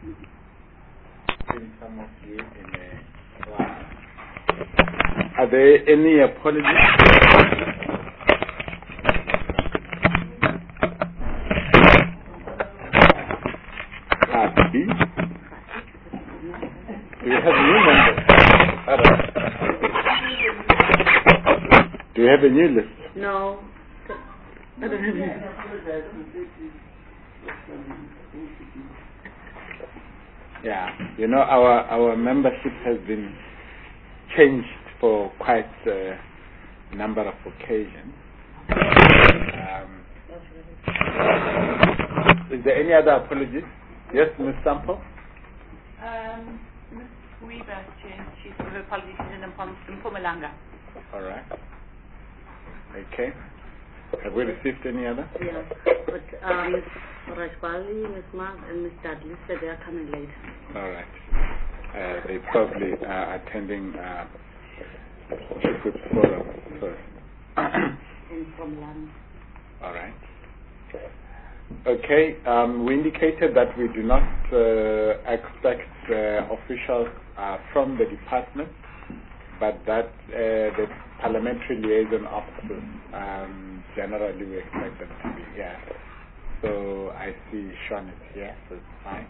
seen some of you in a class. Are there any apologies? Do you have new members? Do you have a new list? No. I don't have any. Yeah, you know, our membership has been changed for quite a number of occasions. Is there any other apologies? Yes, Ms. Sampo? Ms. Weaver, she's from her apologies, she's in Mpumalanga. All right. Okay. Have we received any other? Yeah, but Ms. Rajpali, Ms. Mark, and Ms. Dudley said they are coming late. All right. They probably are attending Chief Whip's forum first. And from London. All right. Okay. We indicated that we do not expect officials from the department, but that the parliamentary liaison officers, generally we expect them to be here. So I see Sean is here, so it's fine.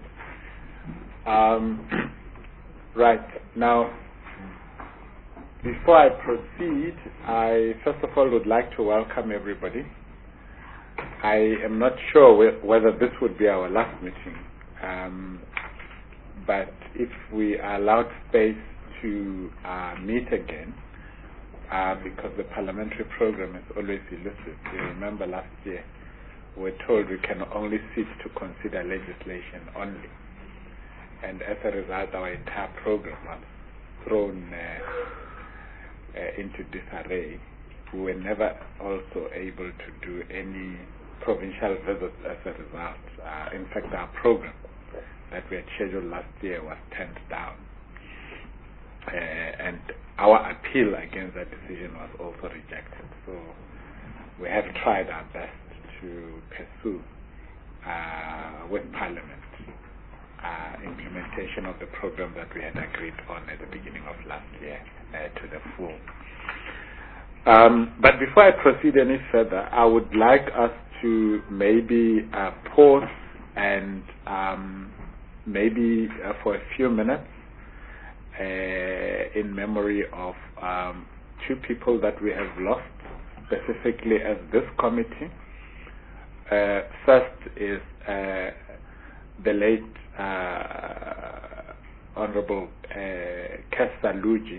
Right, now, before I proceed, I first of all would like to welcome everybody. I am not sure whether this would be our last meeting, but if we are allowed space to meet again, because the parliamentary program is always elusive. You remember last year, we were told we can only sit to consider legislation only. And as a result, our entire program was thrown into disarray. We were never also able to do any provincial visits as a result. In fact, our program that we had scheduled last year was turned down. And our appeal against that decision was also rejected. So we have tried our best to pursue with Parliament implementation of the program that we had agreed on at the beginning of last year to the full. But before I proceed any further, I would like us to maybe pause and maybe for a few minutes in memory of two people that we have lost, specifically as this committee. First is the late Honorable Kesa Luji.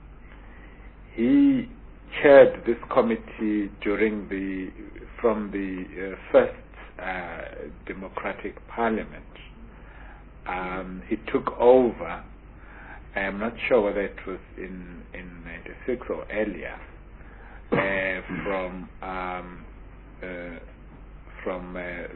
He chaired this committee from the first Democratic Parliament. He took over. I am not sure whether it was in 96 or earlier, from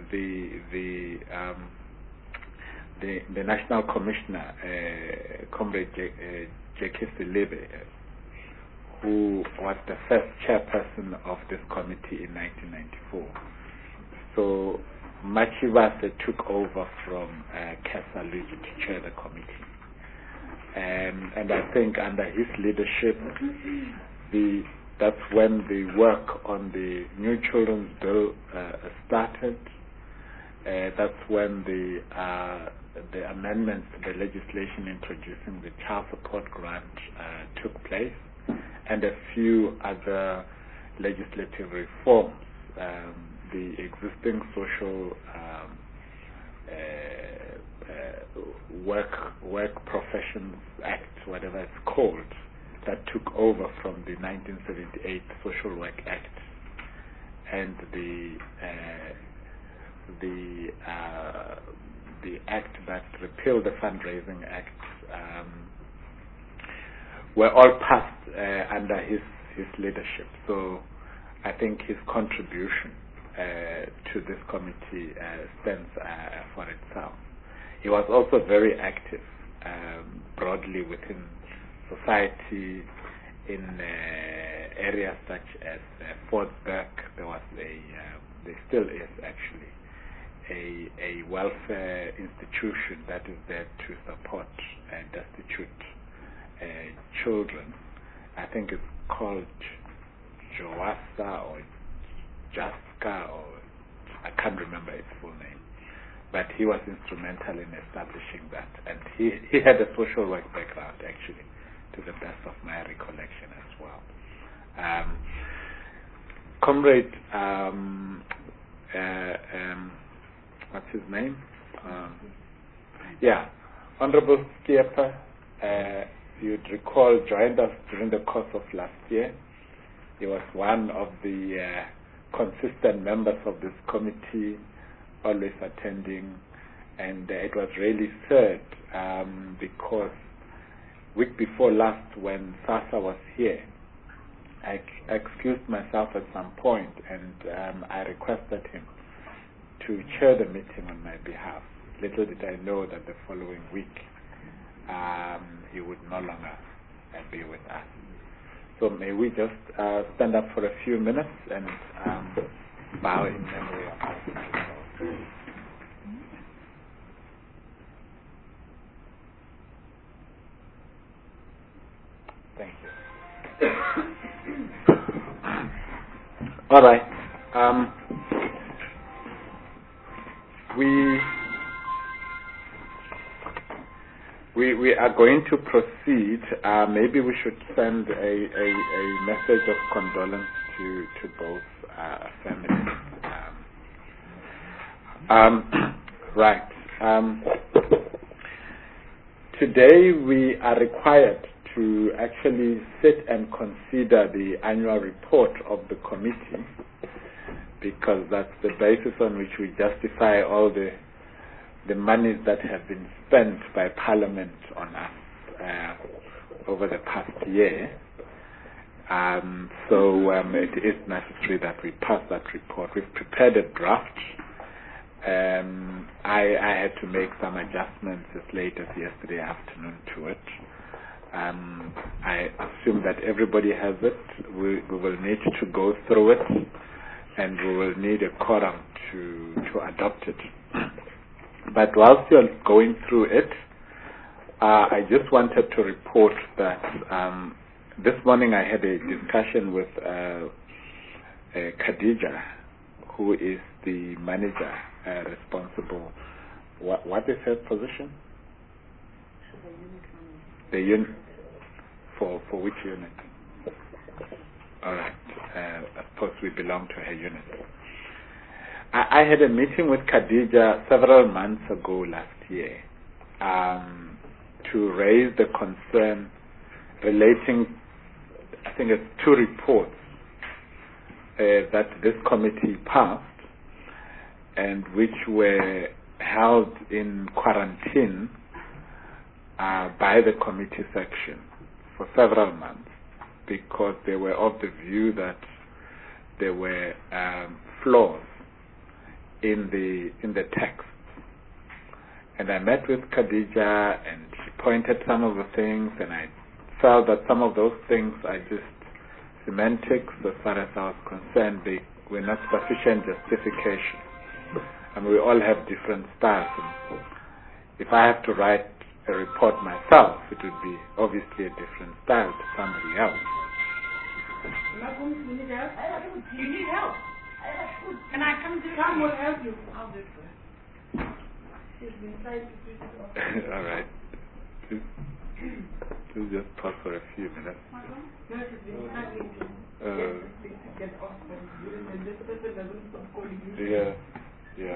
the National Commissioner, Comrade Jekisi Lebe, who was the first chairperson of this committee in 1994. So Machivase took over from Kesa Luji to chair the committee. And I think under his leadership, that's when the work on the New Children's Bill started. That's when the amendments to the legislation introducing the child support grant took place, and a few other legislative reforms. The existing social work professions act, whatever it's called, that took over from the 1978 Social Work Act, and the act that repealed the Fundraising Act, were all passed under his leadership. So I think his contribution to this committee stands for itself. He was also very active broadly within society in areas such as Fordsburg. There still is actually a welfare institution that is there to support destitute children. I think it's called Joasa or Jaska, or I can't remember its full name. But he was instrumental in establishing that. And he had a social work background, actually, to the best of my recollection as well. Comrade, what's his name? Honorable Skiepa, you'd recall, joined us during the course of last year. He was one of the consistent members of this committee, always attending, and it was really sad because week before last, when SASA was here, I excused myself at some point, and I requested him to chair the meeting on my behalf. Little did I know that the following week he would no longer be with us. So may we just stand up for a few minutes and bow in memory of our. Thank you. All right. We are going to proceed. Maybe we should send a message of condolence to both families. Right. Today we are required to actually sit and consider the annual report of the committee, because that's the basis on which we justify all the monies that have been spent by Parliament on us over the past year. So it is necessary that we pass that report. We've prepared a draft. I had to make some adjustments as late as yesterday afternoon to it. I assume that everybody has it. We will need to go through it, and we will need a quorum to adopt it. But whilst you're going through it, I just wanted to report that this morning I had a discussion with Khadija, who is the manager responsible. What is her position? The unit. For which unit? All right. Of course, we belong to her unit. I had a meeting with Khadija several months ago last year to raise the concern relating, I think it's 2 reports that this committee passed and which were held in quarantine by the committee section for several months, because they were of the view that there were flaws in the text. And I met with Khadija, and she pointed some of the things, and I felt that some of those things are just semantics as far as I was concerned. They were not sufficient justification. And we all have different styles. And if I have to write a report myself, it would be obviously a different style to somebody else. You need help? You need help? Can I come do it? Come will help you. I'll do it for her. She's been trying to do it. All right. Please just pause for a few minutes. No, she's been struggling to get off and this person doesn't stop calling you. Yeah.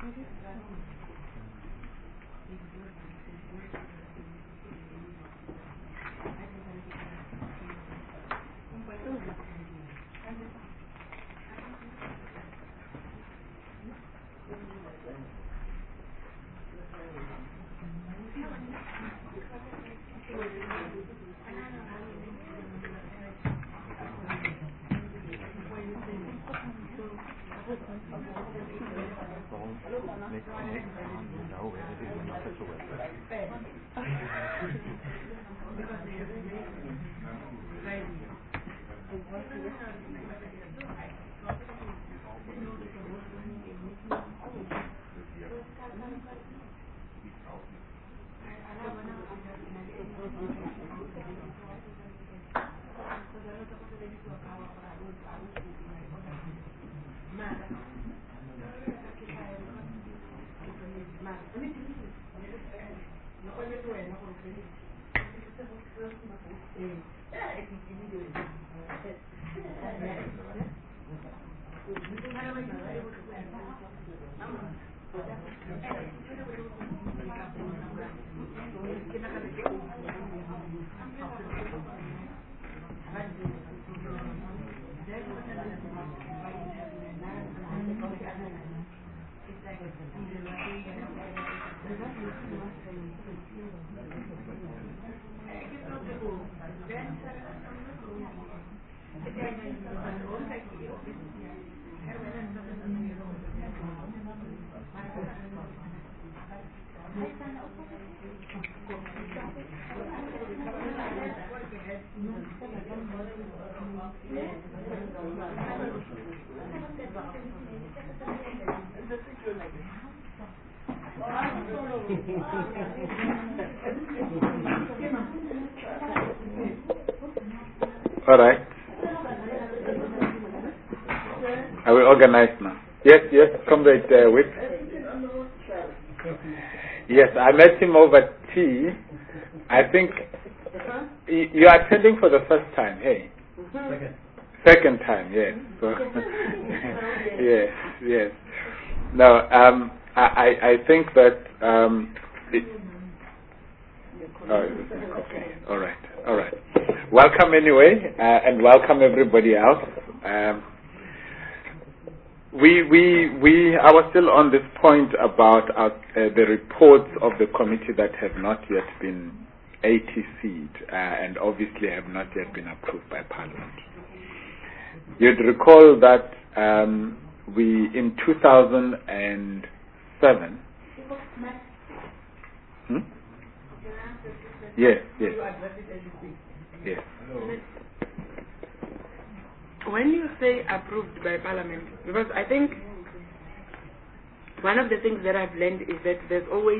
All right. Are we organized now? Yes, Comrade Whip. Yes, I met him over tea. I think you are attending for the first time, hey? Second time, yes. So yes. No, I think that okay. All right. Welcome anyway, and welcome everybody else. I was still on this point about the reports of the committee that have not yet been ATC'd and obviously have not yet been approved by Parliament. You'd recall that we, in 2007, Yes. When you say approved by Parliament, because I think one of the things that I've learned is that there's always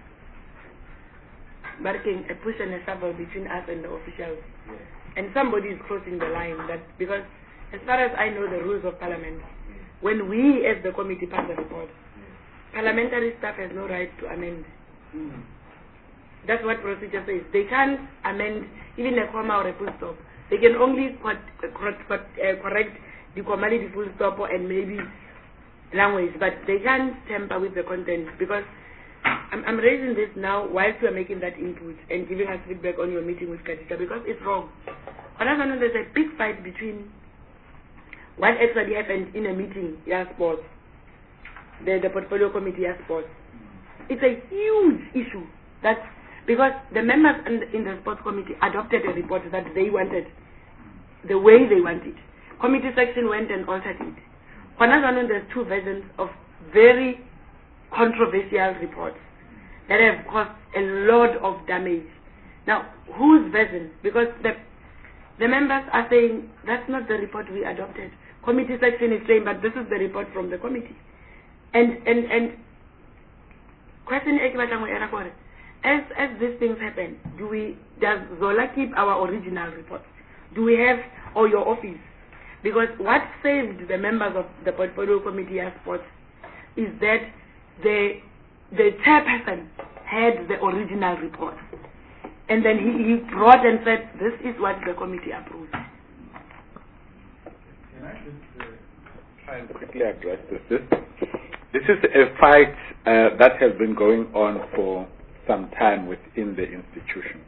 a push and a shovel between us and the officials. Yes. And somebody is crossing the line. That because as far as I know the rules of Parliament, when we as the committee pass the report, parliamentary staff has no right to amend. That's what procedure says. They can't amend even a comma or a full stop. They can only correct the comma, the full stop, and maybe language, but they can't tamper with the content, because I'm raising this now whilst you are making that input and giving us feedback on your meeting with Kadita, because it's wrong. On other hand, there's a big fight between what actually happened in a meeting, sports, the portfolio committee, sports. It's a huge issue. That's because the members in the sports committee adopted a report that they wanted, the way they wanted. Committee section went and altered it. On other hand, there's two versions of very controversial reports that have caused a lot of damage. Now, whose version? Because the members are saying that's not the report we adopted. Committee section is saying, but this is the report from the committee. And question as these things happen, does Zola keep our original report? Do we have, or your office? Because what saved the members of the portfolio committee as sports is that the chairperson had the original report, and then he brought and said, this is what the committee approved. Can I just try and quickly address this? This is a fight that has been going on for some time within the institution.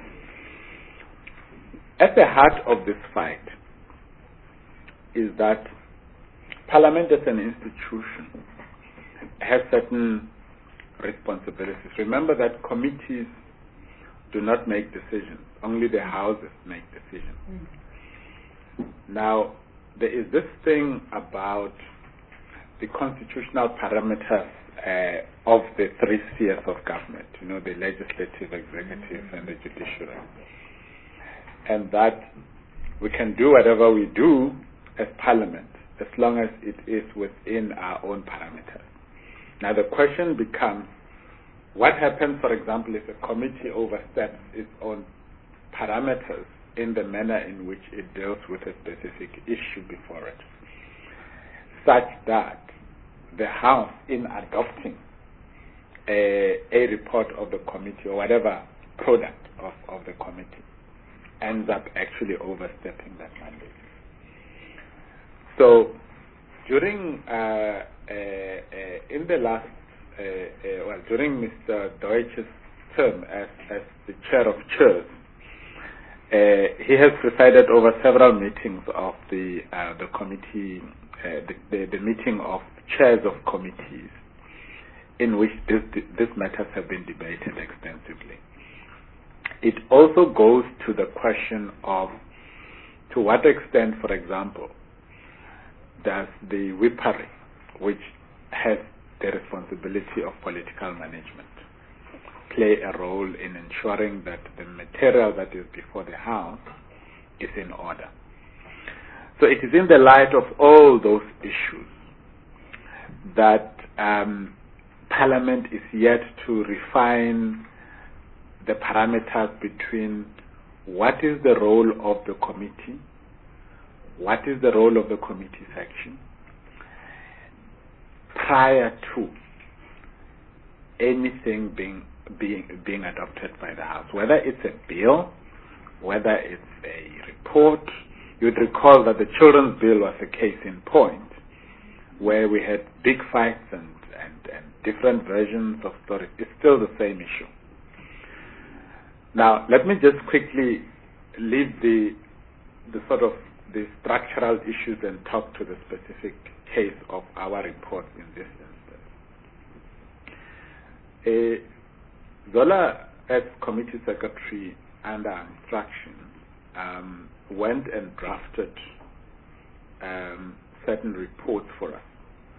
At the heart of this fight is that Parliament as an institution has certain responsibilities. Remember that committees do not make decisions. Only the houses make decisions. Now, there is this thing about the constitutional parameters of the three spheres of government, the legislative, executive, and the judiciary. And that we can do whatever we do as Parliament as long as it is within our own parameters. Now the question becomes, what happens, for example, if a committee oversteps its own parameters in the manner in which it deals with a specific issue before it, such that the House, in adopting a report of the committee or whatever product of the committee, ends up actually overstepping that mandate. So, during in the last, during Mr. Deutsch's term as the chair of chairs, he has presided over several meetings of the committee, the meeting of chairs of committees, in which these matters have been debated extensively. It also goes to the question of to what extent, for example, does the whippery, which has the responsibility of political management, play a role in ensuring that the material that is before the House is in order. So it is in the light of all those issues that Parliament is yet to refine the parameters between what is the role of the committee, what is the role of the committee section, prior to anything being adopted by the House, whether it's a bill, whether it's a report. You'd recall that the Children's Bill was a case in point, where we had big fights and different versions of stories. It's still the same issue. Now, let me just quickly leave the sort of the structural issues and talk to the specific case of our report in this instance. Zola, as committee secretary under instruction, went and drafted certain reports for us.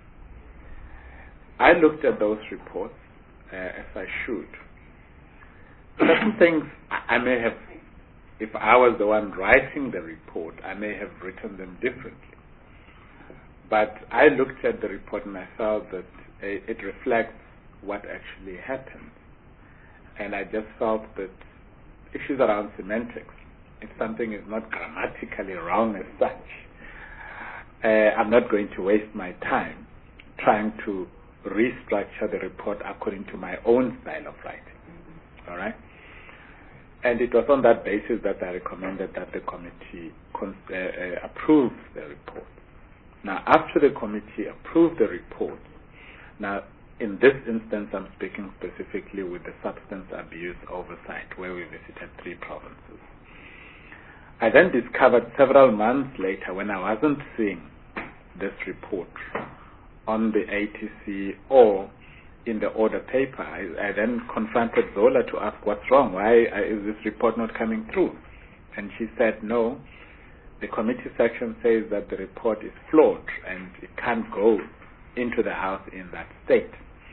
I looked at those reports, as I should. Certain things I may have, if I was the one writing the report, I may have written them differently. But I looked at the report and I felt that it reflects what actually happened. And I just felt that issues around semantics, if something is not grammatically wrong as such, I'm not going to waste my time trying to restructure the report according to my own style of writing. All right? And it was on that basis that I recommended that the committee approve the report. Now, after the committee approved the report, now in this instance I'm speaking specifically with the substance abuse oversight, where we visited 3 provinces. I then discovered several months later, when I wasn't seeing this report on the ATC or in the order paper, I then confronted Zola to ask what's wrong, why is this report not coming through? And she said, no, the committee section says that the report is flawed and it can't go into the House in that state.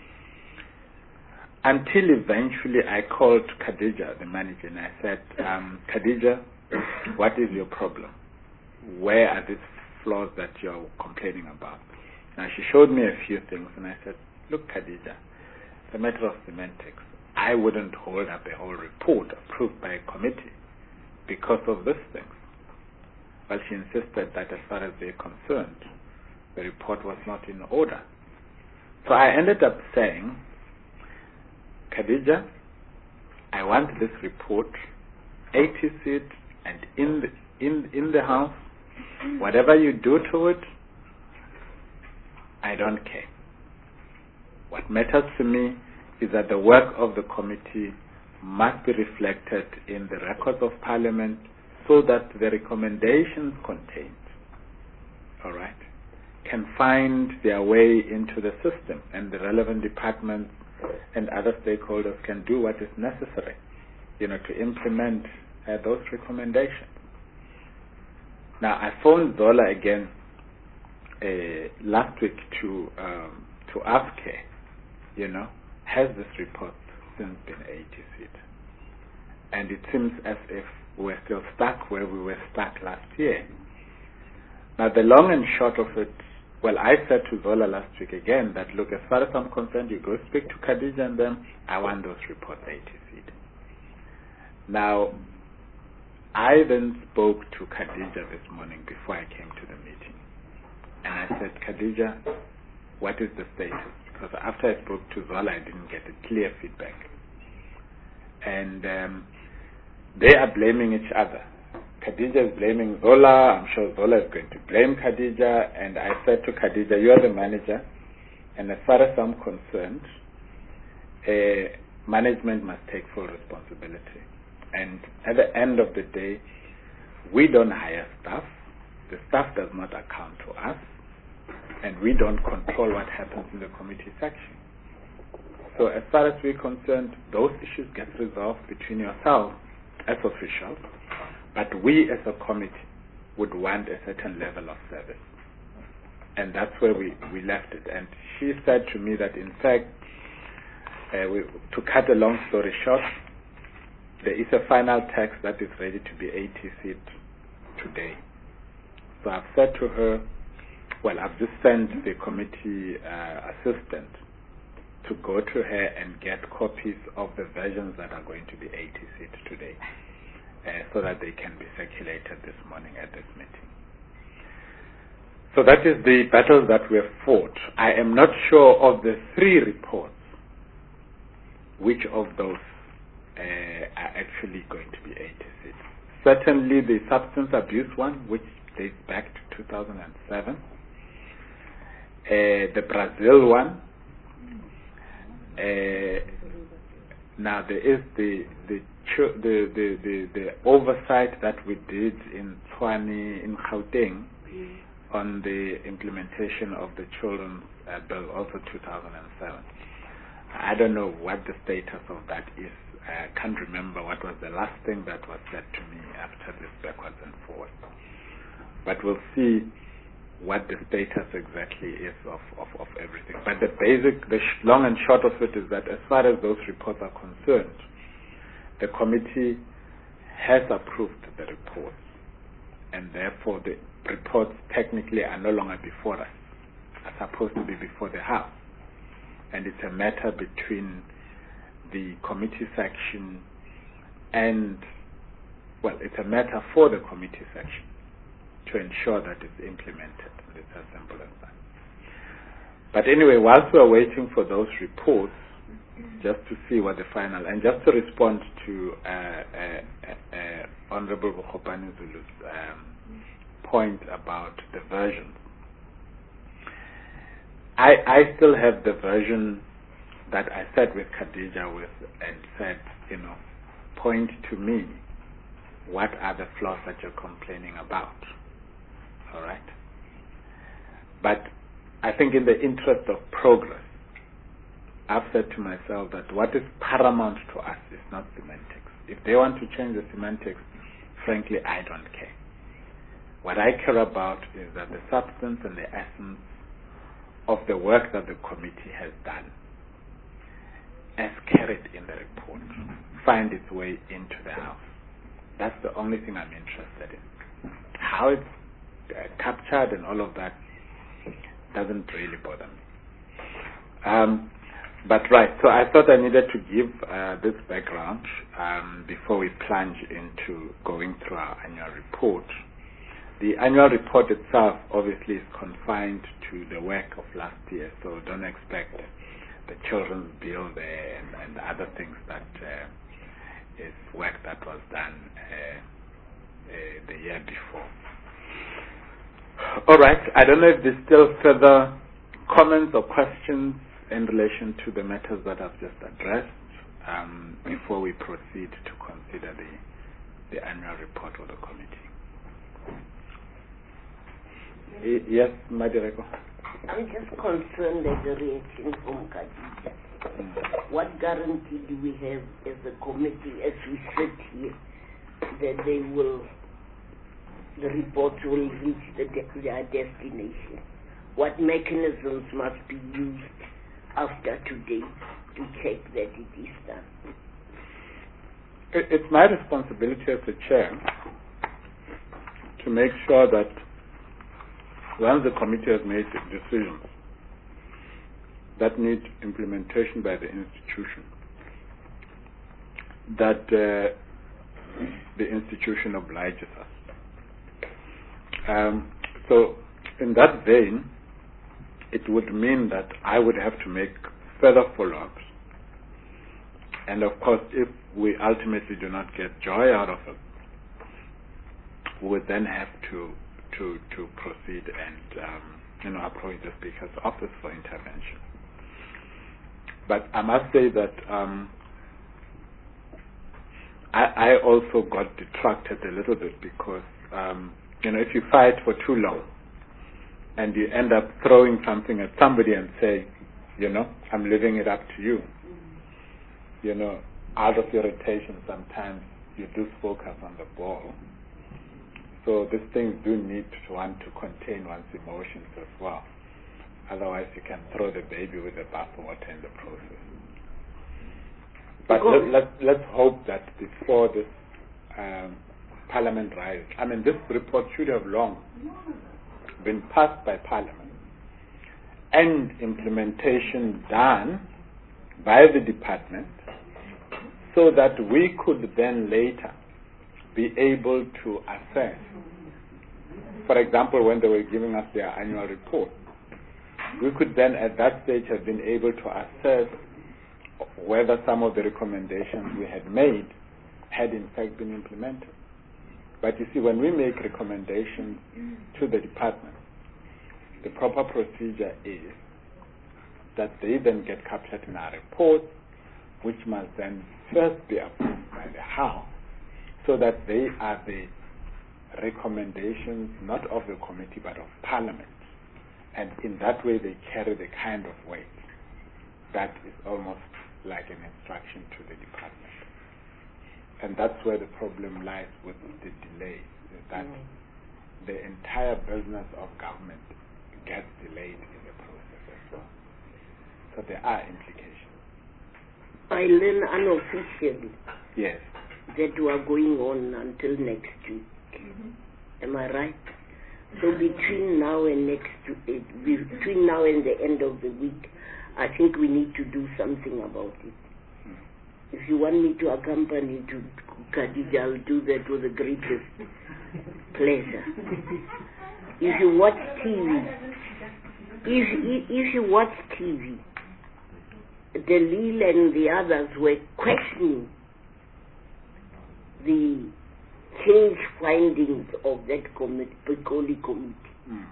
Until eventually I called Khadija, the manager, and I said, Khadija, what is your problem? Where are these flaws that you're complaining about? Now she showed me a few things and I said, look, Khadija, it's a matter of semantics. I wouldn't hold up a whole report approved by a committee because of these things. Well, she insisted that as far as they're concerned, the report was not in order. So I ended up saying, Khadija, I want this report, ATC'd and in the House. Whatever you do to it, I don't care. What matters to me is that the work of the committee must be reflected in the records of Parliament so that the recommendations contained, all right, can find their way into the system, and the relevant departments and other stakeholders can do what is necessary, to implement those recommendations. Now, I phoned Zola again last week to ask her, has this report since been ATC'd? And it seems as if we're still stuck where we were stuck last year. Now, the long and short of it, well, I said to Zola last week again that, look, as far as I'm concerned, you go speak to Khadija and them. I want those reports ATC'd. Now, I then spoke to Khadija this morning before I came to the meeting. And I said, Khadija, what is the status? Because after I spoke to Zola, I didn't get a clear feedback. And they are blaming each other. Khadija is blaming Zola. I'm sure Zola is going to blame Khadija. And I said to Khadija, you are the manager. And as far as I'm concerned, management must take full responsibility. And at the end of the day, we don't hire staff. The staff does not account to us. And we don't control what happens in the committee section. So as far as we're concerned, those issues get resolved between yourselves as officials, but we as a committee would want a certain level of service. And that's where we left it. And she said to me that, in fact, to cut a long story short, there is a final text that is ready to be ATC'd today. So I've said to her, well, I've just sent the committee assistant to go to her and get copies of the versions that are going to be ATC'd today, so that they can be circulated this morning at this meeting. So that is the battle that we have fought. I am not sure of the 3 reports, which of those are actually going to be ATC'd. Certainly the substance abuse one, which dates back to 2007. The Brazil one. Now there is the oversight that we did in Tshwane, in Gauteng, on the implementation of the Children's Bill, also 2007. I don't know what the status of that is. I can't remember what was the last thing that was said to me after this backwards and forwards. But we'll see what the status exactly is of everything. But the long and short of it is that as far as those reports are concerned, the committee has approved the reports, and therefore the reports technically are no longer before us, are supposed to be before the House. And it's a matter between the committee section and, well, it's a matter for the committee section to ensure that it's implemented. It's as simple as that. But anyway, whilst we're waiting for those reports, just to see what the final, and just to respond to Honorable Bokgopane Zulu's point about the versions, I still have the version that I sat with Khadija with and said, point to me, what are the flaws that you're complaining about? All right? But I think in the interest of progress, I've said to myself that what is paramount to us is not semantics. If they want to change the semantics, frankly, I don't care. What I care about is that the substance and the essence of the work that the committee has done, as carried in the report, find its way into the House. That's the only thing I'm interested in. How it's captured and all of that doesn't really bother me. But right, so I thought I needed to give this background before we plunge into going through our annual report. The annual report itself obviously is confined to the work of last year, so don't expect the children's bill there and the other things that is work that was done the year before. All right, I don't know if there's still further comments or questions in relation to the matters that I've just addressed, before we proceed to consider the annual report of the committee. Yes, Madireko. I'm just concerned at the reaction from Khadija. What guarantee do we have as a committee, as we sit here, that the reports will reach their destination? What mechanisms must be used after today to check that it is done? It's my responsibility as the chair to make sure that once the committee has made decisions that need implementation by the institution, that the institution obliges us. So in that vein, it would mean that I would have to make further follow-ups. And of course, if we ultimately do not get joy out of it, we would then have to proceed and approach the Speaker's office for intervention. But I must say that I also got detracted a little bit because if you fight for too long and you end up throwing something at somebody and say, I'm leaving it up to you. Out of irritation sometimes you do focus on the ball. So these things do need to want to contain one's emotions as well. Otherwise you can throw the baby with the bathwater in the process. But let's hope that before this Parliament rise, this report should have long been passed by Parliament and implementation done by the department so that we could then later be able to assess. For example, when they were giving us their annual report, we could then at that stage have been able to assess whether some of the recommendations we had made had in fact been implemented. But you see, when we make recommendations to the department, the proper procedure is that they then get captured in our report, which must then first be approved by the House, so that they are the recommendations not of the committee but of Parliament. And in that way they carry the kind of weight that is almost like an instruction to the department. And that's where the problem lies with the delay, is that the entire business of government gets delayed in the process as well. So there are implications. I learn unofficially Yes. that we are going on until next week. Am I right? So between now and between now and the end of the week, I think we need to do something about it. If you want me to accompany to Khadija, I'll do that with the greatest pleasure. If you watch TV, if you watch TV, Delil and the others were questioning the change findings of that committee, Pikoli committee.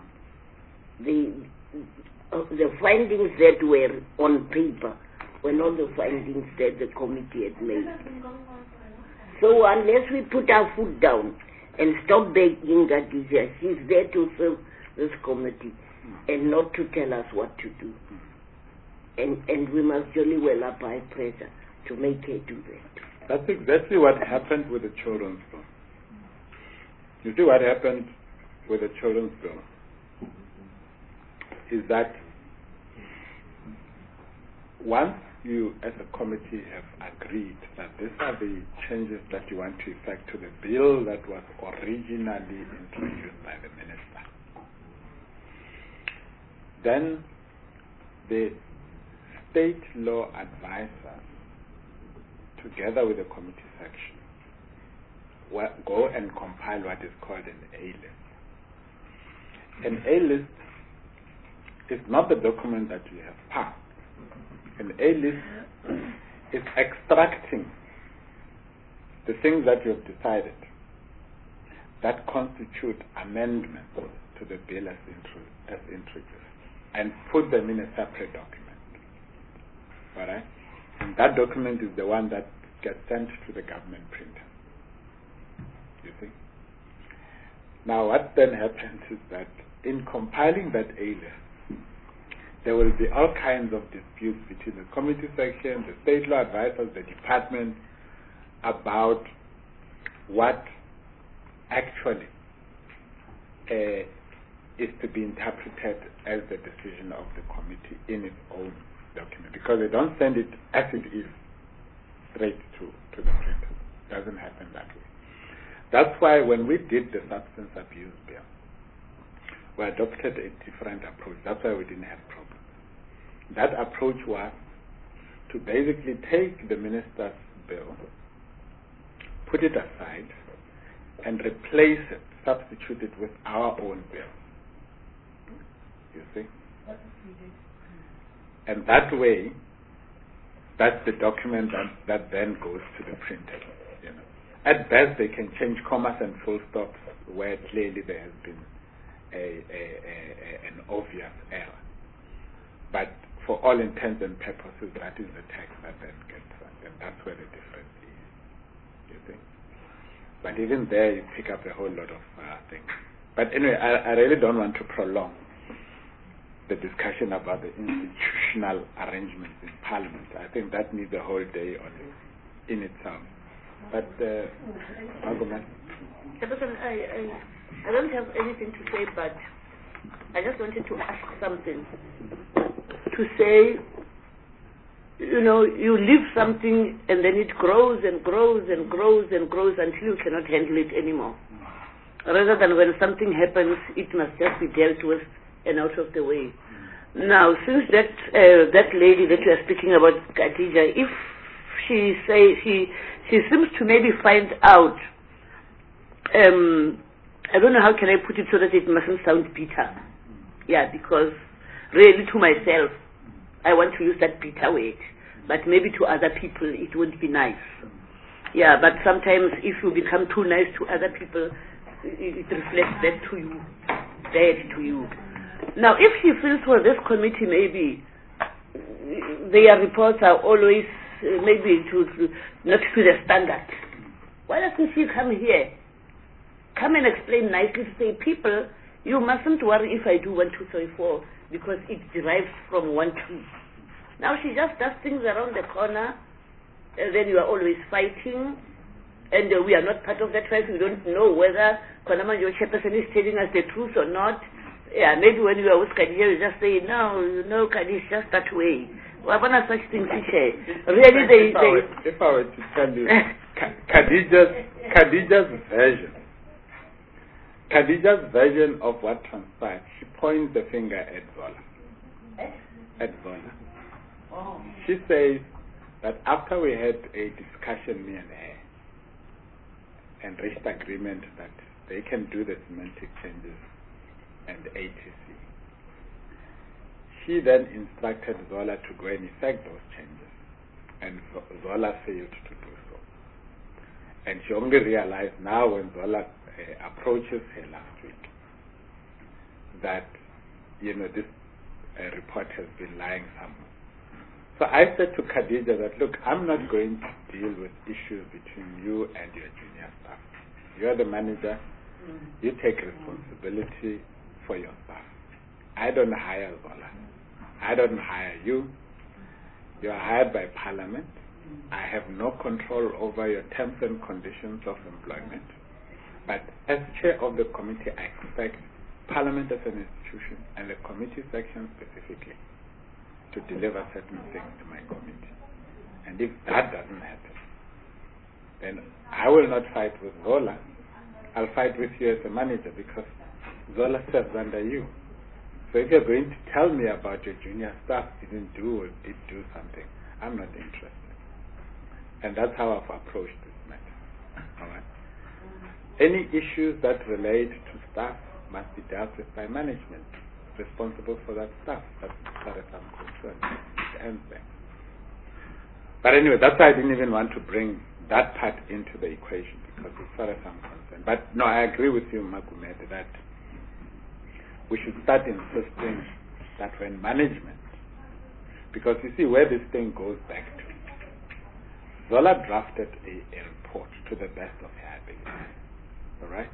The findings that were on paper were not the findings that the committee had made. So unless we put our foot down and stop begging Khadija, she's there to serve this committee and not to tell us what to do. And we must jolly well apply pressure to make her do that. That's exactly what happened with the children's bill. You see, what happened with the children's bill is that once you as a committee have agreed that these are the changes that you want to effect to the bill that was originally introduced by the minister, then the state law advisors, together with the committee section, go and compile what is called an A-list. An A-list is not the document that you have passed. An A-list is extracting the things that you have decided that constitute amendments to the bill as introduced and put them in a separate document. All right? And that document is the one that gets sent to the government printer. You see? Now, what then happens is that in compiling that alias, there will be all kinds of disputes between the committee section, the state law advisors, the department, about what actually is to be interpreted as the decision of the committee in its own document, because they don't send it as it is straight to the printer. It doesn't happen that way. That's why when we did the substance abuse bill, we adopted a different approach. That's why we didn't have problems. That approach was to basically take the minister's bill, put it aside, and replace it, substitute it with our own bill. You see? And that way, that's the document that then goes to the printer. You know. At best, they can change commas and full stops where clearly there has been an obvious error. But for all intents and purposes, that is the text that then gets sent, and that's where the difference is. You see? But even there, you pick up a whole lot of things. But anyway, I really don't want to prolong the discussion about the institutional arrangements in Parliament. I think that needs a whole day on it in itself. But, argument. I don't have anything to say, but I just wanted to ask something. To say, you know, you leave something and then it grows and grows and grows and grows until you cannot handle it anymore. Rather than when something happens, it must just be dealt with and out of the way. Now, since that lady that you are speaking about, Khadija, if she seems to maybe find out, I don't know how can I put it so that it mustn't sound bitter. Yeah, because really to myself, I want to use that bitter word, but maybe to other people it won't be nice. Yeah, but sometimes if you become too nice to other people, it reflects that to you, bad to you. Now, if she feels for this committee, maybe their reports are always maybe not to the standard. Why doesn't she come here? Come and explain nicely to say, people, you mustn't worry if I do 1, 2, 3, 4, because it derives from 1, 2. Now she just does things around the corner, and then you are always fighting, and we are not part of that fight. We don't know whether Konamanjo Chairperson is telling us the truth or not. Yeah, maybe when you are with Khadija, you just say, no, Khadija, it's just that way. Well, one of such things, really, if I were to tell you Khadija's version of what transpired, she points the finger at Zola. At Zola. Oh. She says that after we had a discussion, me and her, and reached agreement that they can do the semantic changes and ATC, she then instructed Zola to go and effect those changes, and Zola failed to do so. And she only realized now when Zola approaches her last week that, this report has been lying somewhere. So I said to Khadija that, look, I'm not going to deal with issues between you and your junior staff. You're the manager. You take responsibility for your staff. I don't hire Zola. I don't hire you. You are hired by Parliament. I have no control over your terms and conditions of employment. But as chair of the committee, I expect Parliament as an institution and the committee section specifically to deliver certain things to my committee. And if that doesn't happen, then I will not fight with Zola. I'll fight with you as a manager, because Zola serves under you. So if you're going to tell me about your junior staff didn't do or did do something, I'm not interested. And that's how I've approached this matter. All right? Any issues that relate to staff must be dealt with by management, responsible for that staff. That's as far as I'm concerned. It ends there. But anyway, that's why I didn't even want to bring that part into the equation, because as far as I'm concerned. But no, I agree with you, Magumede, that we should start insisting that when management Because you see where this thing goes back to. Zola drafted a report to the best of her ability. All right?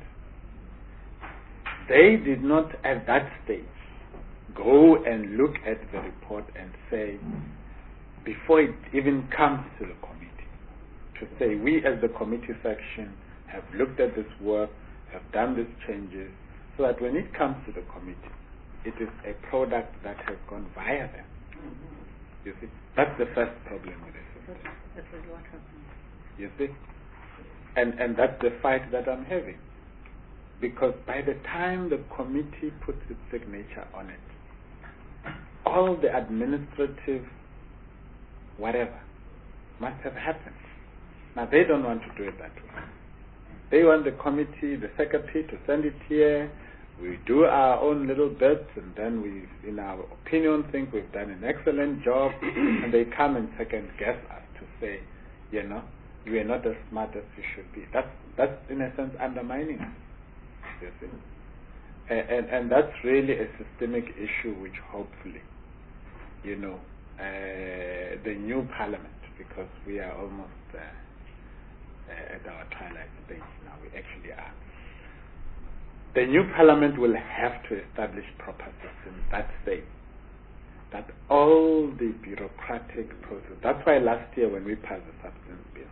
They did not at that stage go and look at the report and say, before it even comes to the committee, to say, we as the committee section have looked at this work, have done these changes, so that when it comes to the committee, it is a product that has gone via them. You see, that's the first problem with the system. That is what happened. You see, and that's the fight that I'm having, because by the time the committee puts its signature on it, all the administrative whatever must have happened. Now they don't want to do it that way. They want the committee, the secretary, to send it here. We do our own little bits, and then we, in our opinion, think we've done an excellent job, and they come and second guess us to say, you know, you are not as smart as you should be. That's in a sense undermining us. You see? And that's really a systemic issue which hopefully, you know, the new parliament, because we are almost at our twilight stage now, we actually are. The new parliament will have to establish proper systems that say that all the bureaucratic process, that's why last year when we passed the substance bill,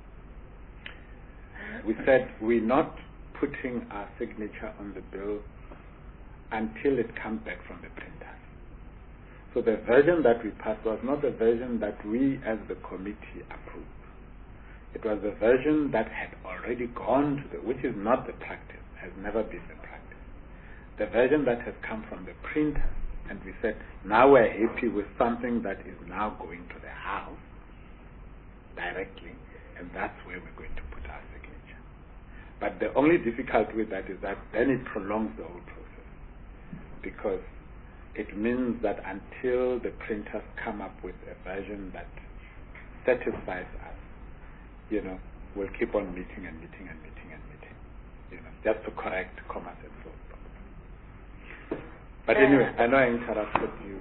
we said we're not putting our signature on the bill until it comes back from the printers. So the version that we passed was not the version that we as the committee approved. It was the version that had already gone to which is not the practice, has never been the practice. The version that has come from the printers, and we said, now we're happy with something that is now going to the House directly, and that's where we're going to put our signature. But the only difficulty with that is that then it prolongs the whole process, because it means that until the printers come up with a version that satisfies us, you know, we'll keep on meeting and meeting and meeting and meeting, you know, just to correct commas and so on. But anyway, I know I interrupted you.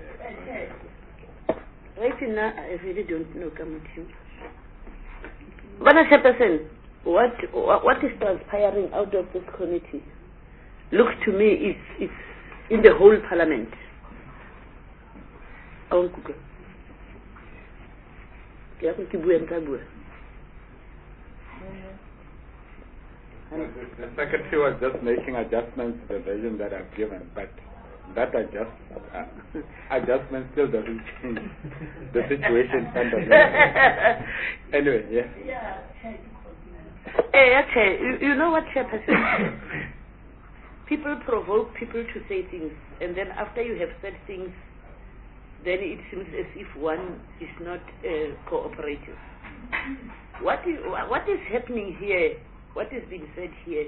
Right now, I really don't know, come with you. But as a person, what is transpiring out of this committee looks to me is in the whole parliament. The secretary was just making adjustments to the version that I've given, but that adjustment still doesn't change the situation in front of me. Anyway, yeah. You know what, Chairperson? People provoke people to say things, and then after you have said things, then it seems as if one is not cooperative. What is happening here, what is being said here,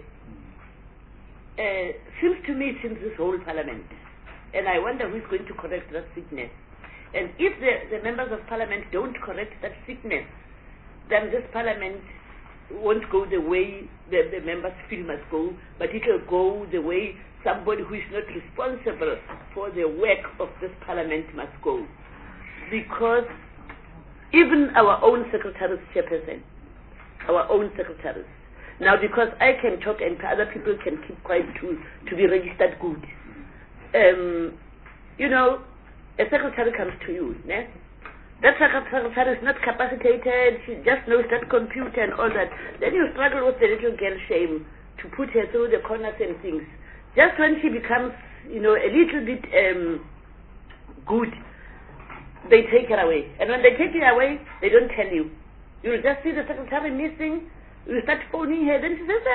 seems to me it's in this whole parliament. And I wonder who is going to correct that sickness. And if the members of parliament don't correct that sickness, then this parliament won't go the way the members feel must go, but it will go the way somebody who is not responsible for the work of this parliament must go. Because even our own secretaries, Chairperson, our own secretaries, now because I can talk and other people can keep quiet to be registered good. You know, a secretary comes to you, né? That secretary is not capacitated, she just knows that computer and all that. Then you struggle with the little girl shame to put her through the corners and things. Just when she becomes, you know, a little bit good, they take her away. And when they take her away, they don't tell you. You will just see the secretary missing. You start phoning her. Then she says,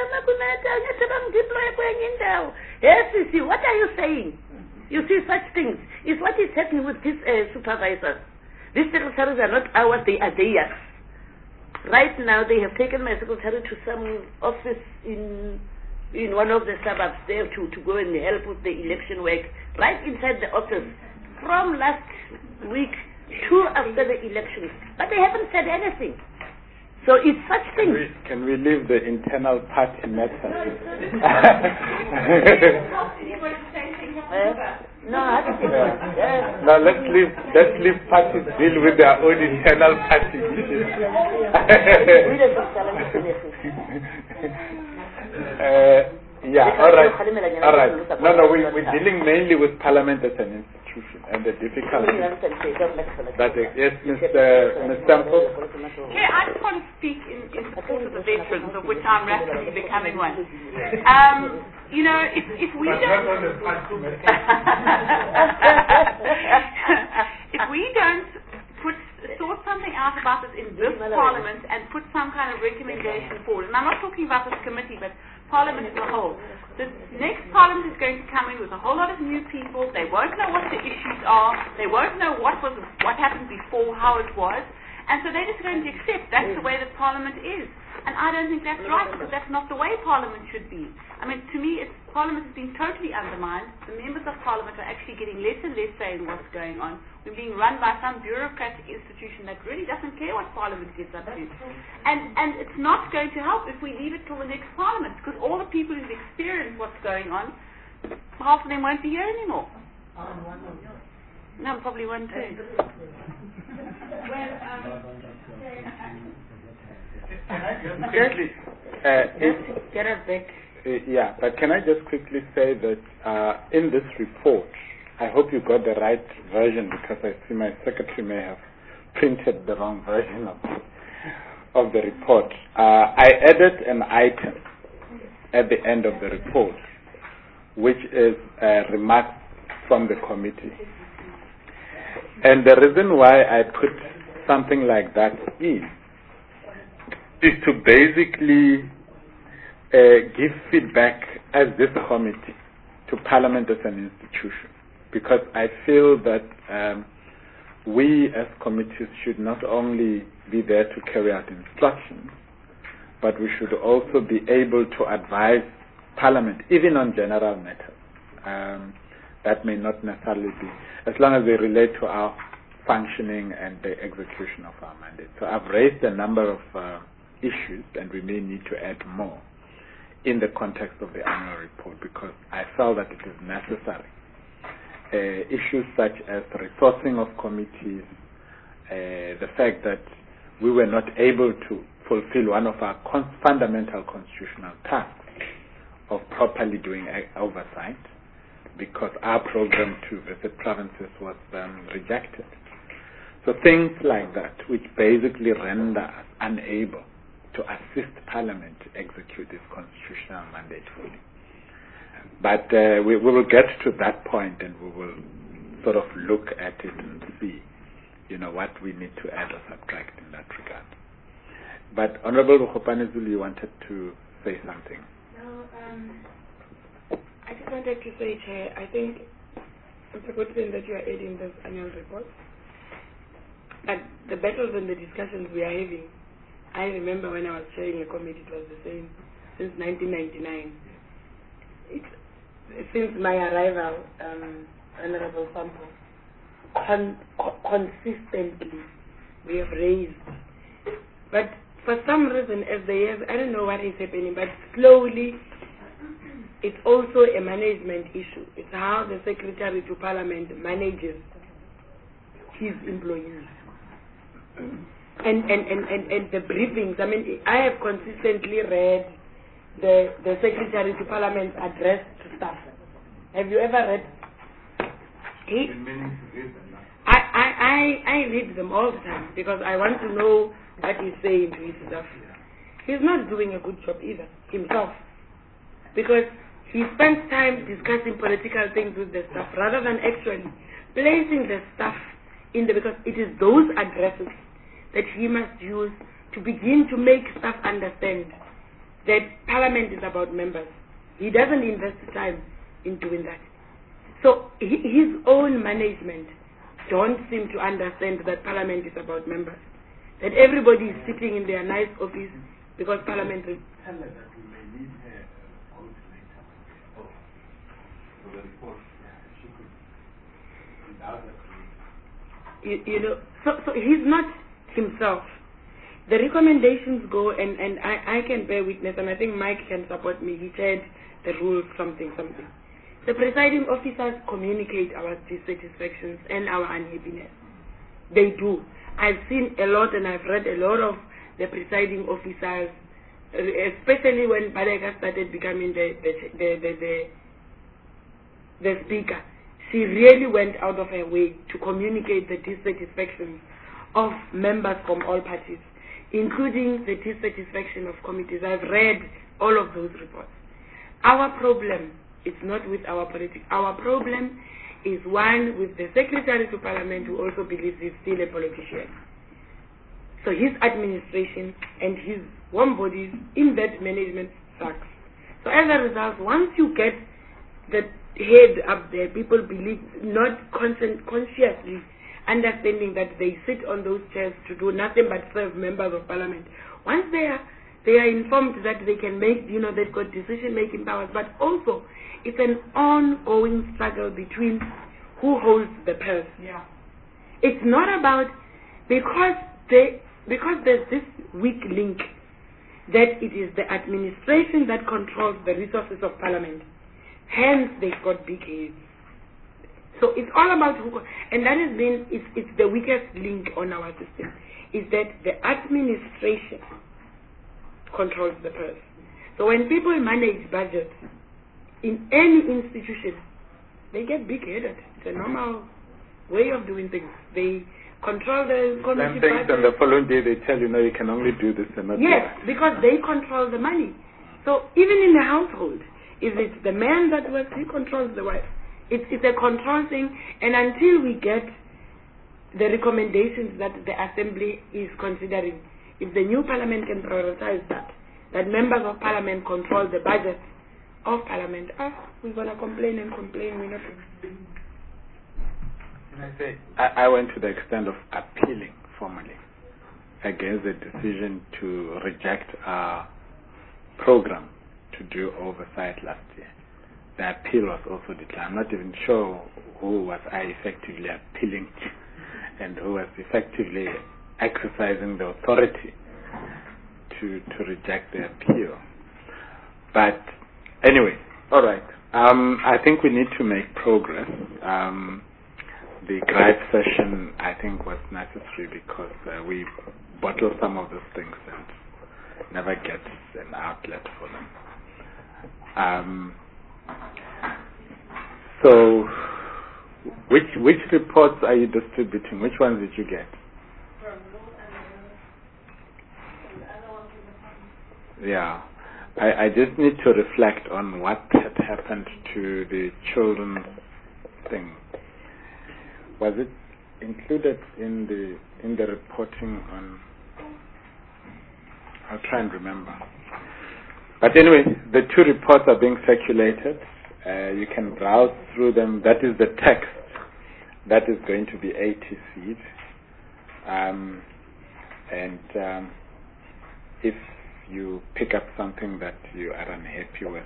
yes, you see, what are you saying? You see such things. It's what is happening with these supervisors. These secretaries are not ours, they are theirs. Right now, they have taken my secretary to some office in one of the suburbs there to go and help with the election work, right inside the office, from last week to after the elections. But they haven't said anything. So it's such things. Can we leave the internal party matter? Now let's leave parties deal with their own internal party issues. All right. No, we're dealing mainly with Parliament as an institution and the difficulties. Yes, Ms. Sample. Okay, I just want to speak in support of the veterans, of which I'm rapidly becoming one. You know, if we don't sort something out about this in this Parliament and put some kind of recommendation forward, and I'm not talking about this committee, but Parliament as a whole. The next Parliament is going to come in with a whole lot of new people. They won't know what the issues are. They won't know what happened before, how it was. And so they're just going to accept that's the way that Parliament is. And I don't think that's right, because that's not the way Parliament should be. I mean, to me, Parliament has been totally undermined. The members of Parliament are actually getting less and less say in what's going on. We're being run by some bureaucratic institution that really doesn't care what Parliament gets up to. And it's not going to help if we leave it till the next Parliament, because all the people who've experienced what's going on, half of them won't be here anymore. No, probably one too. Get us back. But can I just quickly say that in this report, I hope you got the right version, because I see my secretary may have printed the wrong version of the report. I added an item at the end of the report, which is remarks from the committee. And the reason why I put something like that is to basically give feedback as this committee to Parliament as an institution, because I feel that we as committees should not only be there to carry out instructions, but we should also be able to advise Parliament, even on general matters. That may not necessarily be, as long as they relate to our functioning and the execution of our mandate. So I've raised a number of issues, and we may need to add more in the context of the annual report, because I felt that it is necessary. Issues such as the resourcing of committees, the fact that we were not able to fulfill one of our fundamental constitutional tasks of properly doing oversight, because our program to visit provinces was rejected. So things like that, which basically render us unable to assist Parliament to execute its constitutional mandate fully. But we will get to that point, and we will sort of look at it and see, what we need to add or subtract in that regard. But Honorable Bokgopane Zulu, you wanted to say something. No, I just wanted to say, Chair, I think it's a good thing that you are adding this annual report. But the battles and the discussions we are having, I remember when I was chairing a committee, it was the same since 1999. Since my arrival, Honorable Sampo, consistently we have raised. But for some reason, as the years, I don't know what is happening, but slowly, it's also a management issue. It's how the Secretary to Parliament manages his employees. And the briefings, I mean, I have consistently read the Secretary to Parliament's address to staff. Have you ever read? I read them all the time, because I want to know what he's saying to his staff. He's not doing a good job either, himself. Because he spends time discussing political things with the staff, rather than actually placing the staff in because it is those addresses that he must use to begin to make staff understand that Parliament is about members. He doesn't invest time in doing that. So his own management don't seem to understand that Parliament is about members. That everybody is sitting in their nice office because Parliament is... So he's not himself. The recommendations go, and I can bear witness, and I think Mike can support me. He said the rules something. The presiding officers communicate our dissatisfactions and our unhappiness. They do. I've seen a lot and I've read a lot of the presiding officers, especially when Baleka started becoming the speaker. She really went out of her way to communicate the dissatisfaction of members from all parties, including the dissatisfaction of committees. I've read all of those reports. Our problem is not with our politics. Our problem is one with the Secretary to Parliament, who also believes he's still a politician. So his administration and his warm bodies in that management sucks. So as a result, once you get the head up there, people believe, not consciously understanding that they sit on those chairs to do nothing but serve members of Parliament. Once they are informed that they can make, they've got decision-making powers, but also it's an ongoing struggle between who holds the purse. Yeah. It's not about, because there's this weak link that it is the administration that controls the resources of Parliament. Hence, they've got big heads. So it's all about who, and that has been, it's the weakest link on our system, is that the administration controls the purse. So when people manage budgets in any institution, they get big-headed. It's a normal way of doing things. They control the committee budget. And the following day they tell you, no, you can only do this and not that. Because they control the money. So even in the household, if it's the man that works, he controls the wife. It's a control thing, and until we get the recommendations that the Assembly is considering, if the new Parliament can prioritize that members of Parliament control the budget of Parliament, we're going to complain and complain. We're not. Can I say, I went to the extent of appealing formally against the decision to reject our program to do oversight last year. The appeal was also declined. I'm not even sure who was I effectively appealing to and who was effectively exercising the authority to reject the appeal. But anyway, all right. I think we need to make progress. The gripe session, I think, was necessary because we bottle some of those things and never get an outlet for them. So, which reports are you distributing? Which ones did you get? Yeah, I just need to reflect on what had happened to the children's thing. Was it included in the reporting on? I'll try and remember. But anyway, the two reports are being circulated. You can browse through them. That is the text. That is going to be 80 feet. If you pick up something that you are unhappy with,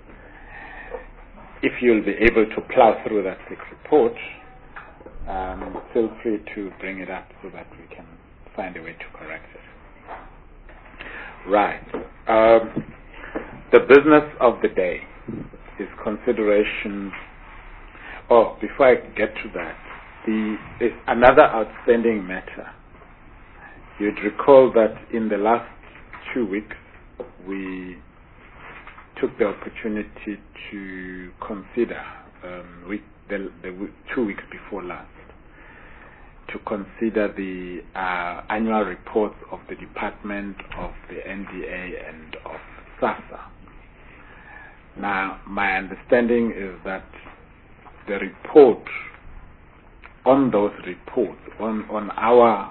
if you'll be able to plow through that thick report, feel free to bring it up so that we can find a way to correct it. Right. The business of the day is consideration. Before I get to that, there's another outstanding matter. You'd recall that in the last 2 weeks, we took the opportunity to consider, the 2 weeks before last, to consider the annual reports of the Department, of the NDA, and of SASSA. Now, my understanding is that the report, on those reports, on our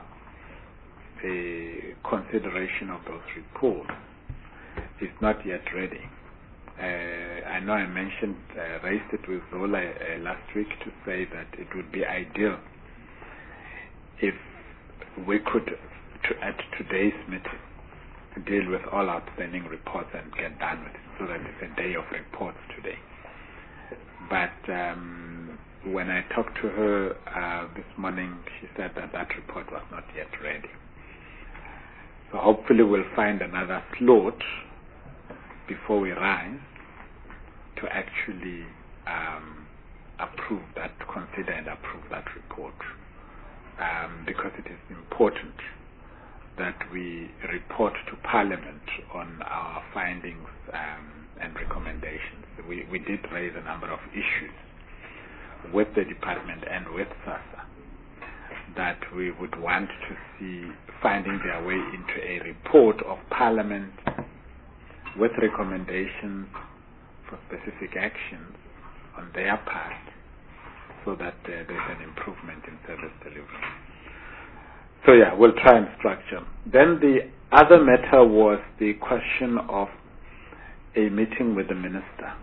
consideration of those reports, is not yet ready. I know I raised it with Zola last week to say that it would be ideal if we could, at today's meeting, deal with all outstanding reports and get done with it, so that it's a day of reports today. But when I talked to her this morning, she said that report was not yet ready. So hopefully we'll find another slot before we rise to actually consider and approve that report, because it is important that we report to Parliament on our findings and recommendations. We did raise a number of issues with the department and with SASSA that we would want to see finding their way into a report of Parliament with recommendations for specific actions on their part, so that there's an improvement in service delivery. So yeah, we'll try and structure. Then the other matter was the question of a meeting with the minister.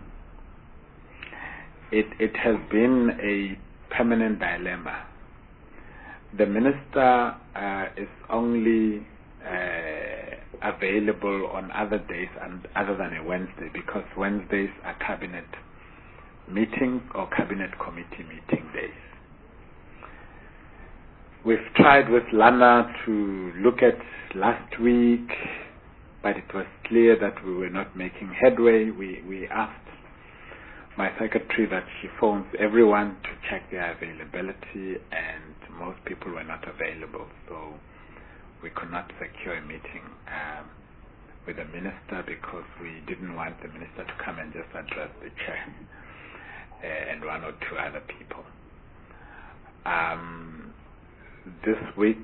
It has been a permanent dilemma. The minister is only available on other days and other than a Wednesday, because Wednesdays are cabinet meetings or cabinet committee meeting days. We've tried with Lana to look at last week, but it was clear that we were not making headway. We asked my secretary that she phones everyone to check their availability, and most people were not available, so we could not secure a meeting with the minister, because we didn't want the minister to come and just address the chair and one or two other people. This week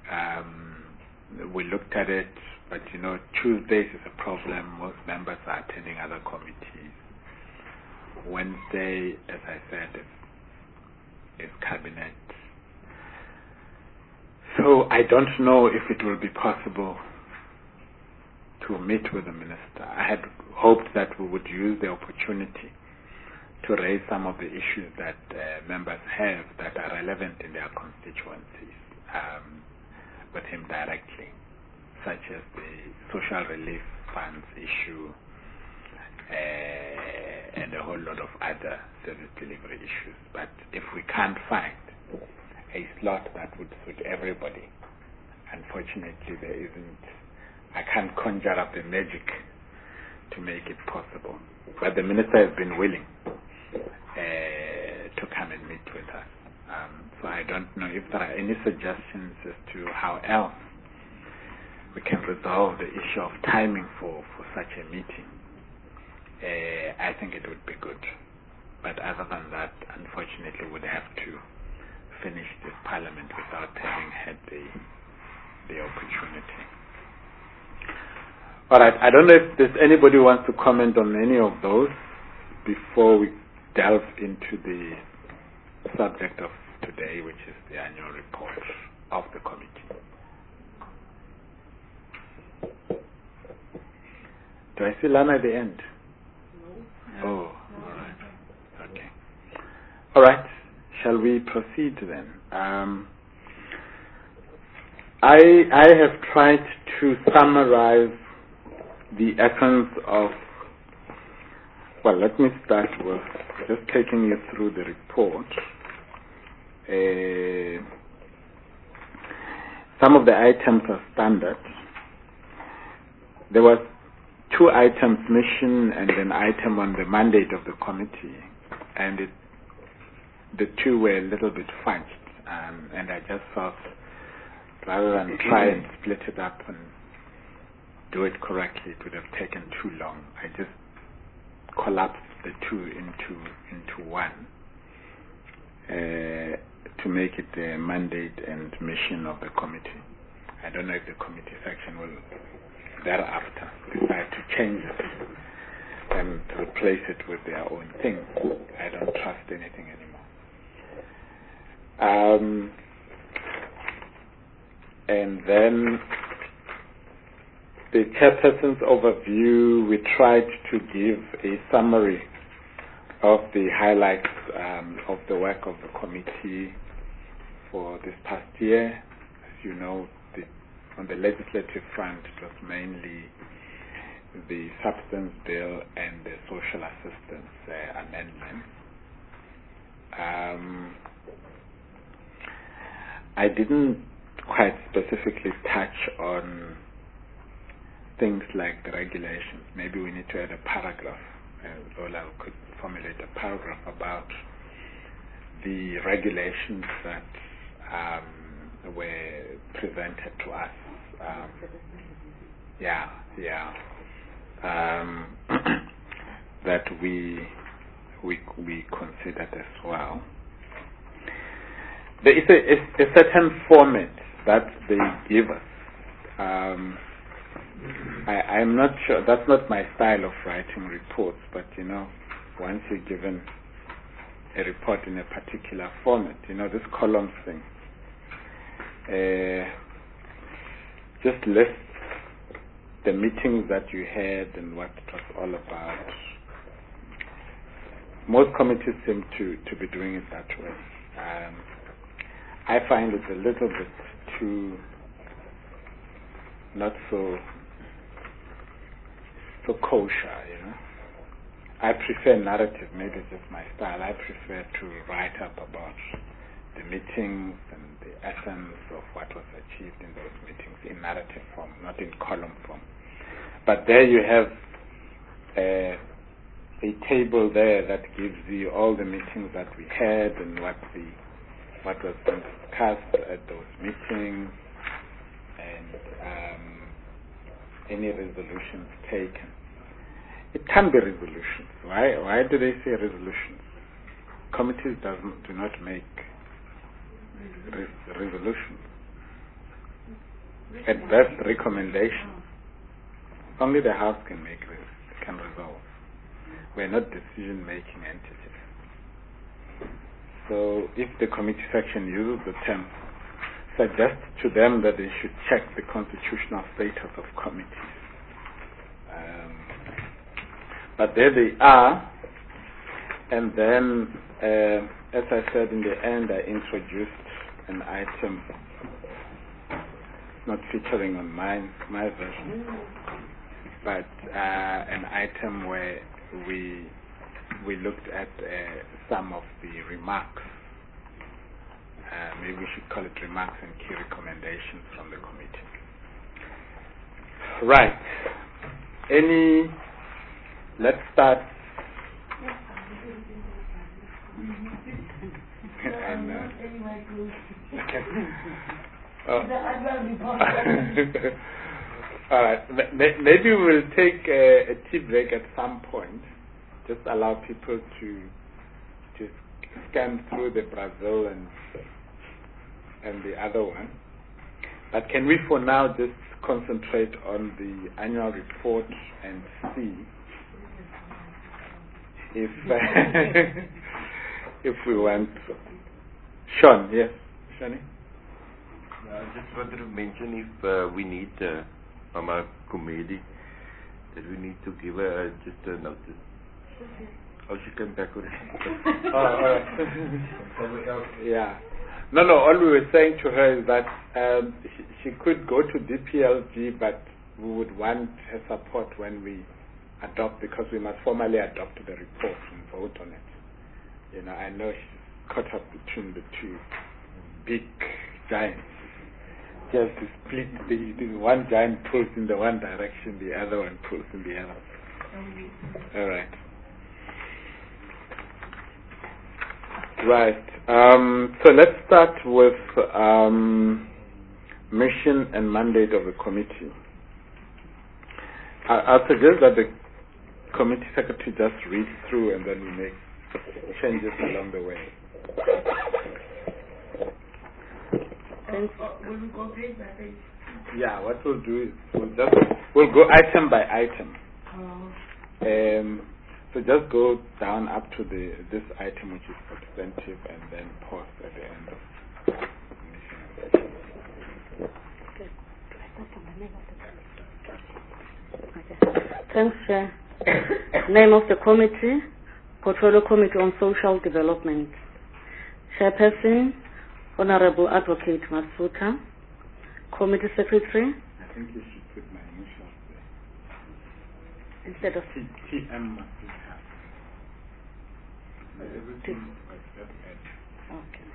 we looked at it, but Tuesdays is a problem. Most members are attending other committees. Wednesday, as I said, is cabinet. So I don't know if it will be possible to meet with the minister. I had hoped that we would use the opportunity to raise some of the issues that members have that are relevant in their constituencies with him directly, such as the social relief funds issue and a whole lot of other service delivery issues. But if we can't find a slot that would suit everybody, unfortunately there isn't. I can't conjure up the magic to make it possible. But the minister has been willing to come and meet with us. So I don't know if there are any suggestions as to how else we can resolve the issue of timing for such a meeting. I think it would be good. But other than that, unfortunately, we'd have to finish this Parliament without having had the opportunity. All right, I don't know if there's anybody who wants to comment on any of those before we delve into the subject of today, which is the annual report of the committee. Do I see Lana at the end? No. Oh, all right. Okay. All right. Shall we proceed then? I have tried to summarize the essence of, well, let me start with just taking you through the report. Some of the items are standard. There was 2 items, mission and an item on the mandate of the committee, and the 2 were a little bit fudged, and I just felt rather than try and split it up and do it correctly, it would have taken too long. I just collapsed the 2 into one to make it the mandate and mission of the committee. I don't know if the committee section will thereafter decide to change it and replace it with their own thing. I don't trust anything anymore. And then the chairperson's overview, we tried to give a summary of the highlights of the work of the committee for this past year. As you know, on the legislative front, it was mainly the substance bill and the social assistance amendments. I didn't quite specifically touch on things like the regulations. Maybe we need to add a paragraph Lola could formulate a paragraph about the regulations that were presented to us. That we considered as well. There is a certain format that they give us. I'm not sure, that's not my style of writing reports, but once you're given a report in a particular format, this column thing just lists the meetings that you had and what it was all about. Most committees seem to be doing it that way. I find it a little bit too not so kosher, I prefer narrative, maybe it's just my style. I prefer to write up about the meetings and the essence of what was achieved in those meetings in narrative form, not in column form. But there you have a table there that gives you all the meetings that we had and what was discussed at those meetings and any resolutions taken. It can be resolutions. Why do they say resolutions? Committees do not make resolutions. At best, recommendations. Only the House can resolve. We're not decision-making entities. So if the committee section uses the term, suggest to them that they should check the constitutional status of committees. But there they are, and then, as I said in the end, I introduced an item not featuring on my version, but an item where we looked at some of the remarks. Maybe we should call it remarks and key recommendations from the committee. Right. Let's start. And, all right. Maybe we'll take a tea break at some point. Just allow people to scan through the Brazil and the other one. But can we for now just concentrate on the annual report and see if we want. Sean, yes. Shani? I just wanted to mention if we need from our committee that we need to give just a notice. Oh, she came back with it. All right. Yeah. No, all we were saying to her is that she could go to DPLG, but we would want her support when we adopt, because we must formally adopt the report and vote on it. I know she's caught up between the two big giants. Just to split the one giant pulls in the one direction, the other one pulls in the other. All right. Right. So let's start with mission and mandate of the committee. I'll suggest that the committee secretary just reads through and then we make changes along the way. Will we go page by page? Yeah, what we'll do is we'll go item by item. So just go down up to this item which is substantive and then pause at the end of the mission. Thanks, Chair. Name of the committee, Portfolio Committee on Social Development. Chairperson, Honorable Advocate Masuta. Committee Secretary. I think you should put my initials there. Instead of TM Masuta. Everything except Ed. Okay.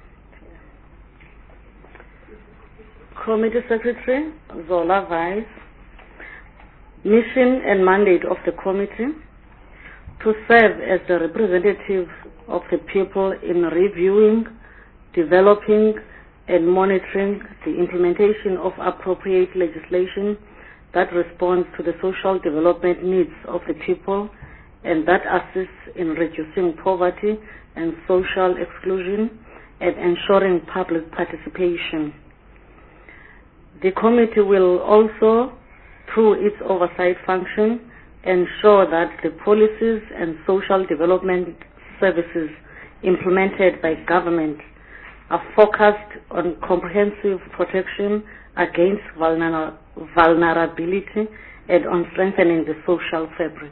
Committee Secretary, Zola Vice. Mission and mandate of the committee. to serve as the representative of the people in reviewing, developing, and monitoring the implementation of appropriate legislation that responds to the social development needs of the people and that assists in reducing poverty and social exclusion and ensuring public participation. The committee will also, through its oversight function, ensure that the policies and social development services implemented by government are focused on comprehensive protection against vulnerability and on strengthening the social fabric.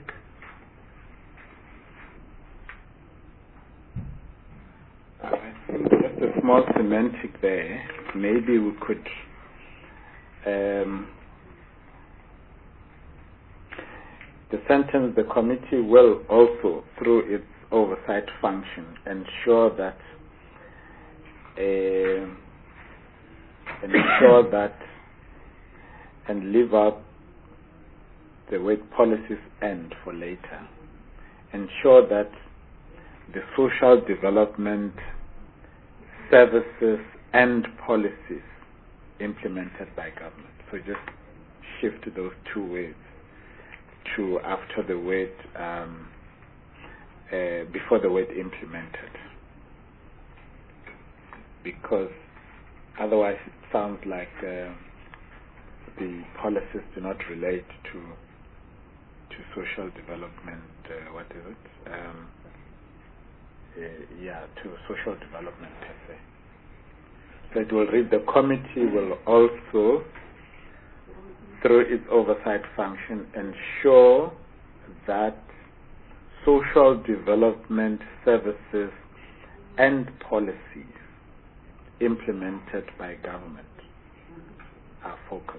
I think just a small semantic there. Maybe we could the sentence, the committee will also, through its oversight function, ensure that and leave out the way policies end for later. Ensure that the social development services and policies implemented by government. So just shift those two words to after the word, before the word implemented. Because otherwise it sounds like the policies do not relate to social development, to social development per se. So it will read, the committee will also, through its oversight function, ensure that social development services and policies implemented by government are focused.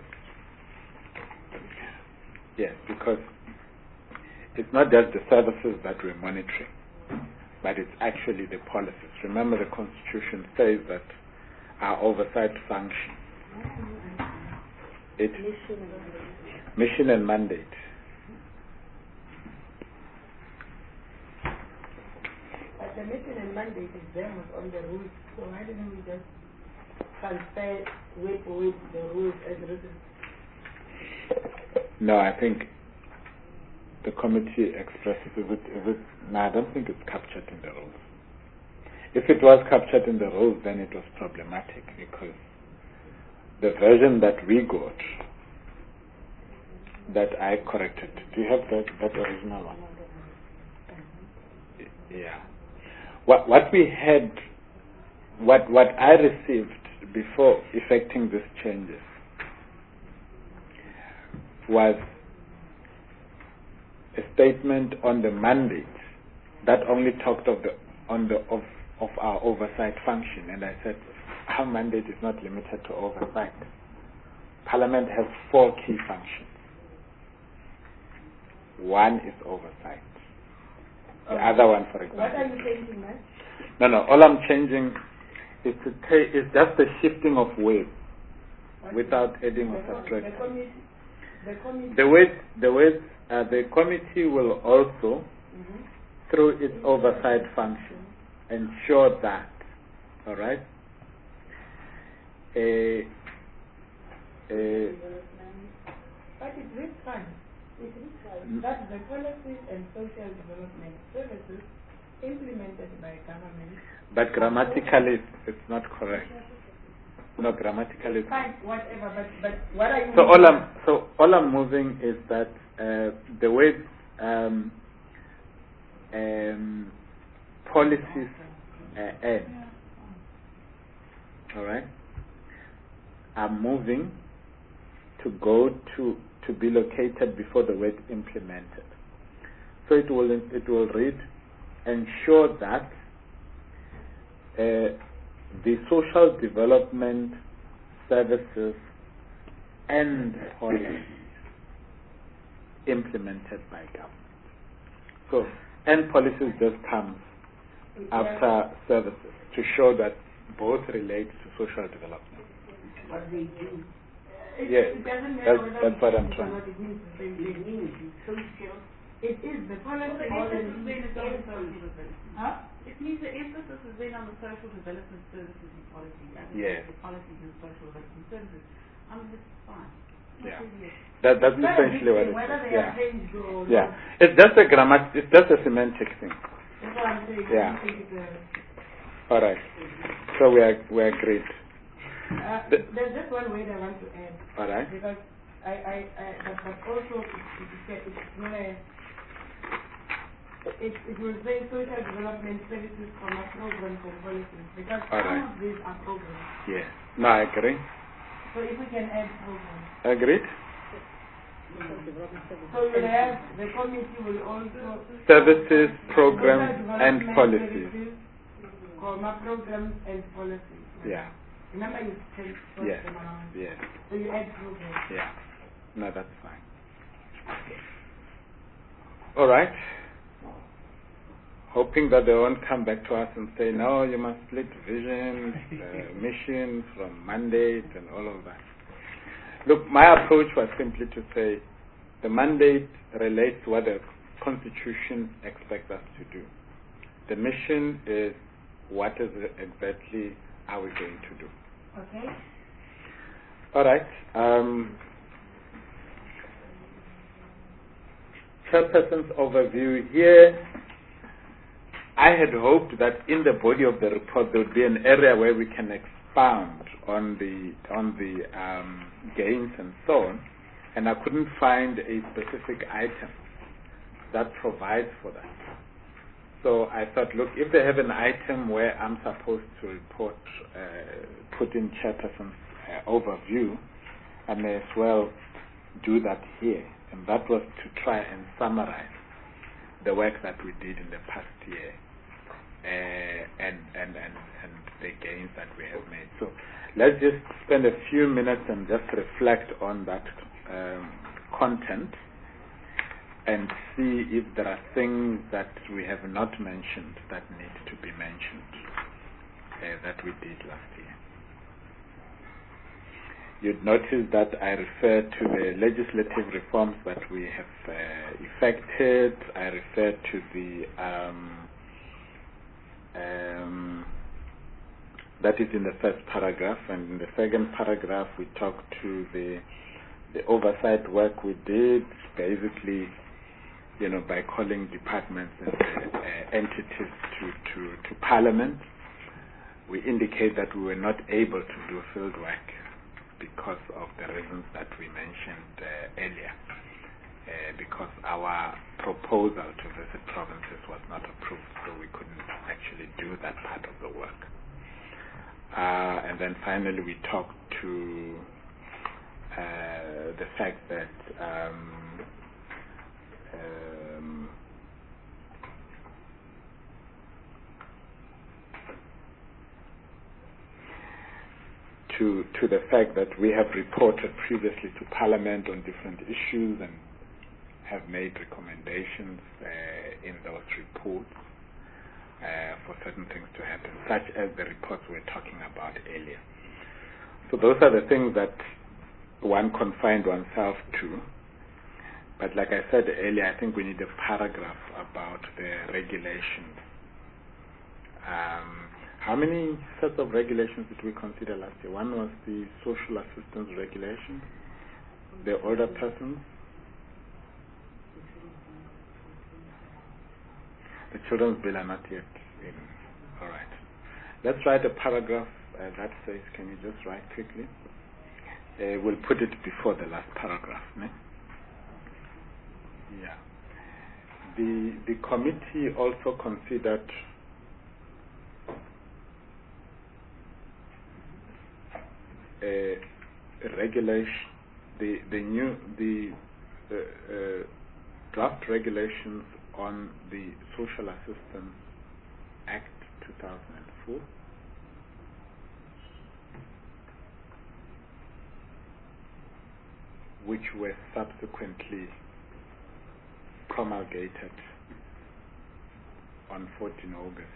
Yes, because it's not just the services that we're monitoring, but it's actually the policies. Remember, the Constitution says that our oversight function, mission and mandate. But the mission and mandate is them on the rules, so why didn't we just transfer with the rules as written? No, I think the committee expresses no, I don't think it's captured in the rules. If it was captured in the rules, then it was problematic, because the version that we got, that I corrected, do you have that original one? Yeah. What we had, what I received before effecting these changes was a statement on the mandate that only talked of our oversight function, and I said our mandate is not limited to oversight. Parliament has 4 key functions. One is oversight. The other one, for example. What are you changing, man? No. All I'm changing is just the shifting of words without adding or subtracting. The committee will also, through its oversight function, ensure that, all right, but it reads fine. That the policies and social development services implemented by government. But grammatically, it's not correct. No, grammatically. Fine, whatever. But what are you? So all I'm moving is that the way policies end, all right, are moving to go to be located before the word implemented. So it will read, ensure that the social development services and policies implemented by government. So, and policies just comes after services to show that both relate to social development. What they do. Yes, that's what I'm trying. It means social It is the policy. The emphasis is then on the social development. Huh? It means the emphasis is then on the social development services and policies, as Yes. opposed to policies and social development services. I mean, it's fine. Yeah. Really is. That's It's not a big essentially what thing it whether is. they are Yeah. changed or Yeah. not. It's just a it's just a semantic thing. That's what I'm saying. Yeah. I don't think it's All right. So we agreed. there's just one word I want to add. All right. Because but also it's not a. It will say social development services from our programs and policies because All some right. of these are programs. Yeah. No, I agree. So if we can add programs. Agreed. So you have the committee will also Services, programs, social and development policies. services, programs and policies. Yeah. Remember you said Yes. them around. Yes. So you add programs. Yeah. No, that's fine. All right. Hoping that they won't come back to us and say, no, you must split vision, mission from mandate and all of that. Look, my approach was simply to say the mandate relates to what the Constitution expects us to do. The mission is what is exactly are we going to do. Okay? All right. Chairperson's overview here. I had hoped that in the body of the report there would be an area where we can expound on the gains and so on, and I couldn't find a specific item that provides for that. So I thought, look, if they have an item where I'm supposed to report, put in Chairperson's overview, I may as well do that here, and that was to try and summarize the work that we did in the past year. And the gains that we have made. So let's just spend a few minutes and just reflect on that content and see if there are things that we have not mentioned that need to be mentioned that we did last year. You'd notice that I referred to the legislative reforms that we have effected. I referred to the that is in the first paragraph, and in the second paragraph we talked to the oversight work we did, basically, by calling departments and entities to Parliament. We indicate that we were not able to do field work because of the reasons that we mentioned earlier. Because our proposal to visit provinces was not approved, so we couldn't actually do that part of the work. And then finally we talked to the fact that to the fact that we have reported previously to Parliament on different issues and have made recommendations in those reports for certain things to happen, such as the reports we were talking about earlier. So those are the things that one confined oneself to. But like I said earlier, I think we need a paragraph about the regulations. How many sets of regulations did we consider last year? One was the social assistance regulation, the older persons, the children's bill are not yet in. All right. Let's write a paragraph that says, can you just write quickly? We'll put it before the last paragraph. Ne? Yeah. The committee also considered regulation, the draft regulations on the Social Assistance Act 2004, which were subsequently promulgated on 14 August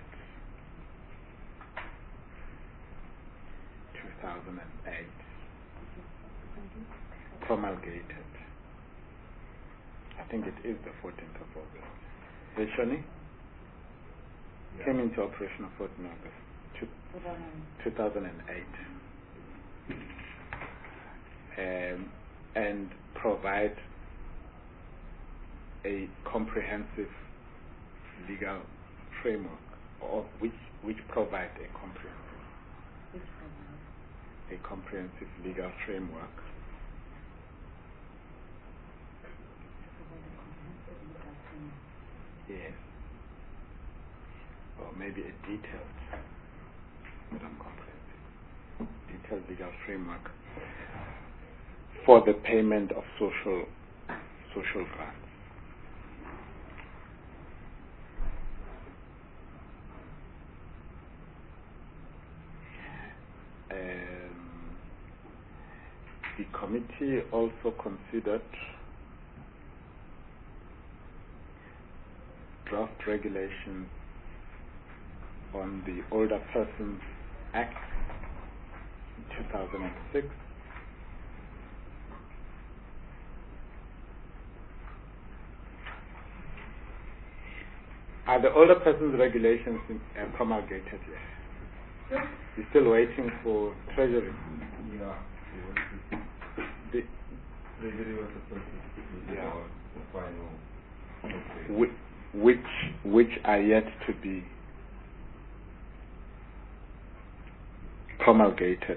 2008. Promulgated. I think it is the 14th of August. Hey, Shani? Yeah. Came into operation on 14th August 2008. And provide a comprehensive legal framework, or which provide a comprehensive legal framework yes, or maybe a detailed legal framework for the payment of social grants. The committee also considered draft regulations on the Older Persons Act in 2006, Are the Older Persons regulations promulgated yet? You're still waiting for Treasury? Yeah. The Treasury was supposed to do the final. Okay. Which are yet to be promulgated.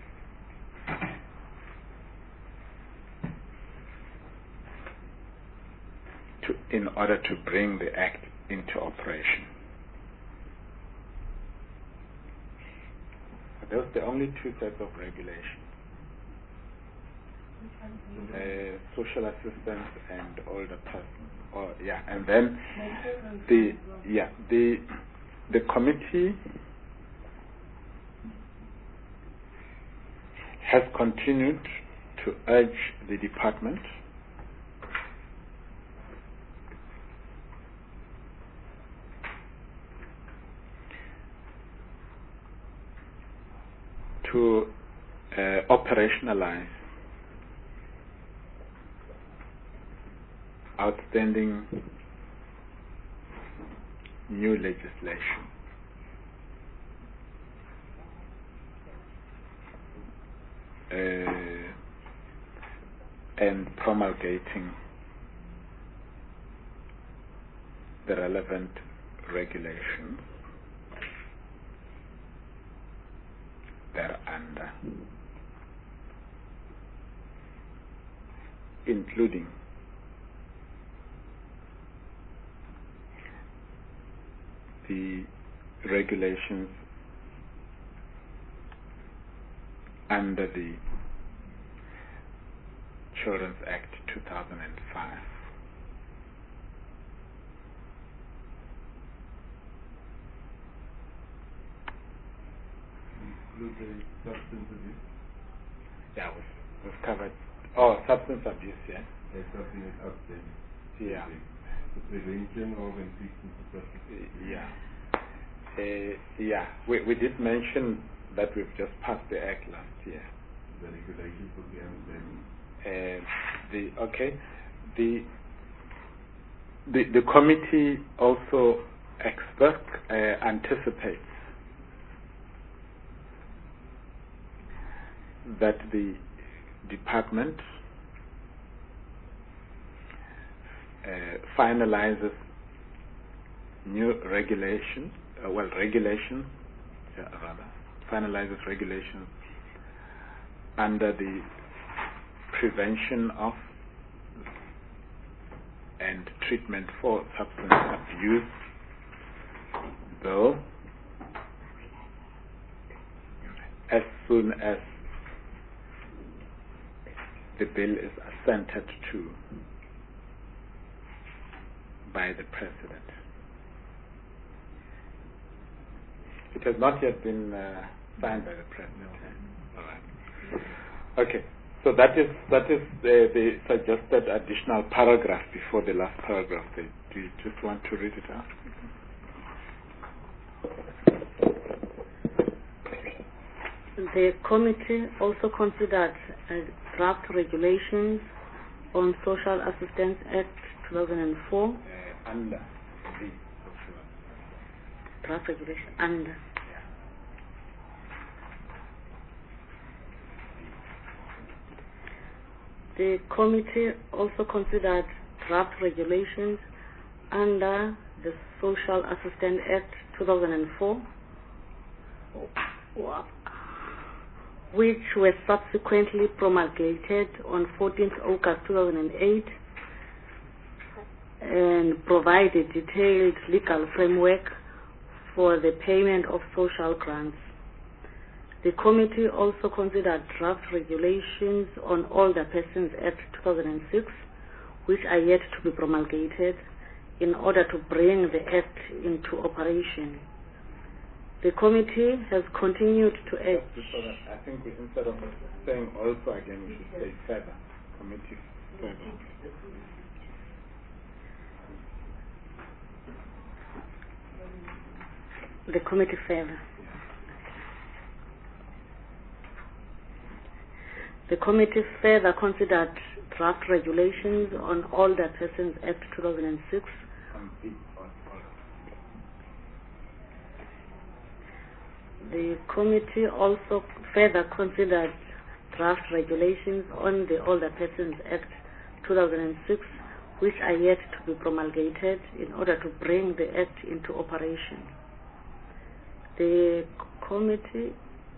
In order to bring the Act into operation. Those are the only two sets of regulations. Social assistance and older persons. And then the committee has continued to urge the department to operationalize outstanding new legislation and promulgating the relevant regulations thereunder, including the regulations under the Children's Act 2005. Include the substance abuse? Yeah, we've covered. Substance abuse, yeah. There's something that's outstanding. Yeah. The prevention of and treatment of substance abuse. We did mention that we've just passed the Act last year. The regulations will be outstanding. The committee also anticipates that the department finalizes new regulations, finalizes regulations under the Prevention of and Treatment for Substance Abuse Bill as soon as the bill is assented to by the President. It has not yet been signed by the President. All right. Okay. So that is the suggested additional paragraph before the last paragraph. Do you just want to read it out? The committee also considered draft regulations on Social Assistance Act 2004. Under the Draft regulation under. The committee also considered draft regulations under the Social Assistance Act 2004, which were subsequently promulgated on 14th August 2008 and provide a detailed legal framework for the payment of social grants. The committee also considered draft regulations on Older Persons Act 2006, which are yet to be promulgated, in order to bring the Act into operation. The committee has continued to urge. I think instead of saying also again, we should say further. Committee further. The committee further. The committee further considered draft regulations on Older Persons Act 2006. The committee also further considered draft regulations on the Older Persons Act 2006, which are yet to be promulgated in order to bring the Act into operation. The committee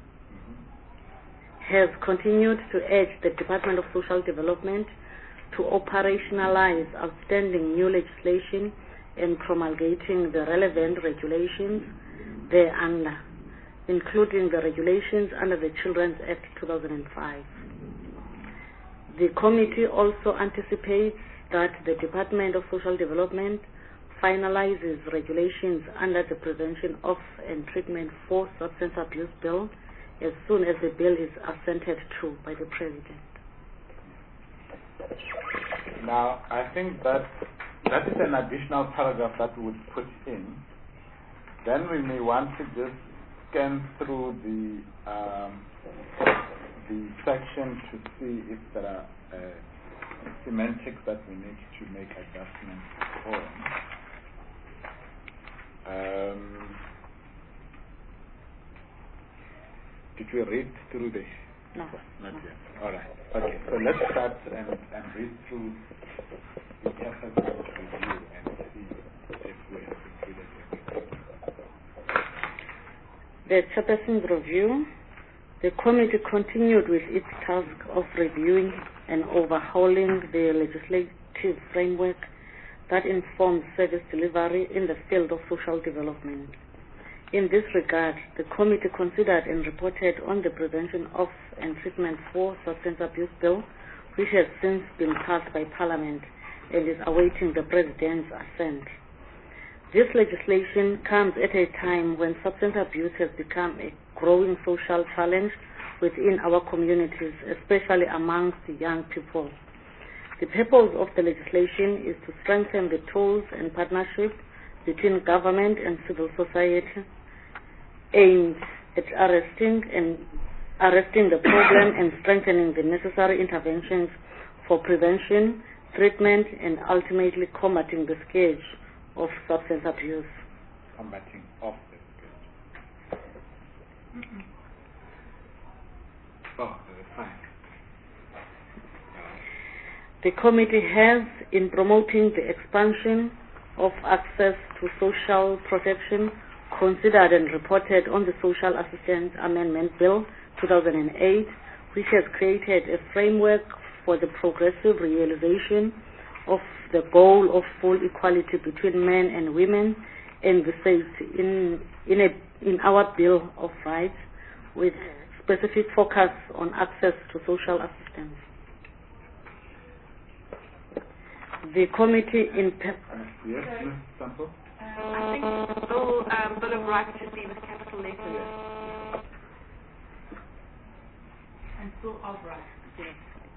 has continued to urge the Department of Social Development to operationalize outstanding new legislation and promulgating the relevant regulations thereunder, including the regulations under the Children's Act 2005. The committee also anticipates that the Department of Social Development finalizes regulations under the Prevention of and Treatment for Substance Abuse Bill as soon as the bill is assented to by the President. Now, I think that is an additional paragraph that we would put in. Then we may want to just scan through the section to see if there are semantics that we need to make adjustments for. Did we read through this? No. Not yet. All right. Okay. So let's start and read through the FSS review and see if we have included everything. The Chairperson's review. The committee continued with its task of reviewing and overhauling the legislative framework that informs service delivery in the field of social development. In this regard, the committee considered and reported on the Prevention of and Treatment for Substance Abuse Bill, which has since been passed by Parliament and is awaiting the President's assent. This legislation comes at a time when substance abuse has become a growing social challenge within our communities, especially amongst young people. The purpose of the legislation is to strengthen the tools and partnerships between government and civil society aimed at arresting the problem and strengthening the necessary interventions for prevention, treatment, and ultimately combating the scourge of substance abuse. Combating of the scourge. Oh, fine. The committee has, in promoting the expansion of access to social protection, considered and reported on the Social Assistance Amendment Bill 2008, which has created a framework for the progressive realization of the goal of full equality between men and women envisaged in our Bill of Rights, with specific focus on access to social assistance. The committee in... Yes, Ms. Sample? I think Bill of Rights should be with capital letters. And Bill of Rights. Yes.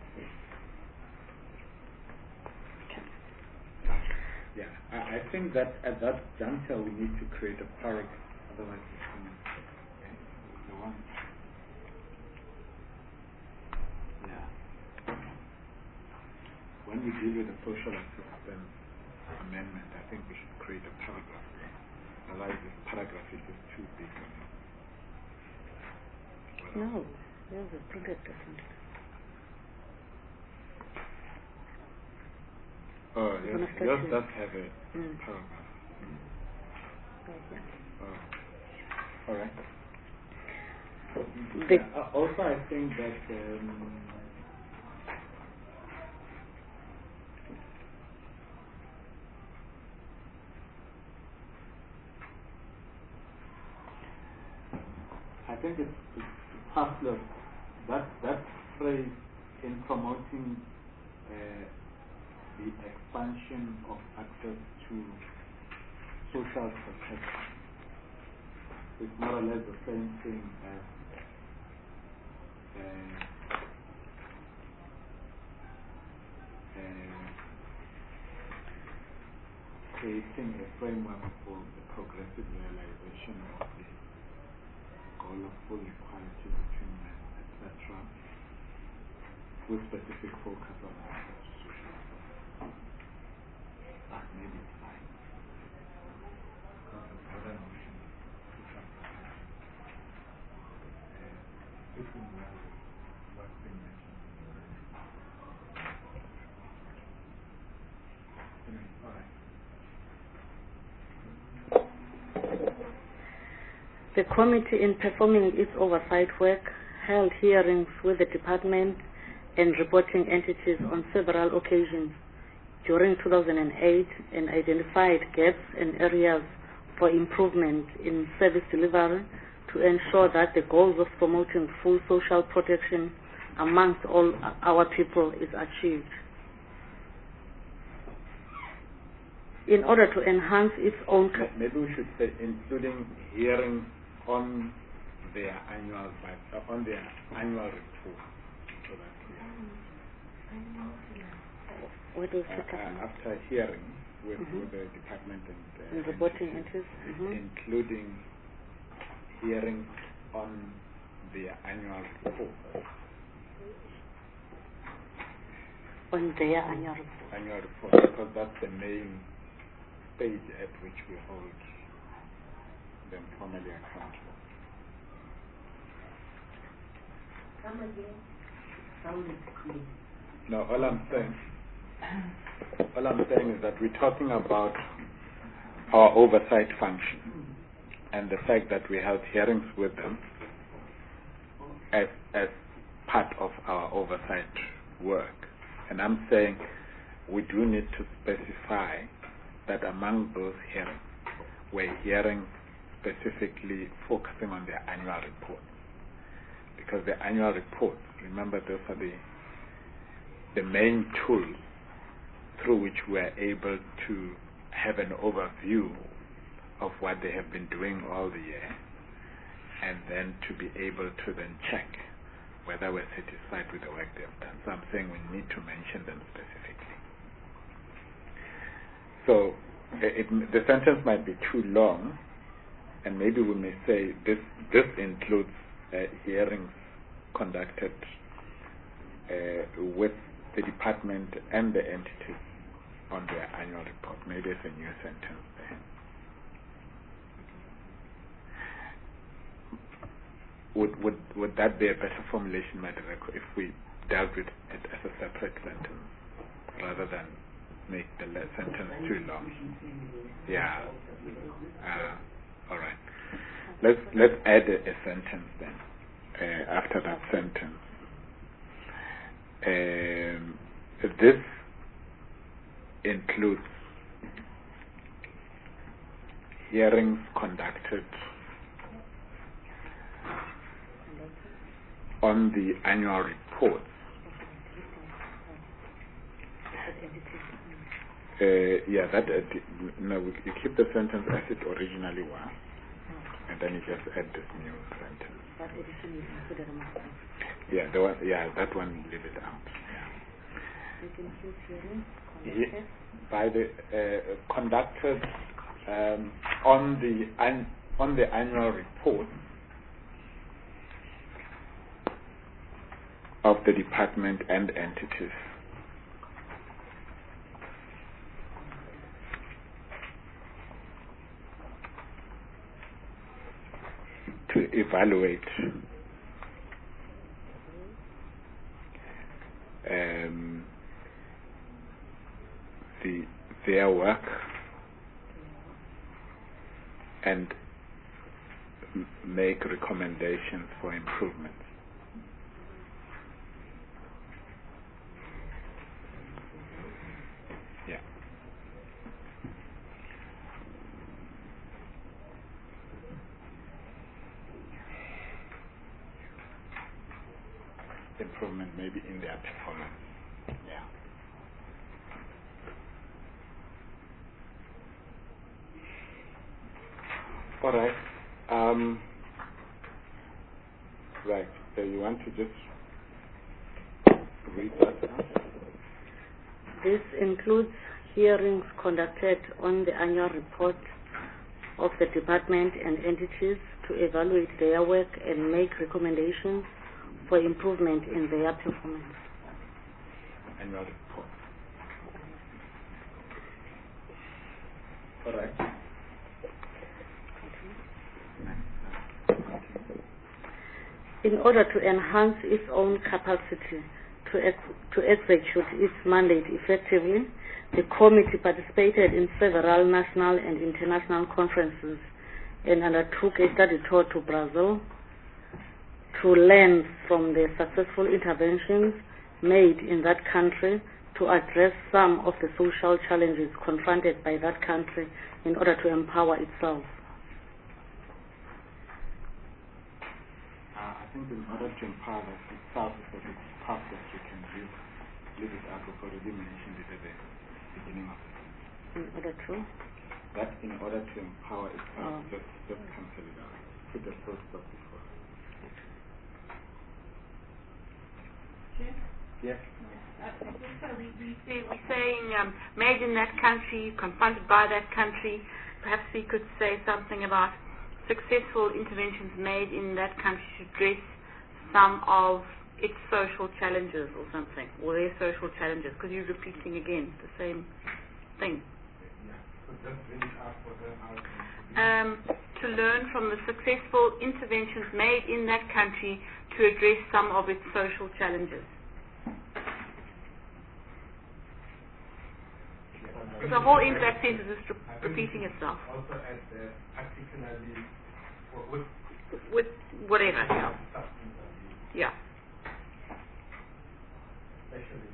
Yeah, I think that at that juncture we need to create a paragraph, otherwise it's going to go on. Yeah. we deal with the social assistance amendment, I think we should create a paragraph there. Otherwise, this paragraph is just too big. No, there's a project, isn't it? Oh, yes, yours does have a paragraph. All right. Also, I think that I think it's tough. That phrase in promoting the expansion of access to social protection is more or less the same thing as creating a framework for the progressive realization of the goal of full equality between men, etc., with specific focus on access to social services. That may be fine. Because the broader notion of social protection fits in well with what's been mentioned in the anyway, all right. The committee, in performing its oversight work, held hearings with the department and reporting entities on several occasions during 2008 and identified gaps and areas for improvement in service delivery to ensure that the goals of promoting full social protection amongst all our people is achieved. In order to enhance its own... Maybe we should say including hearings on their annual report. So that what is it? After hearing with the department and reporting entities, including hearings on their annual report. On their annual report. Annual report, because that's the main stage at which we hold them formally accountable. Come again. Sound is clear. No, all I'm saying is that we're talking about our oversight function and the fact that we held hearings with them as part of our oversight work. And I'm saying we do need to specify that among those hearings, we're hearing specifically focusing on their annual reports. Because the annual reports, remember, those are the main tools through which we're able to have an overview of what they have been doing all the year, and then to be able to then check whether we're satisfied with the work they've done. So I'm saying we need to mention them specifically. So the sentence might be too long, and maybe we may say this includes hearings conducted with the department and the entities on their annual report. Maybe it's a new sentence there. Would that be a better formulation, Madareko, if we dealt with it as a separate sentence rather than make the sentence too long? Yeah. All right. Let's add a sentence then. After that sentence, this includes hearings conducted on the annual reports. Yeah, that no, you keep the sentence as it originally was, and then you just add this new sentence. Yeah, that one, leave it out. Yeah. By the conducted on the annual report of the department and entities. to evaluate their work and make recommendations for improvement. Yeah. Improvement maybe in their performance. Yeah. All right. Right. So you want to just read that out? This includes hearings conducted on the annual report of the department and entities to evaluate their work and make recommendations for improvement in their performance. Annual report. All right. In order to enhance its own capacity to execute its mandate effectively, the committee participated in several national and international conferences and undertook a study tour to Brazil to learn from the successful interventions made in that country to address some of the social challenges confronted by that country in order to empower itself. I think in order to empower itself, it's a task that you can leave it out. I've already mentioned it at the beginning of the In order to? That in order to empower itself, just cancel it out. Put the full stop before. Yes. We're saying made in that country, confronted by that country. Perhaps we could say something about successful interventions made in that country to address some of its social challenges or something, or their social challenges, because you're repeating again the same thing. To learn from the successful interventions made in that country to address some of its social challenges. The whole end of that sentence is repeating itself. Also at particularly with whatever. Yeah. Especially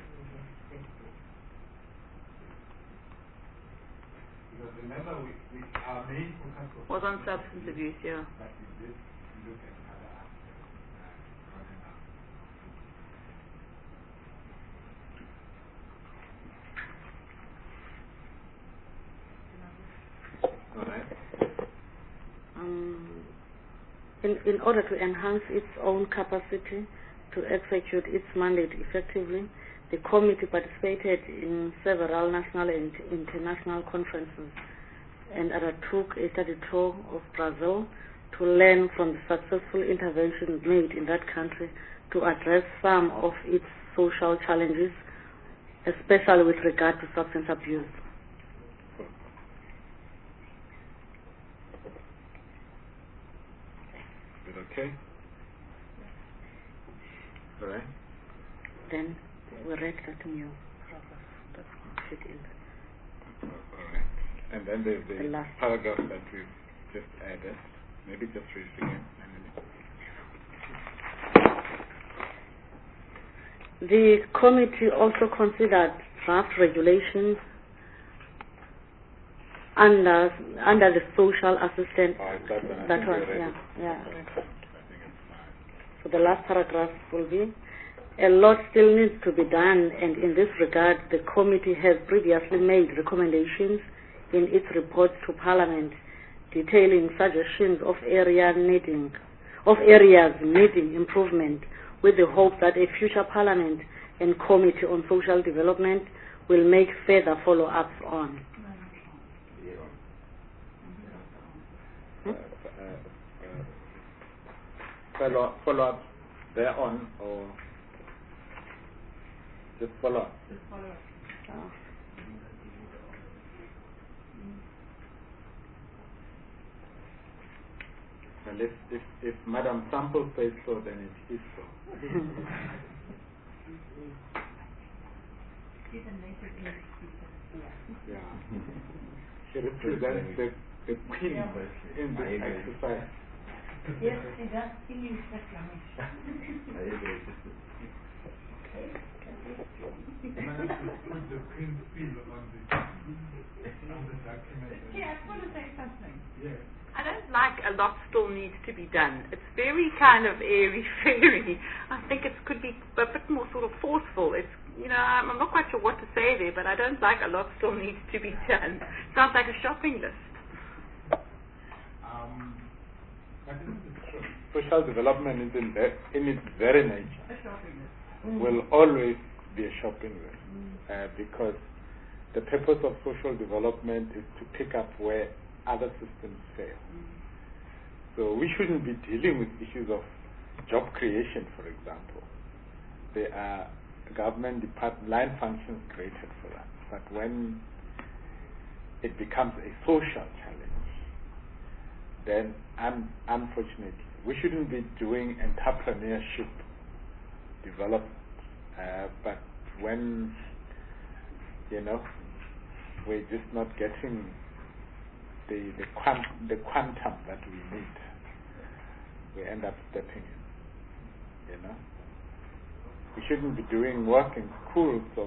because remember our main focus was on substance abuse, yeah. But we did look at other aspects. All right. In order to enhance its own capacity to execute its mandate effectively, the committee participated in several national and international conferences and undertook a study tour of Brazil to learn from the successful interventions made in that country to address some of its social challenges, especially with regard to substance abuse. Is it okay? All right. Then we read that new paragraph. That's fit in. All right. And then the last paragraph that we've just added, maybe just read it again. The committee also considered draft regulations under the social assistance. That one, yeah. I think it's fine. So the last paragraph will be, a lot still needs to be done, and in this regard, the committee has previously made recommendations in its reports to Parliament detailing suggestions of areas needing improvement, with the hope that a future Parliament and Committee on Social Development will make further follow-ups on. Follow-up thereon, or just follow-up? Just follow-up. Well, if Madam Sample says so, then it is so. She's a native English speaker. Yeah. She represents the queen in this exercise. Yes, she does English language. Put the queen seal on the document. Yeah, I want to say something. Yes. I don't like a lot still needs to be done. It's very kind of airy-fairy. I think it could be a bit more sort of forceful. It's, I'm not quite sure what to say there, but I don't like a lot still needs to be done. Sounds like a shopping list. But this is true. Social development is in its very nature A shopping list. will always be a shopping list because the purpose of social development is to pick up where other systems fail. So we shouldn't be dealing with issues of job creation, for example. There are government line functions created for that. But when it becomes a social challenge, then unfortunately, we shouldn't be doing entrepreneurship development. But when, we're just not getting the quantum that we need, we end up stepping in. We shouldn't be doing work in schools of,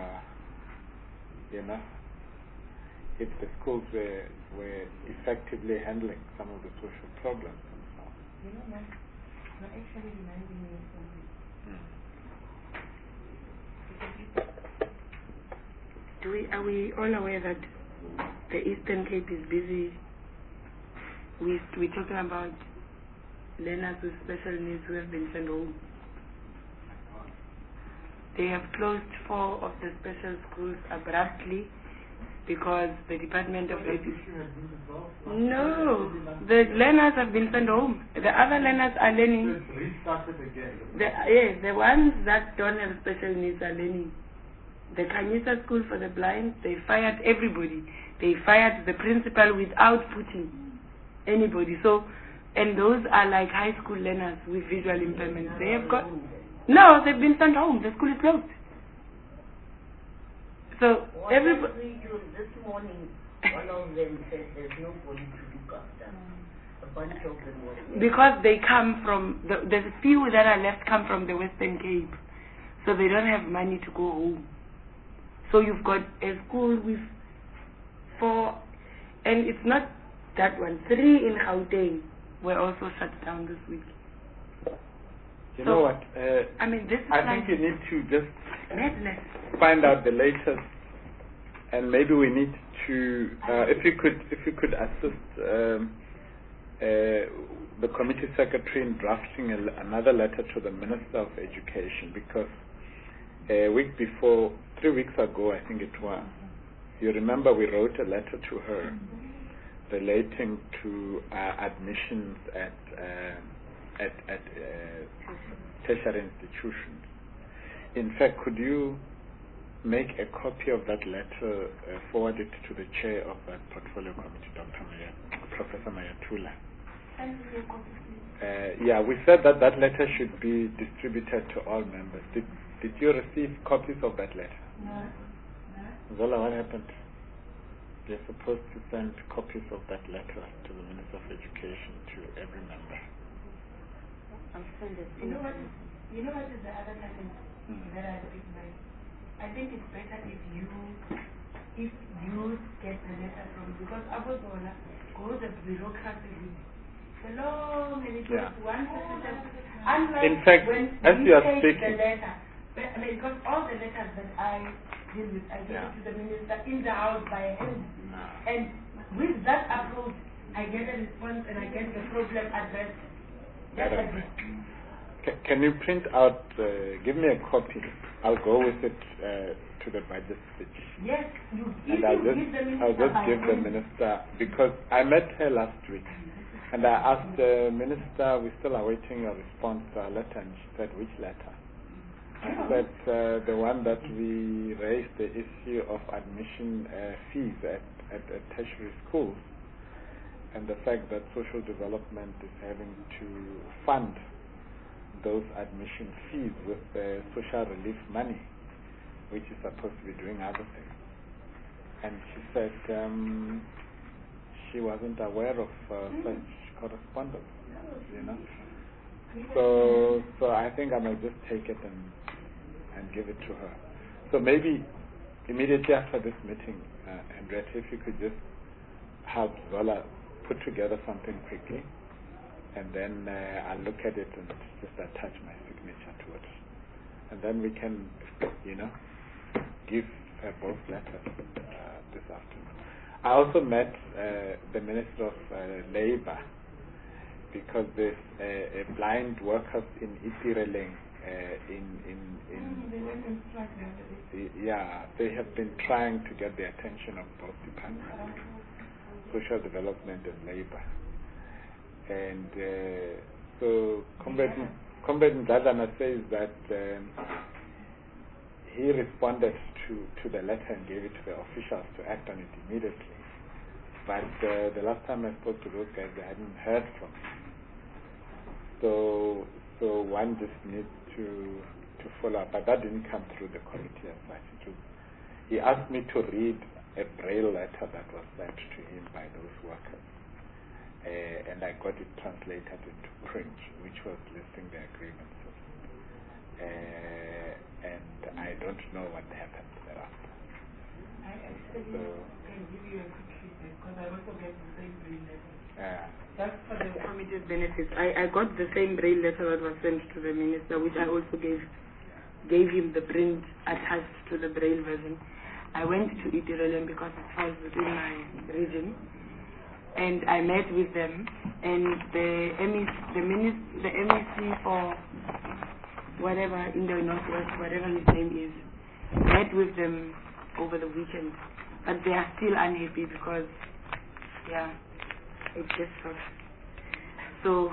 if the schools were effectively handling some of the social problems and so on. You're actually reminding me of something. Are we all aware that the Eastern Cape is busy? We're talking about learners with special needs who have been sent home. They have closed 4 of the special schools abruptly because the Department of Education... No, the learners have been sent home. The other learners are learning. Restarted again. The ones that don't have special needs are learning. The Khanyisa School for the Blind, they fired everybody. They fired the principal without putting anybody. So, and those are like high school learners with visual impairments. They have got... No, they've been sent home. The school is closed. So, everybody... This morning, one of them said there's nobody to look after. A bunch of them were... Because they come from... There's a few that are left come from the Western Cape. So they don't have money to go home. So you've got a school with 4, and it's not that one. 3 in Gauteng were also shut down this week. You know what? This is I think you need to just madness. Find out the latest, and maybe we need to, if you could assist the committee secretary in drafting another letter to the Minister of Education, because a week before, 3 weeks ago, I think it was, you remember we wrote a letter to her relating to admissions at tertiary institutions. In fact, could you make a copy of that letter, forward it to the chair of that portfolio committee, Professor Mayatula? Yeah, we said that letter should be distributed to all members. Did you receive copies of that letter? No. Zola, what happened? You're supposed to send copies of that letter to the Minister of Education to every member. I'll send it. You know what is the other thing that I recognize? I think it's better if you get the letter from, because Abozona goes a bureaucracy with the long, and it goes one person. In fact, as you are speaking, the letter, because all the letters that I deal with, I give it to the minister in the house by hand. And with that approach, I get a response and I get the problem addressed. Can you print out, give me a copy? I'll go with it to the budget speech. Yes, and I'll just give the minister, because I met her last week, and I asked the minister, we're still awaiting a response to our letter, and she said, which letter? I said, the one that we raised the issue of admission fees at tertiary schools. and the fact that social development is having to fund those admission fees with social relief money, which is supposed to be doing other things. And she said she wasn't aware of such correspondence, you know. So I think I might just take it and give it to her. So maybe immediately after this meeting, Henriette, if you could just help Zola put together something quickly, and then I'll look at it and just attach my signature to it. And then we can, you know, give her both letters this afternoon. I also met the Minister of Labour, because there's a blind workers in Itireleng they have been trying to get the attention of both departments, social development and labor. And so Comrade Ndladana says that he responded to the letter and gave it to the officials to act on it immediately. But the last time I spoke to those guys, they hadn't heard from him. So one just needs to follow up. But that didn't come through the committee as such. He asked me to read a Braille letter that was sent to him by those workers. And I got it translated into print, which was listing their grievances. And I don't know what happened thereafter. I actually can give you a quick feedback, because I also get the same Braille letter. That's for the committee's benefits. I got the same Braille letter that was sent to the minister, which I also gave him the print attached to the Braille version. I went to Itireleng because it falls within my region, and I met with them, and the MEC for whatever in the Northwest, whatever his name is, met with them over the weekend, but they are still unhappy because it just sucks. So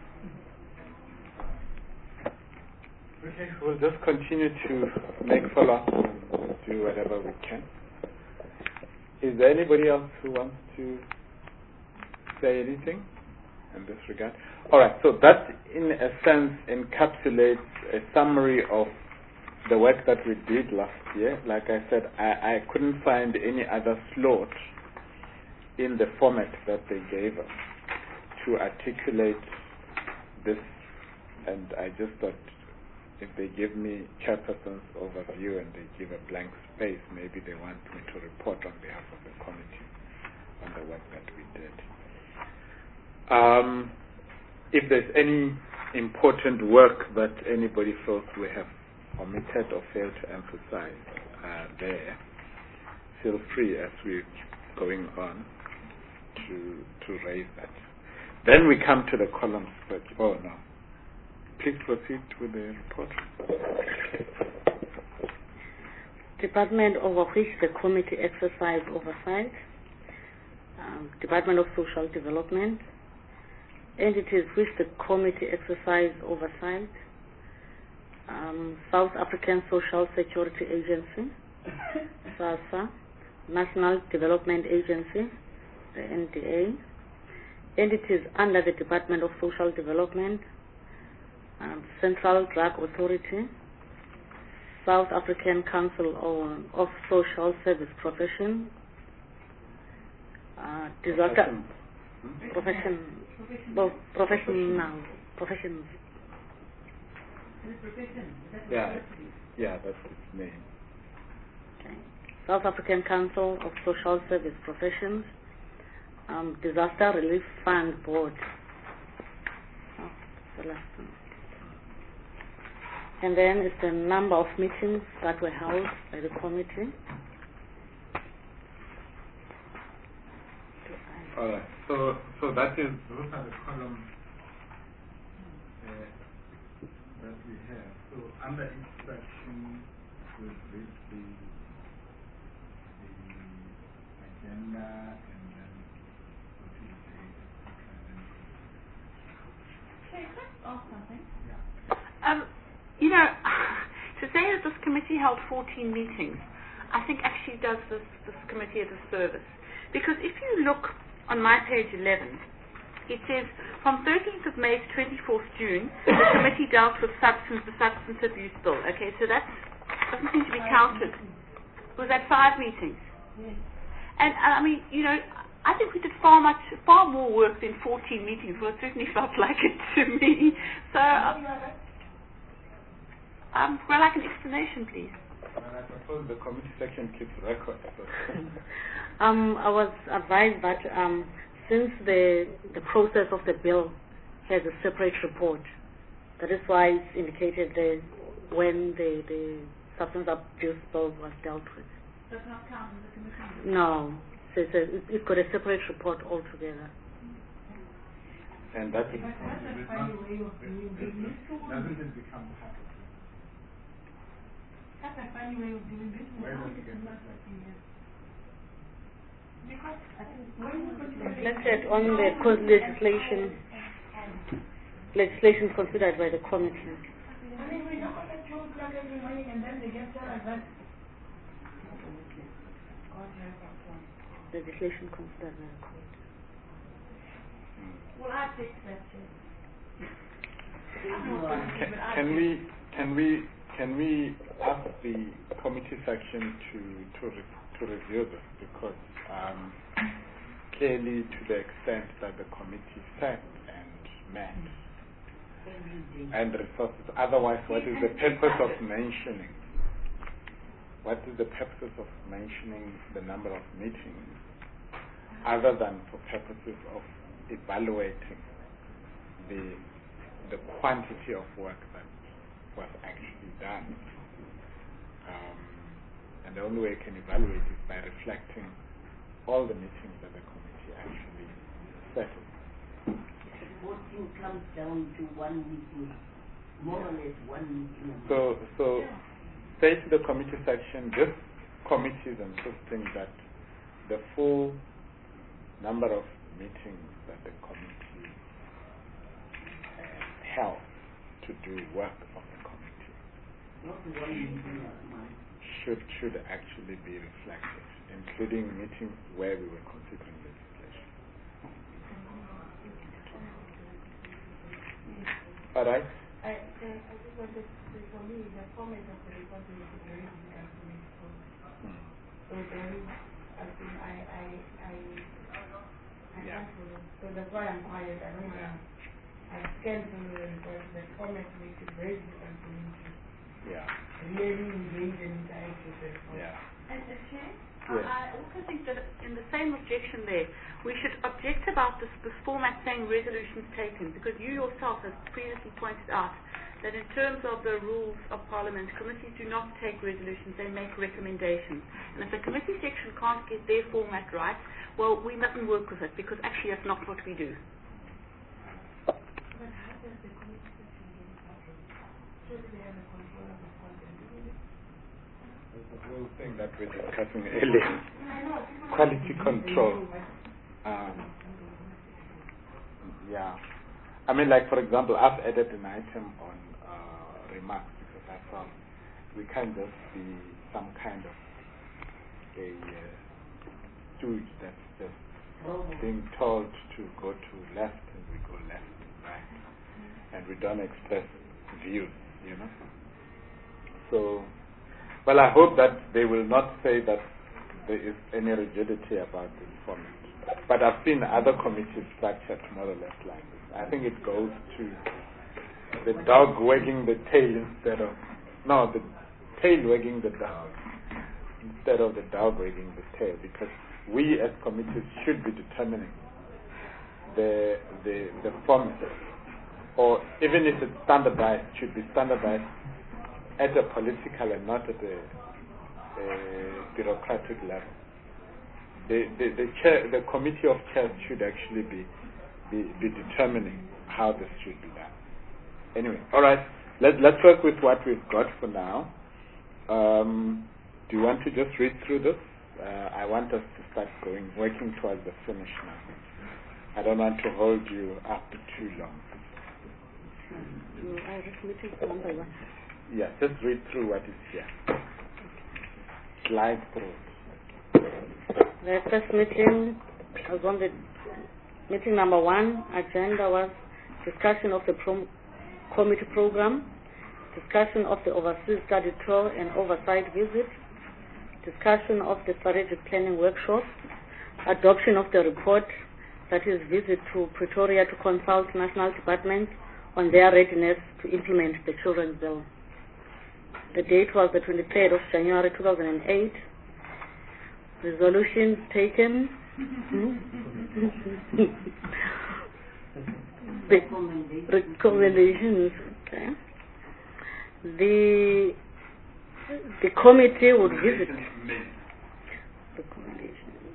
okay, we'll just continue to make follow-ups and do whatever we can. Is there anybody else who wants to say anything in this regard? All right, so that in a sense encapsulates a summary of the work that we did last year. Like I said, I couldn't find any other slot in the format that they gave us to articulate this, and I just thought if they give me chairperson's overview and they give a blank space, maybe they want me to report on behalf of the committee on the work that we did. If there's any important work that anybody feels we have omitted or failed to emphasize there, feel free as we're going on to raise that. Then we come to the columns. Oh no. Please proceed with the report. Department over which the committee exercised oversight, Department of Social Development. Entities which the committee exercised oversight, South African Social Security Agency, SASSA, National Development Agency, the NDA, entities under the Department of Social Development, Central Drug Authority, South African Council of Social Service Profession, disaster professions. Yeah, that's its name. Okay. South African Council of Social Service Professions, Disaster Relief Fund Board. The last one. And then it's the number of meetings that were held by the committee. All right. So that is, those are the columns that we have. So under each section, we'll read the agenda and then go to the date. Can I ask something? Yeah. You know, to say that this committee held 14 meetings, I think actually does this committee a disservice. Because if you look on my page 11, it says, from 13th of May to 24th June, the committee dealt with the substance abuse bill. Okay, so that doesn't seem to be counted. Was that 5 meetings? Yes. And I mean, you know, I think we did far more work than 14 meetings. Well, it certainly felt like it to me. So, well, like an explanation, please. Well, I suppose the committee section keeps records. I was advised that since the process of the bill has a separate report, that is why it's indicated there when the substance abuse bill was dealt with. Does not count as a committee? No, so it's got a separate report altogether. And that is... Doesn't it become part of it? That's a funny way of doing business. Where does it get Because I think when you go to the Reflected on the legislation considered by the committee. I mean, we know that 2 o'clock every morning and then they get told that Legislation considered by the committee. well, I fix that too. Can we ask the committee section to review this, because clearly to the extent that the committee sat and met and resources, otherwise what is the purpose of mentioning? What is the purpose of mentioning the number of meetings other than for purposes of evaluating the quantity of work that was actually done? And the only way you can evaluate is by reflecting all the meetings that the committee actually settled. Voting comes down to 1 meeting, more or less 1 meeting. So say to the committee section, this committee is insisting that the full number of meetings that the committee held to do work of the committee Not 1 meeting a month. should actually be reflected, including meetings where we were considering legislation. All right? I just wanted to say, for me, the format of the report is very difficult for me to follow. So there is, I think I can't follow. So that's why I'm quiet. I don't want to. I scanned through the report. The format makes it very difficult for me to really engage and interact with the report. And Chair, Yes. I also think that in the same objection there, we should object about this format saying resolutions taken, because you yourself have previously pointed out that in terms of the rules of Parliament, committees do not take resolutions, they make recommendations. And if the committee section can't get their format right, well, we mustn't work with it, because actually that's not what we do. But how does the committee section get it right? Surely they have a control of the content. That's the whole thing that we're discussing earlier. Quality control. I mean, like, for example, I've added an item on remarks, because I thought we can't just be some kind of a stooge that's just being told to go to left and we go left and right, and we don't express views, you know. So, well, I hope that they will not say that there is any rigidity about this format. But I've seen other committees structured more or less like this. I think it goes to the dog wagging the tail instead of... No, the tail wagging the dog instead of the dog wagging the tail, because we as committees should be determining the format, or even if it's standardized, should be standardized at a political and not at a bureaucratic level. The committee of chairs should actually be determining how this should be done. Anyway, all right. Let's work with what we've got for now. Do you want to just read through this? I want us to start working towards the finish now. I don't want to hold you up too long. I just meeting one by one. Yeah, just read through what is here. Slide through it. The first meeting was on the Meeting number 1, agenda was discussion of the committee program, discussion of the overseas study tour and oversight visit, discussion of the strategic planning workshop, adoption of the report, that is visit to Pretoria to consult national departments on their readiness to implement the Children's Bill. The date was the 23rd of January 2008. Resolutions taken. The recommendations. Okay. The committee would visit. Recommendations.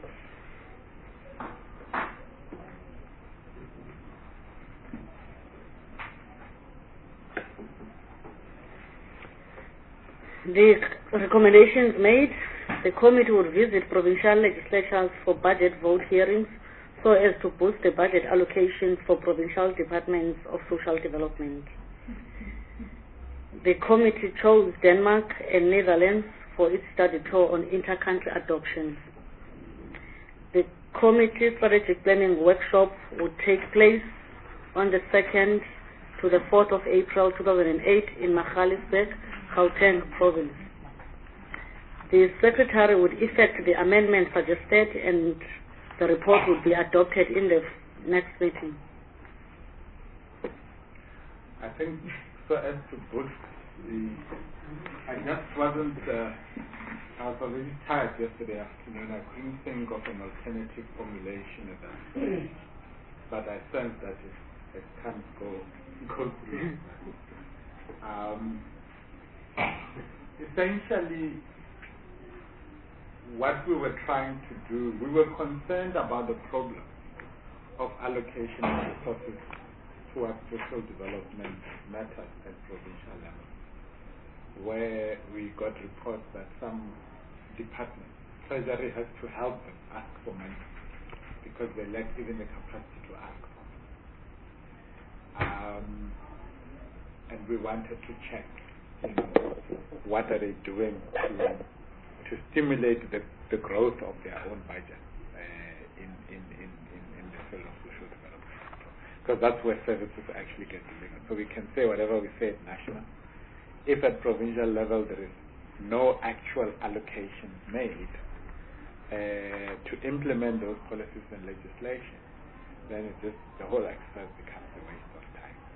The recommendations made, the committee would visit provincial legislatures for budget vote hearings so as to boost the budget allocations for provincial departments of social development. The committee chose Denmark and Netherlands for its study tour on inter-country adoptions. The committee strategic planning workshop would take place on the 2nd to the 4th of April 2008 in Magaliesberg, Gauteng province. The secretary would effect the amendment suggested and the report would be adopted in the next meeting. I think so as to boost the, I just wasn't, I was already tired yesterday afternoon. I couldn't think of an alternative formulation at that stage. But I sense that it can't go through. Essentially, what we were trying to do, we were concerned about the problem of allocation of resources towards social development matters at provincial level, where we got reports that some departments, Treasury has to help them ask for money because they lack even the capacity to ask for it. And we wanted to check, what are they doing to stimulate the growth of their own budget in the field of social development, because that's where services actually get delivered. So we can say whatever we say at national. If at provincial level there is no actual allocation made to implement those policies and legislation, then the whole exercise becomes a waste of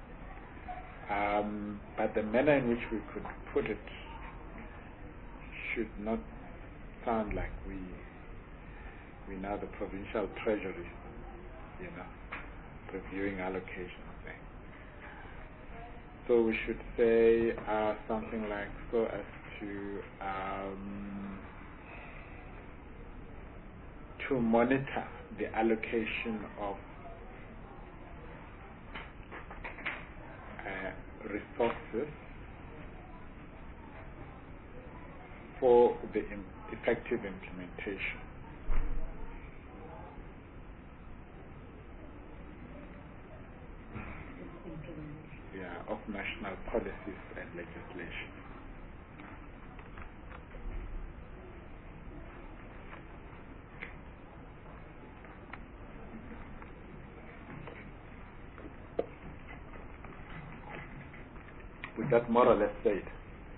time. But the manner in which we could put it should not sound like we now the provincial treasury, reviewing allocation thing. So we should say something like so as to monitor the allocation of resources for the effective implementation of national policies and legislation. Would that more or less say it?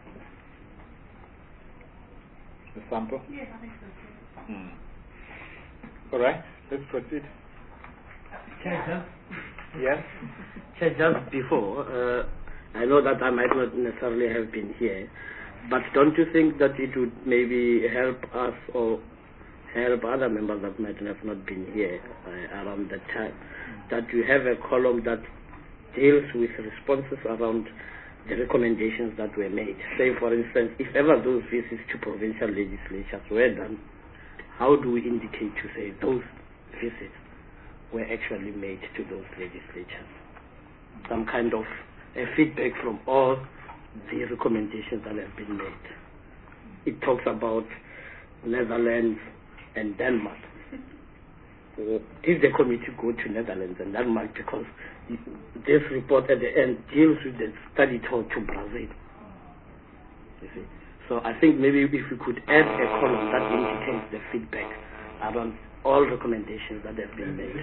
The sample? Yes, I think so. All right, let's proceed. Chair, yes? Chair, just before, I know that I might not necessarily have been here, but don't you think that it would maybe help us or help other members that might have not been here around that time, that you have a column that deals with responses around the recommendations that were made? Say, for instance, if ever those visits to provincial legislatures were done, how do we indicate to say those visits were actually made to those legislatures? Some kind of a feedback from all the recommendations that have been made. It talks about Netherlands and Denmark. Did the committee go to Netherlands and Denmark, because this report at the end deals with the study tour to Brazil? You see? So I think maybe if we could add a column that indicates the feedback around all recommendations that have been made.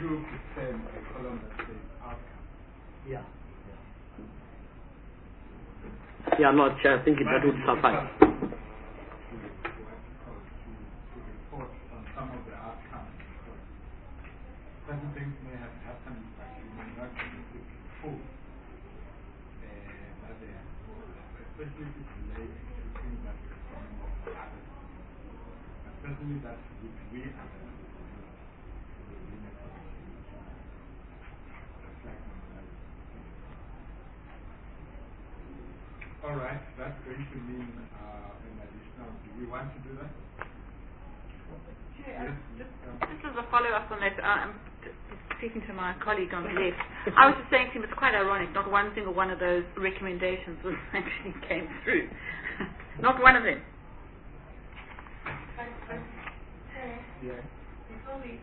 Yeah. Yeah, no, Chair, I think that would suffice. To report on some of the outcomes. Certain things may have happened, but you may not be full. Especially if it's related to things that are coming from others. Certainly that which we have all right, that's going to mean an additional. Do we want to do that? Yes. Just as a follow-up on that, I'm speaking to my colleague on the left. I was just saying to him, it's quite ironic, not one single one of those recommendations was actually came through. Not one of them. Yeah. Before we,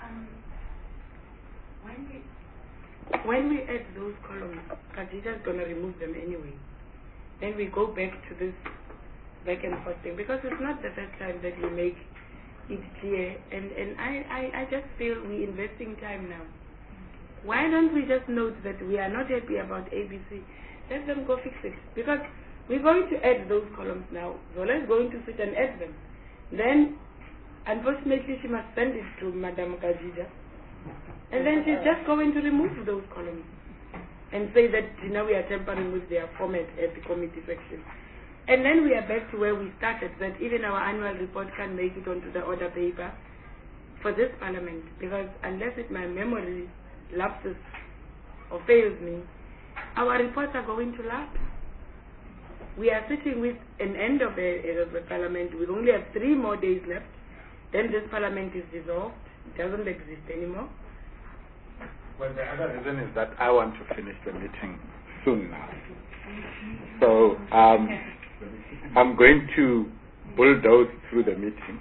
when we add those columns, Khadija's going to remove them anyway. Then we go back to this back and forth thing, because it's not the first time that we make it clear, and I just feel we're investing time now. Why don't we just note that we are not happy about ABC? Let them go fix it, because we're going to add those columns now. Zola's going to sit and add them. Then, unfortunately, she must send it to Madam Khadija, and then she's just going to remove those columns and say that we are tampering with their format at the committee section. And then we are back to where we started, that even our annual report can't make it onto the order paper for this parliament, because unless my memory lapses or fails me, our reports are going to lapse. We are sitting with an end of a parliament. We only have 3 more days left. Then this parliament is dissolved. It doesn't exist anymore. Well, the other reason is that I want to finish the meeting soon now. So I'm going to bulldoze through the meeting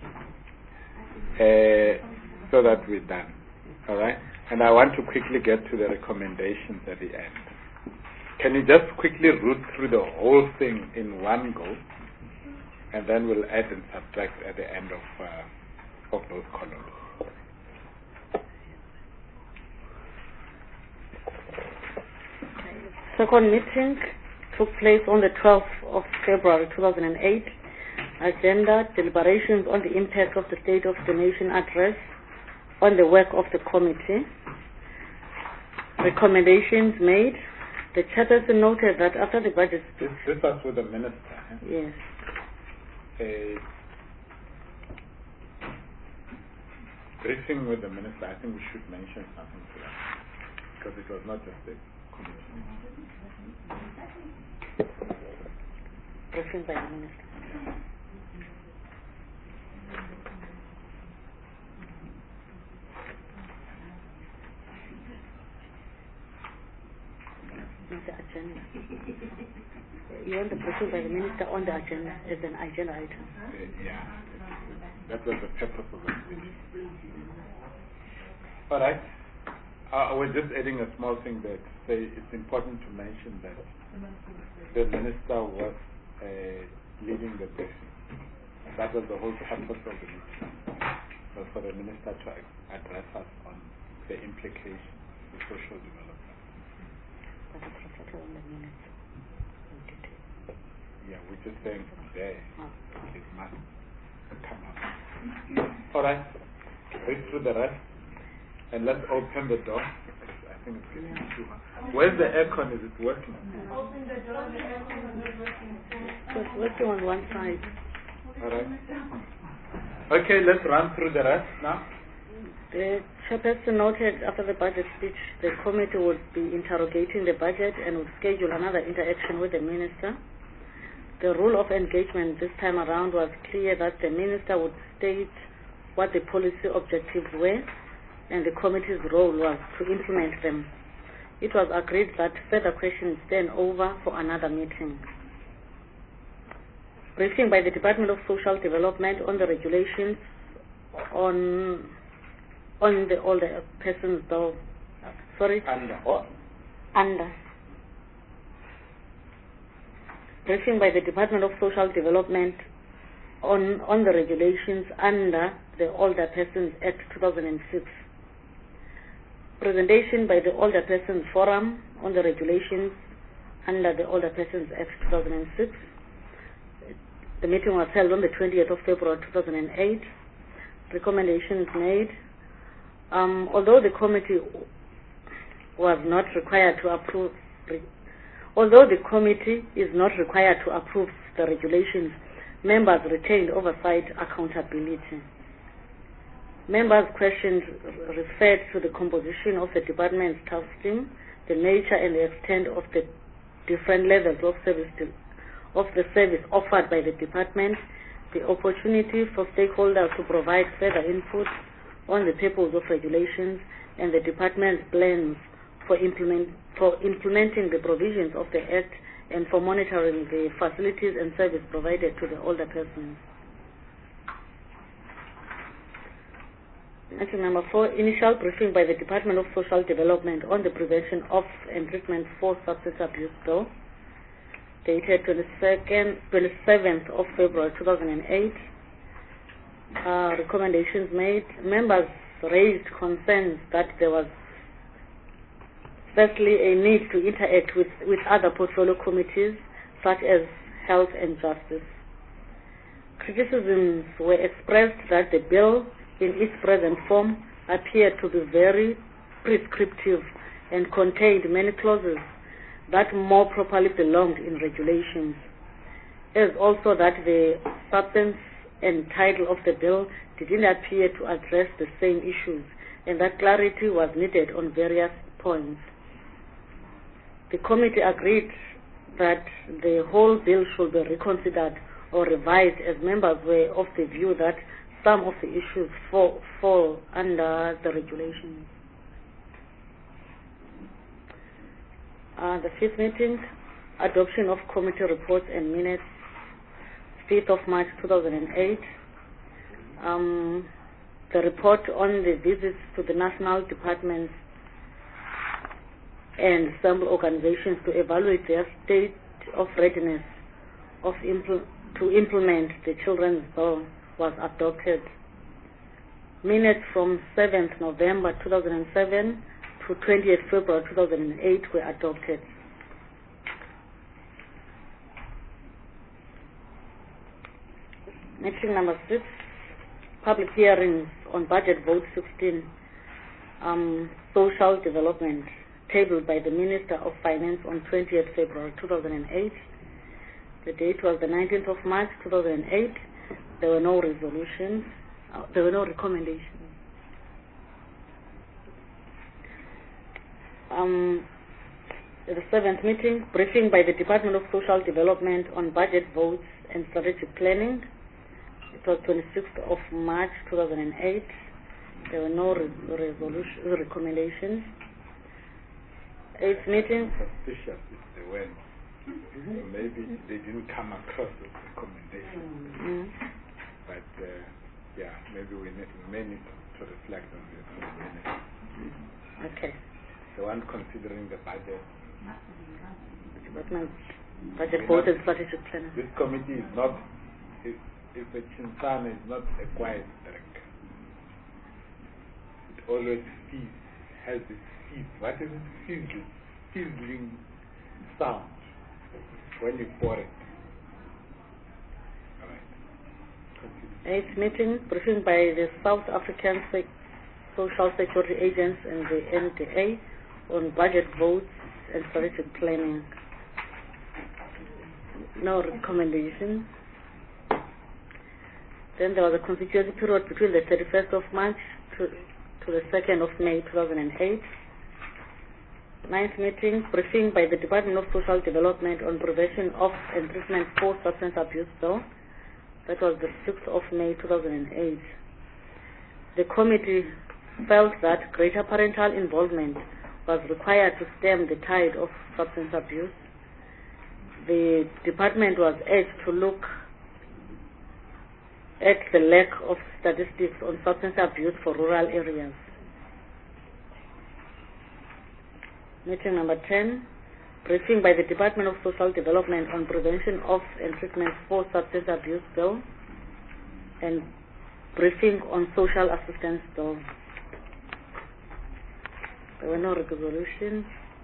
so that we're done. All right? And I want to quickly get to the recommendations at the end. Can you just quickly root through the whole thing in one go, and then we'll add and subtract at the end of those columns. Second meeting took place on the 12th of February 2008. Agenda, deliberations on the impact of the State of the Nation address on the work of the committee. Recommendations made. The chairperson noted that after the budget speech... This was with the minister. Yes. Briefing with the minister, I think we should mention something to that, because it was not just the committee. Briefing by the minister. The agenda. You want the briefing by the minister on the agenda as an agenda item? Yeah. That was the purpose of the meeting. All right. I was just adding a small thing that say it's important to mention that the minister was leading the briefing. That was the whole purpose of the meeting. Was for the minister to address us on the implications of social development. But it's reflected on the minutes. Yeah, we're just saying today it must come up. All right. Read through the rest. And let's open the door. I think it's getting too hot. Where's the aircon? Is it working? Open the door, the aircon is not working. It's working on one side. All right. Okay, let's run through the rest now. The chairperson noted after the budget speech, the committee would be interrogating the budget and would schedule another interaction with the minister. The rule of engagement this time around was clear that the minister would state what the policy objectives were, and the committee's role was to implement them. It was agreed that further questions stand over for another meeting. Briefing by the Department of Social Development on the regulations on the older persons though. Under. Briefing by the Department of Social Development on the regulations under the Older Persons Act 2006. Presentation by the Older Persons Forum on the regulations under the Older Persons Act 2006. The meeting was held on the 20th of February 2008. Recommendations made. Although the committee was not required to approve, although the committee is not required to approve the regulations, members retained oversight accountability. Members' questions referred to the composition of the department's staff team, the nature and the extent of the different levels of the service offered by the department, the opportunity for stakeholders to provide further input on the purpose of regulations, and the department's plans for implementing the provisions of the Act and for monitoring the facilities and service provided to the older persons. Item number 4, initial briefing by the Department of Social Development on the Prevention of and Treatment for Substance Abuse Bill, dated 27th of February 2008. Recommendations made. Members raised concerns that there was firstly a need to interact with other portfolio committees such as Health and Justice. Criticisms were expressed that the bill in its present form appeared to be very prescriptive and contained many clauses that more properly belonged in regulations, as also that the substance and title of the bill didn't appear to address the same issues, and that clarity was needed on various points. The committee agreed that the whole bill should be reconsidered or revised, as members were of the view that some of the issues fall under the regulations. The fifth meeting, adoption of committee reports and minutes, 5th of March 2008. The report on the visits to the national departments and some organizations to evaluate their state of readiness to implement the Children's Bill was adopted. Minutes from 7th November 2007 to 20th February 2008 were adopted. Meeting number 6, public hearings on budget vote 16, social development, tabled by the Minister of Finance on 20th February 2008. The date was the 19th of March 2008. There were no resolutions. There were no recommendations. The 7th meeting, briefing by the Department of Social Development on budget votes and strategic planning. It was 26th of March 2008. There were no recommendations. 8th meeting. Suspicious is the word. Maybe they didn't come across with recommendations. But yeah, maybe we may need to reflect on this. Okay. The one considering the budget. Department budget vote and strategic planning. This committee is not, if a Chinsana is not a quiet drink. It always has this what is it? Sizzling sound when you pour it. All right. 8th meeting, briefing by the South African Social Security Agents and the NDA on budget votes and strategic planning. No recommendation. Then there was a constituency period between the 31st of March to the 2nd of May 2008. 9th meeting, briefing by the Department of Social Development on prevention of and treatment for substance abuse bill. That was the 6th of May 2008. The committee felt that greater parental involvement was required to stem the tide of substance abuse. The department was urged to look at the lack of statistics on substance abuse for rural areas. Meeting number 10, briefing by the Department of Social Development on prevention of and treatment for substance abuse bill. And briefing on social assistance bill. There were no resolutions.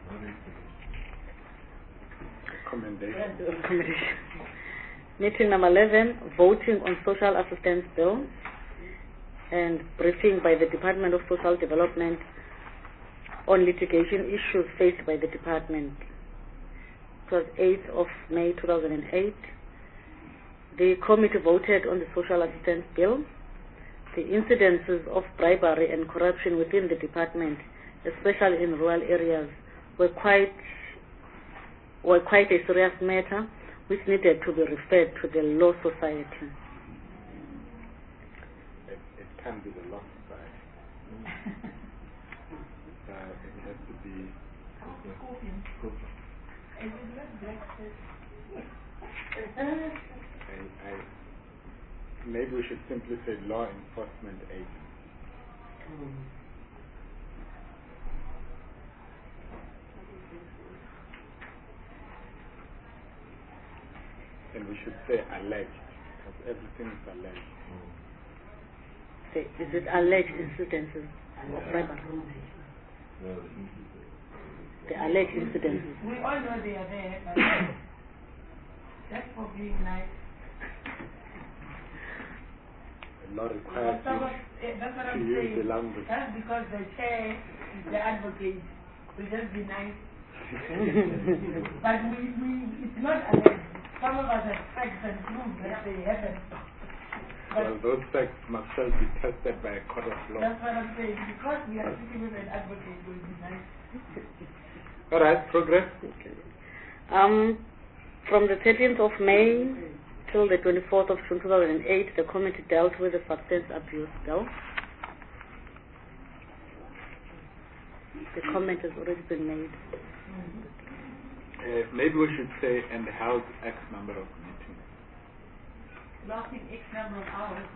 Recommendation. Meeting number 11, voting on social assistance bill and briefing by the Department of Social Development on litigation issues faced by the department. It was 8th of May 2008. The committee voted on the social assistance bill. The incidences of bribery and corruption within the department, especially in rural areas, were quite a serious matter which needed to be referred to the Law Society. It can be the Law Society. It has to be. Maybe we should simply say Law Enforcement Agency. And we should say alleged, because everything is alleged. Is it alleged incidences of bribery? The alleged incidences. We all know they are there, but just for being nice. The law requires that's what to I'm use saying. the language. That's because the chair is the advocate. We just be nice. But it's not alleged. Some of us have facts and proof that they haven't. Well, those facts must first be tested by a court of law. That's what I'm saying. Because we are sitting with an advocate, will be nice. All right, progress. Okay. From the 13th of May till the 24th of June 2008, the committee dealt with the substance abuse bill. The comment has already been made. Maybe we should say, and held X number of meetings. Lasting X number of hours.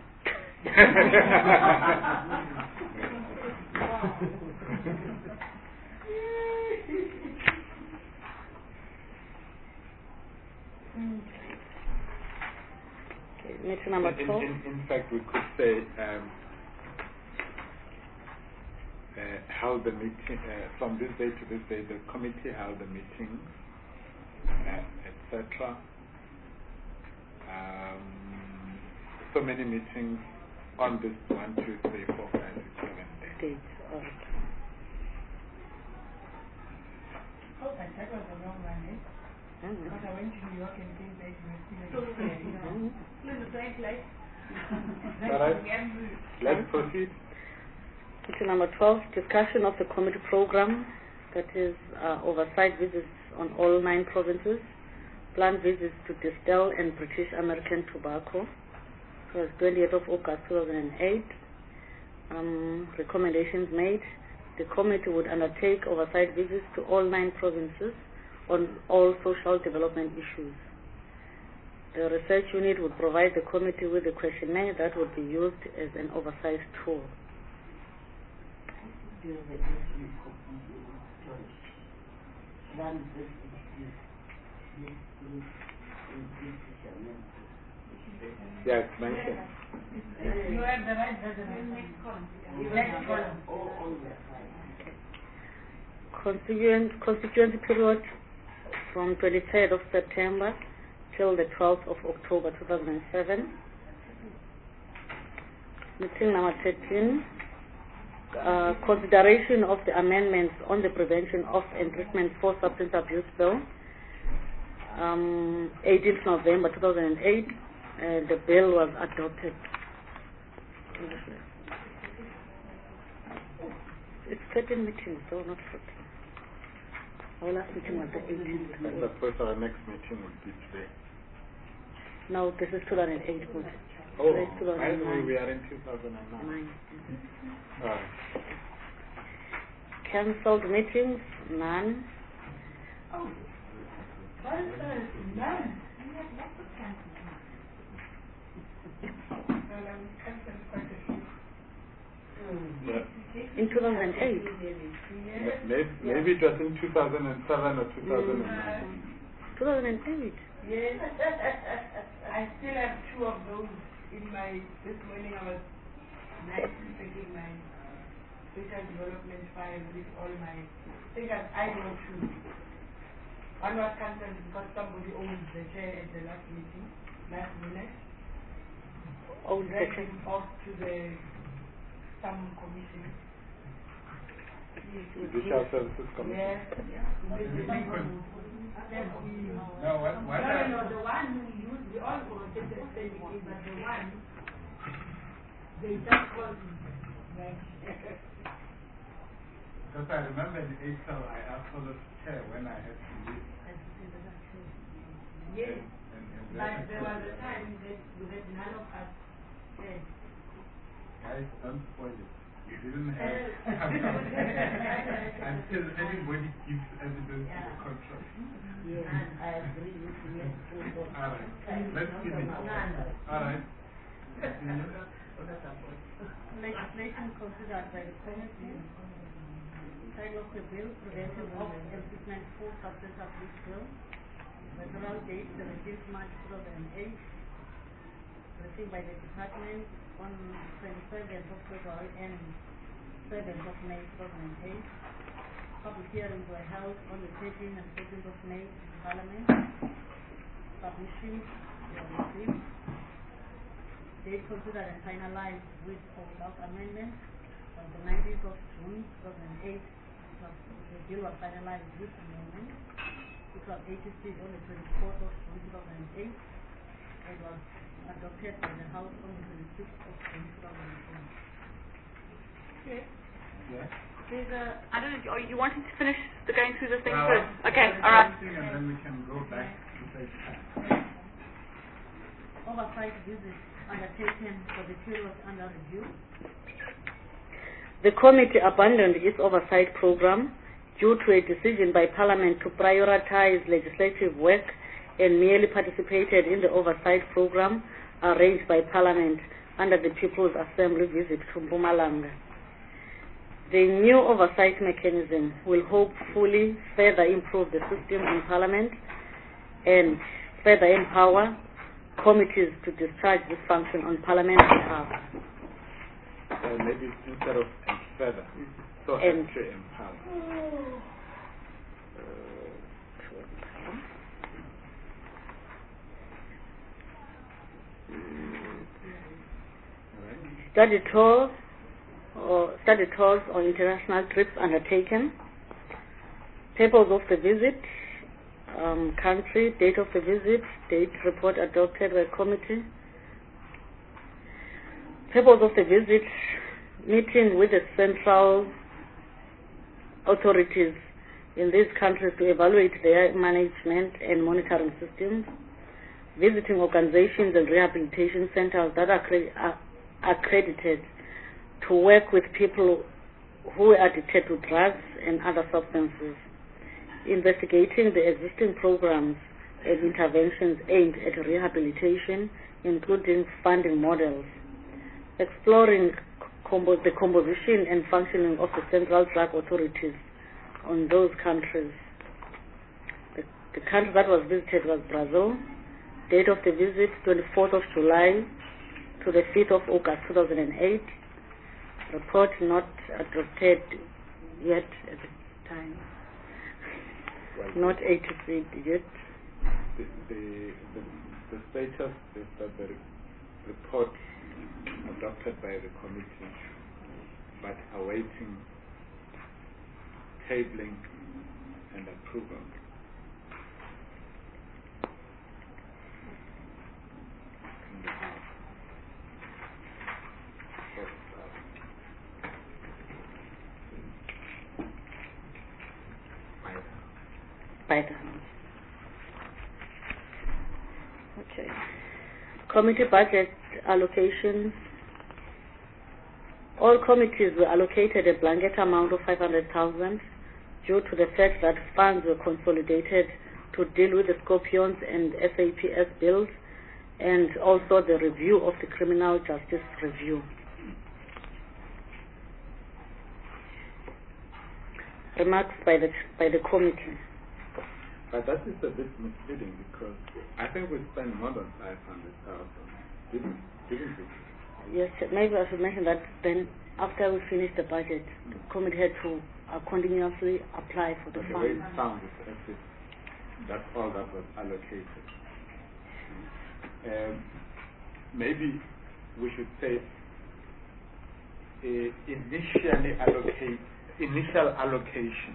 Okay, meeting number 12. In fact, we could say held the meeting from this day to this day. The committee held the meeting, etc. So many meetings on this 1, 2, 3, 4, 5, 6, 7 days. Oh, but that was a long one, eh? Because I went to New York and came back and was still you know. Let's proceed. Meeting number 12, discussion of the committee program, that is oversight visits on all 9 provinces, planned visits to Distel and British American Tobacco. It was 28th of August 2008. Recommendations made. The committee would undertake oversight visits to all 9 provinces on all social development issues. The research unit would provide the committee with a questionnaire that would be used as an oversight tool. Yes, mentioned. You have the right president. Next column. Constituency period from 23rd of September till the 12th of October 2007. Meeting number 13. Consideration of the amendments on the Prevention of and Treatment for Substance Abuse Bill, 18th November 2008. The bill was adopted. It's 13 meetings, so not 14. Our last meeting was the 18th. And of course, our next meeting will be today. No, this is 2008. Oh, by the way, we are in 2009. Cancelled meetings, none. Oh, none. In 2008. Maybe it was in 2007 or 2009. 2008. Yes. I still have 2 of those in my, this morning I was nice taking my social development file with all my figures. I know too. One was cancelled because somebody owns the chair at the last meeting, last minute. Dragged him off to some commission. Judicial Services Commission. Yes. No, The one who used, we all protected spending it, but the one, they just called him. because I remember in April I asked for the chair when I had to leave. Yes. And But there was a time that none of us said. guys, don't spoil it. You didn't have until anybody gives evidence to the contrary. Yes, I agree with you. All right. Let's finish. All right. Legislation considered by the committee. Title of the bill, Prevention of Imprisonment for Substance Abuse Bill. Federal date 17th March 2008. Received by the department on 27th of February and 7th of May 2008. Public hearings were held on the 13th and 14th of May in Parliament. Submissions were received. Date considered and finalized with or without amendment on the 19th of June 2008. The bill was finalized with amendment. It was 86 on the 24th of June 2008. It was adopted by the House on the 26th of June 2008. Okay. Yes. I don't know, are you wanting to finish going through the thing Well, first? Okay, all right. And then we can go back to page 10. Oversight visits undertaken for the period under review. The committee abandoned its oversight program due to a decision by Parliament to prioritize legislative work and merely participated in the oversight program arranged by Parliament under the People's Assembly visit to Mpumalanga. The new oversight mechanism will hopefully further improve the system in Parliament and further empower committees to discharge this function on Parliament's behalf. Maybe instead of and further, so And- as to empower. Study tours or international trips undertaken. Purpose of the visit, country, date of the visit, date report adopted by committee. Purpose of the visit, meeting with the central authorities in these countries to evaluate their management and monitoring systems, visiting organizations and rehabilitation centers that are accredited to work with people who are addicted to drugs and other substances, investigating the existing programs and interventions aimed at rehabilitation, including funding models, exploring the composition and functioning of the central drug authorities on those countries. The country that was visited was Brazil. Date of the visit, 24th of July to the 5th of August 2008. Report not adopted yet at the time. Not 83 yet. The status is that the report adopted by the committee, but awaiting tabling and approval. In the House. By the House. Okay. Committee budget allocations. All committees were allocated a blanket amount of 500,000 due to the fact that funds were consolidated to deal with the Scorpions and SAPS bills and also the review of the criminal justice review. Remarks by the committee. But that is a bit misleading because I think we spent more than 500,000, didn't we? Yes, maybe I should mention that then after we finish the budget, the committee had to continuously apply for the The way it funds. sounds as if that's all that was allocated. Maybe we should say initial allocation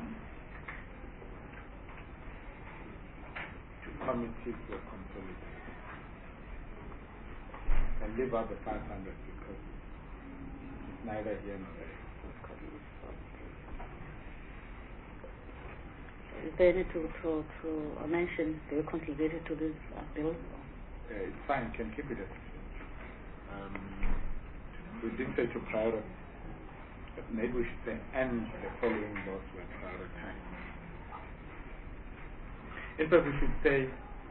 to committees were consolidated. And leave out the 500 because it's neither here nor there. Is there any to mention they were consolidated to this bill? It's fine, can keep it as it is. We did say to prioritize, but maybe we should say and the following laws were prioritized. In fact, we should say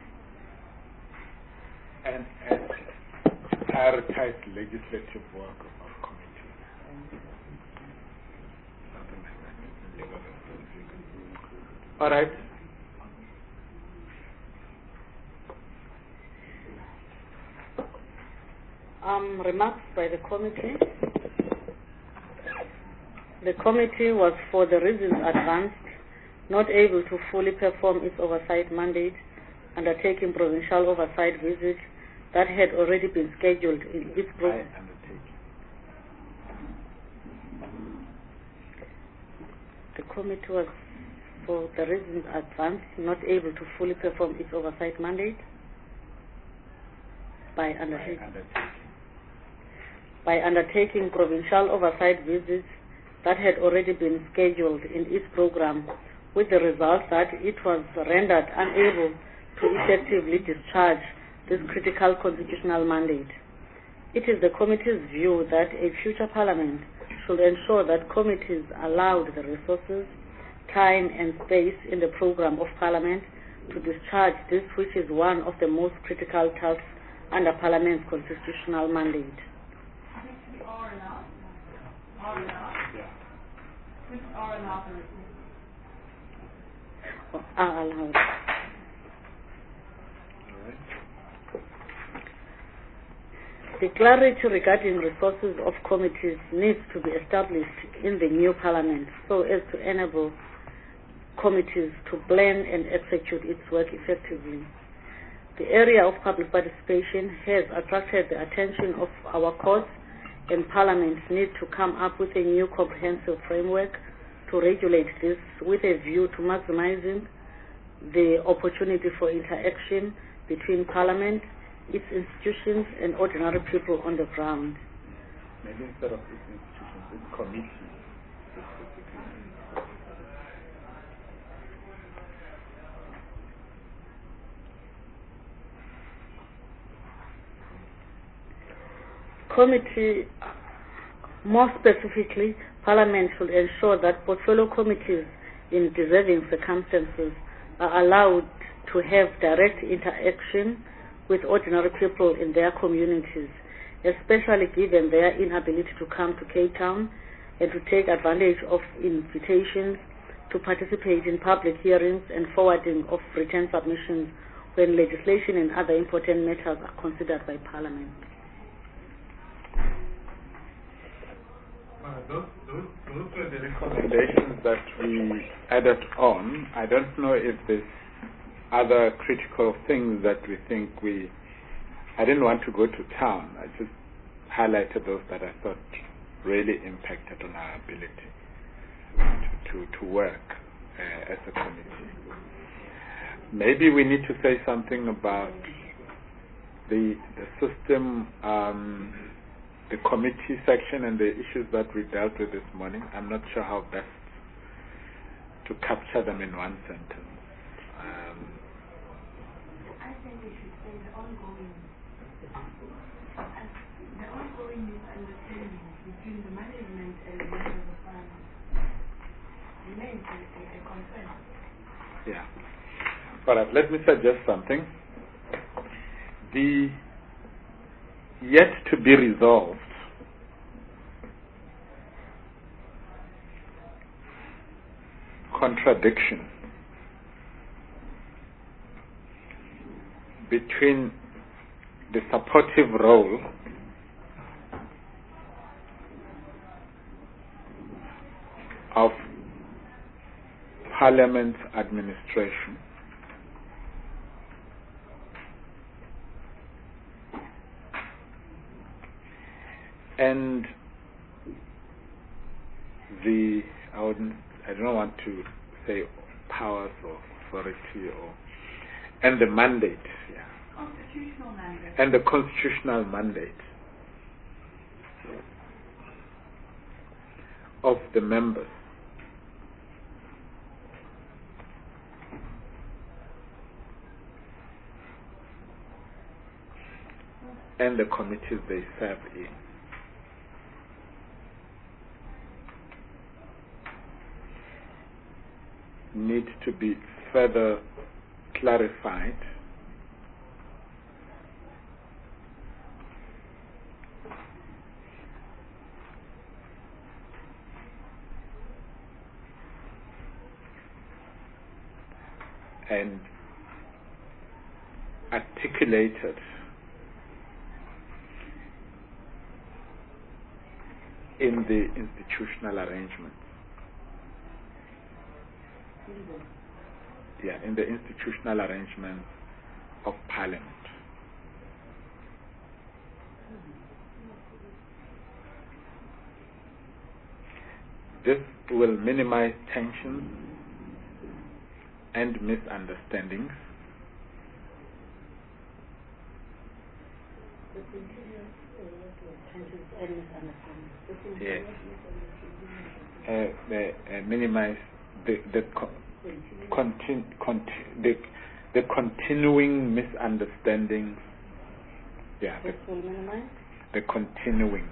and prioritize legislative work of committees. Something like that. All right. Remarks by the committee. The committee was, for the reasons advanced, not able to fully perform its oversight mandate, undertaking provincial oversight visits that had already been scheduled in its program. The committee was, for the reasons advanced, not able to fully perform its oversight mandate by undertaking provincial oversight visits that had already been scheduled in its program, with the result that it was rendered unable to effectively discharge this critical constitutional mandate. It is the committee's view that a future parliament should ensure that committees allowed the resources, time and space in the program of parliament to discharge this, which is one of the most critical tasks under parliament's constitutional mandate. Are allowed. The clarity regarding resources of committees needs to be established in the new parliament so as to enable committees to plan and execute its work effectively. The area of public participation has attracted the attention of our courts, and parliaments need to come up with a new comprehensive framework to regulate this with a view to maximizing the opportunity for interaction between parliament, its institutions and ordinary people on the ground. Maybe instead of its institutions, its committees. Committee, more specifically, Parliament should ensure that portfolio committees in deserving circumstances are allowed to have direct interaction with ordinary people in their communities, especially given their inability to come to Cape Town and to take advantage of invitations to participate in public hearings and forwarding of written submissions when legislation and other important matters are considered by Parliament. Those were the recommendations that we added on. I don't know if there's other critical things that we think I didn't want to go to town. I just highlighted those that I thought really impacted on our ability to work as a committee. Maybe we need to say something about the system, the committee section and the issues that we dealt with this morning. I'm not sure how best to capture them in one sentence. I think we should say the ongoing misunderstanding between the management and the members of parliament remains a concern. Yeah. All right, let me suggest something. The yet to be resolved contradiction between the supportive role of Parliament's administration, and I don't want to say powers or authority, and the mandate, Constitutional mandate. and the constitutional mandate of the members and the committees they serve in. Need to be further clarified and articulated in the institutional arrangements. In the institutional arrangements of Parliament. This will minimize tensions and misunderstandings. Yes. Minimize the continuing misunderstandings. The continuing.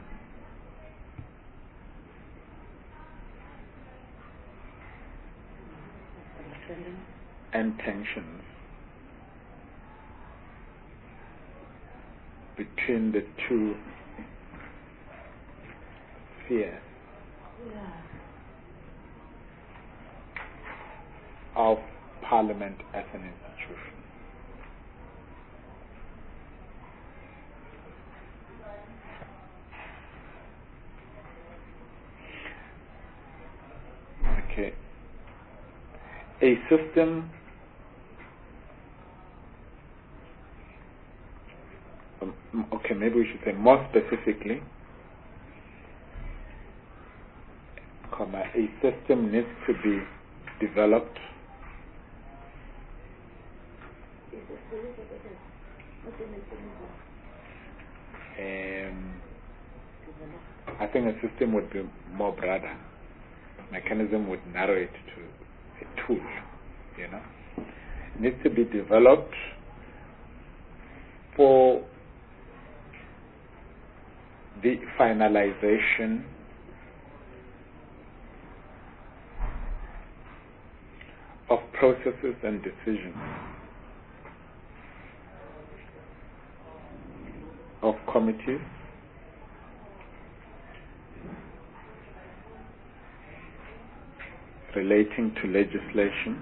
And tensions between the two spheres of Parliament as an institution. Okay. A system maybe we should say more specifically, a system needs to be developed I think a system would be more broader. Mechanism would narrow it to a tool, It needs to be developed for the finalization of processes and decisions of committees relating to legislation,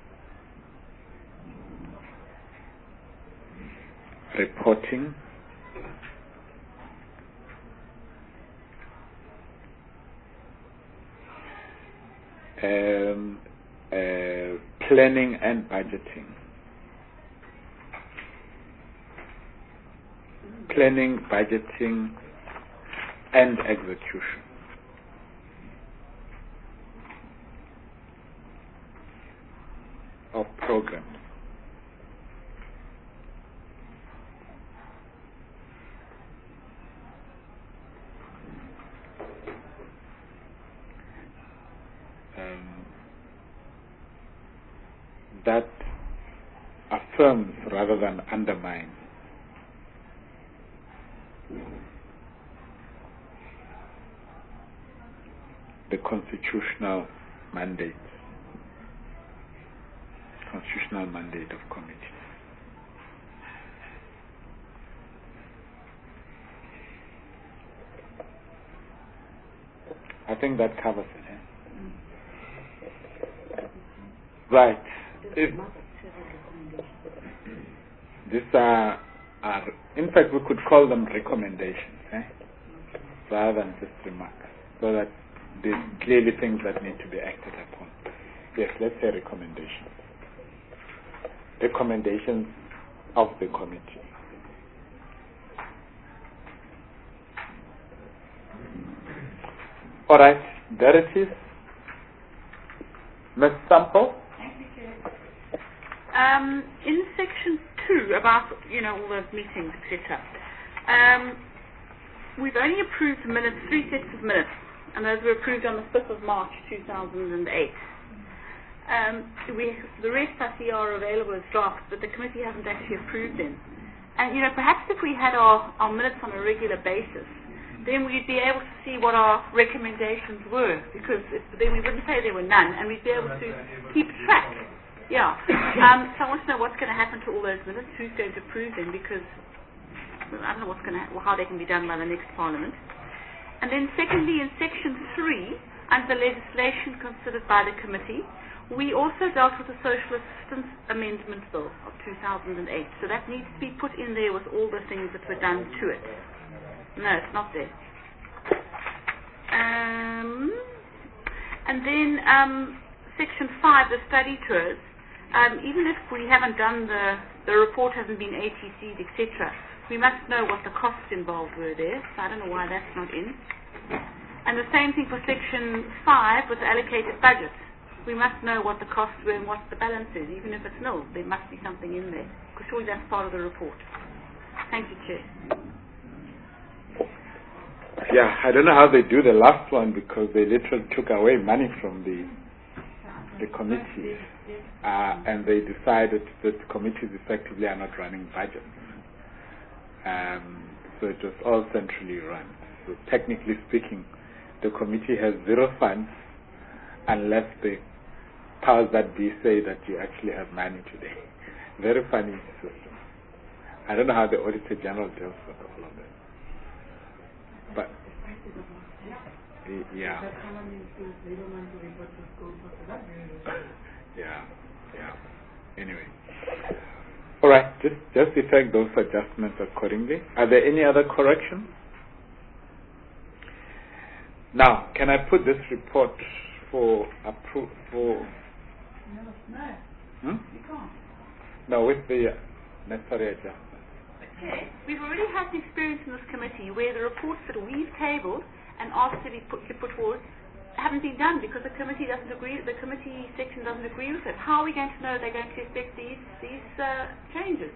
reporting, planning and budgeting. Planning, budgeting, and execution. Of programs. That affirms rather than undermines the constitutional mandate of committees. I think that covers it. Right. These are, in fact, we could call them recommendations, rather than just remarks, so that there's clearly things that need to be acted upon. Yes, let's say recommendations. Recommendations of the committee. All right, there it is. Ms. Sample? In section 2 about, all those meetings, etc. We've only approved minutes, 3 sets of minutes, and those were approved on the 5th of March 2008. The rest I see are available as drafts, but the committee hasn't actually approved them. And perhaps if we had our minutes on a regular basis, then we'd be able to see what our recommendations were, because then we wouldn't say there were none, and we'd be able to keep track. Yeah. So I want to know what's going to happen to all those minutes, who's going to approve them, because I don't know how they can be done by the next Parliament. And then secondly, in section 3, under the legislation considered by the committee, we also dealt with the Social Assistance Amendment Bill of 2008. So that needs to be put in there with all the things that were done to it. No, it's not there. And then section 5, the study tours. Even if we haven't done the report hasn't been ATC'd, etc., we must know what the costs involved were there. So I don't know why that's not in. And the same thing for section 5 with the allocated budget. We must know what the costs were and what the balance is. Even if it's nil, there must be something in there. Because surely that's part of the report. Thank you, Chair. Yeah, I don't know how they do the last one, because they literally took away money from the committee, and they decided that committees effectively are not running budgets. So it was all centrally run. So technically speaking, the committee has zero funds unless the powers that be say that you actually have money today. Very funny system. I don't know how the Auditor General deals with all of this. But yeah. Yeah. Anyway. All right. Just effect those adjustments accordingly. Are there any other corrections? Now, can I put this report for approval? No, you can't. No, with the necessary adjustments. Okay. We've already had the experience in this committee where the reports that we've tabled and asked to be put forward haven't been done because the committee doesn't agree. The committee section doesn't agree with it. How are we going to know they're going to affect these changes?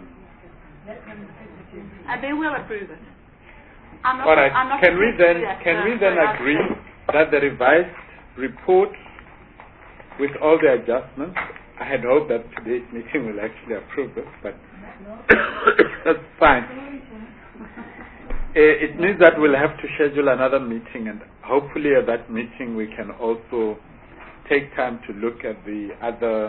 And then we'll approve it. All right. Can we then agree that the revised report with all the adjustments? I had hoped that today's meeting will actually approve it, but that's fine. It means that we'll have to schedule another meeting, and hopefully at that meeting we can also take time to look at the other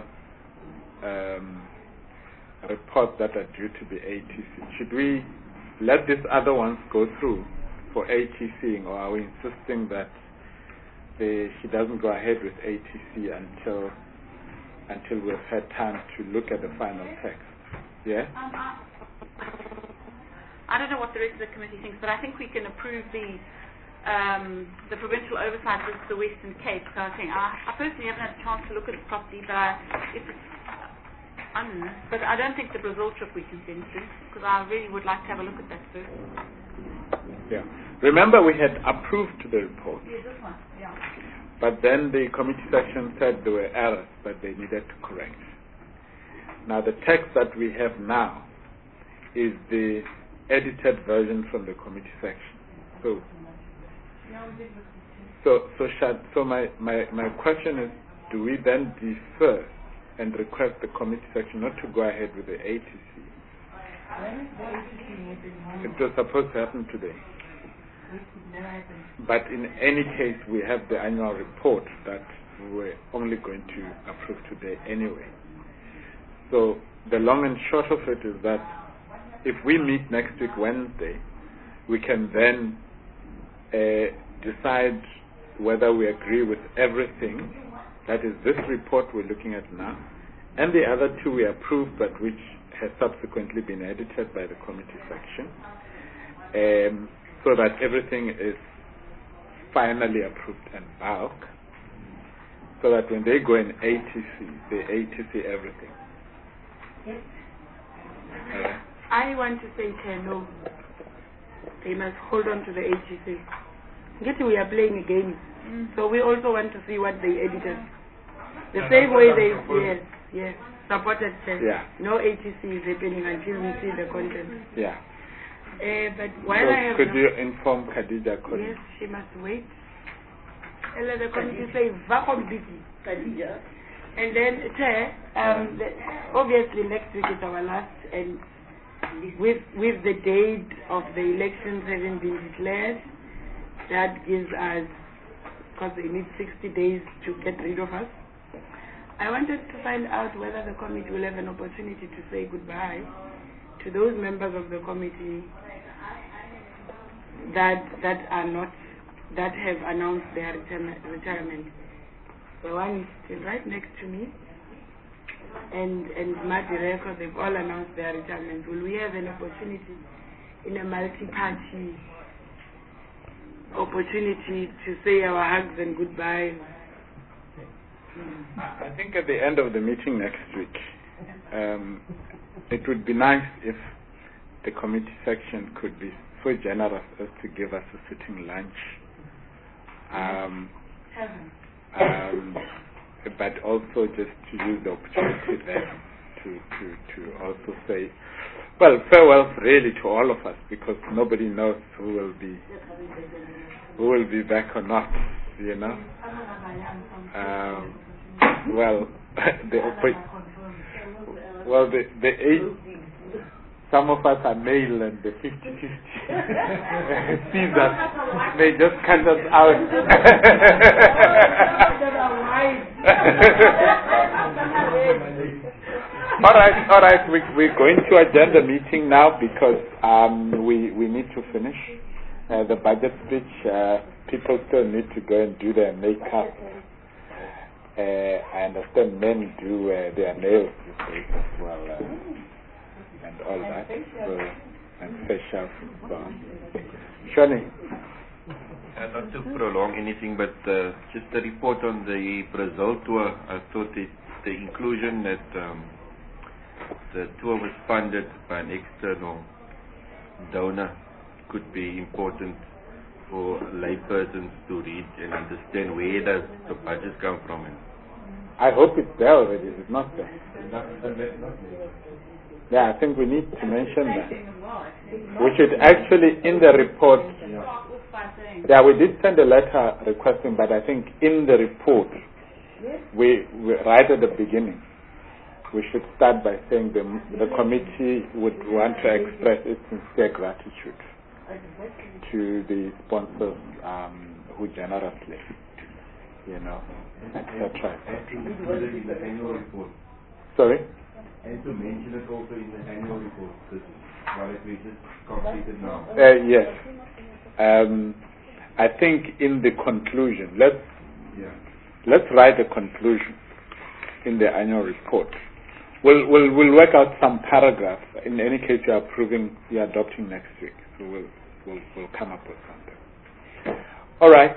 reports that are due to be ATC. Should we let these other ones go through for ATCing, or are we insisting that she doesn't go ahead with ATC until we've had time to look at the final text? Yeah? I don't know what the rest of the committee thinks, but I think we can approve the provincial oversight with the Western Cape kind of thing. I personally haven't had a chance to look at it properly, but I don't know. But I don't think the Brazil trip we can send through, because I really would like to have a look at that first. Yeah. Remember, we had approved the report. Yeah, this one. Yeah. But then the committee section said there were errors that they needed to correct. Now, the text that we have now is the edited version from the committee section. So my question is, do we then defer and request the committee section not to go ahead with the ATC? It was supposed to happen today. But in any case, we have the annual report that we're only going to approve today anyway. So the long and short of it is that if we meet next week Wednesday, we can then decide whether we agree with everything. That is this report we're looking at now, and the other two we approve, but which has subsequently been edited by the committee section, so that everything is finally approved in bulk, so that when they go in ATC, they ATC everything. Yes. I want to say no. They must hold on to the ATC. We are playing a game, so we also want to see what they edited. The same way they supported no ATC is happening until we see the content. Yeah. But while I have could you inform Khadija? Yes, she must wait. And let the committee say vacuum busy. Khadija. And then obviously next week is our last, and with the date of the elections having been declared, that gives us, because they need 60 days to get rid of us. I wanted to find out whether the committee will have an opportunity to say goodbye to those members of the committee that have announced their retirement. The one is still right next to me, and Madireko, they've all announced their retirement. Will we have an opportunity in a multi-party opportunity to say our hugs and goodbyes? I think at the end of the meeting next week, it would be nice if the committee section could be so generous as to give us a sitting lunch, but also just to use the opportunity there to also say, well, farewell really to all of us, because nobody knows who will be back or not, you know. The age, some of us are male, and the 50-50 sees us, they just cut us out. All right, we're going to adjourn the meeting now, because we need to finish the budget speech. People still need to go and do their makeup. I understand men do their nails these days as well, and all that, and facials and so on. Shani? Not to prolong anything, but just a report on the Brazil tour. I thought the inclusion that the tour was funded by an external donor could be important for laypersons to read and understand where does the budget come from. I hope it's there already. It's not there. Yeah, I think we need to mention that. We should actually, in the report, we did send a letter requesting, but I think in the report, we right at the beginning, we should start by saying the committee would want to express its sincere gratitude to the sponsors who generously, etc. In the annual report. Sorry? And to mention it also in the annual report, while we just completed now. Yes. I think in the conclusion, let's write a conclusion in the annual report. We'll work out some paragraphs. In any case, you're adopting next week. So we'll come up with something. All right.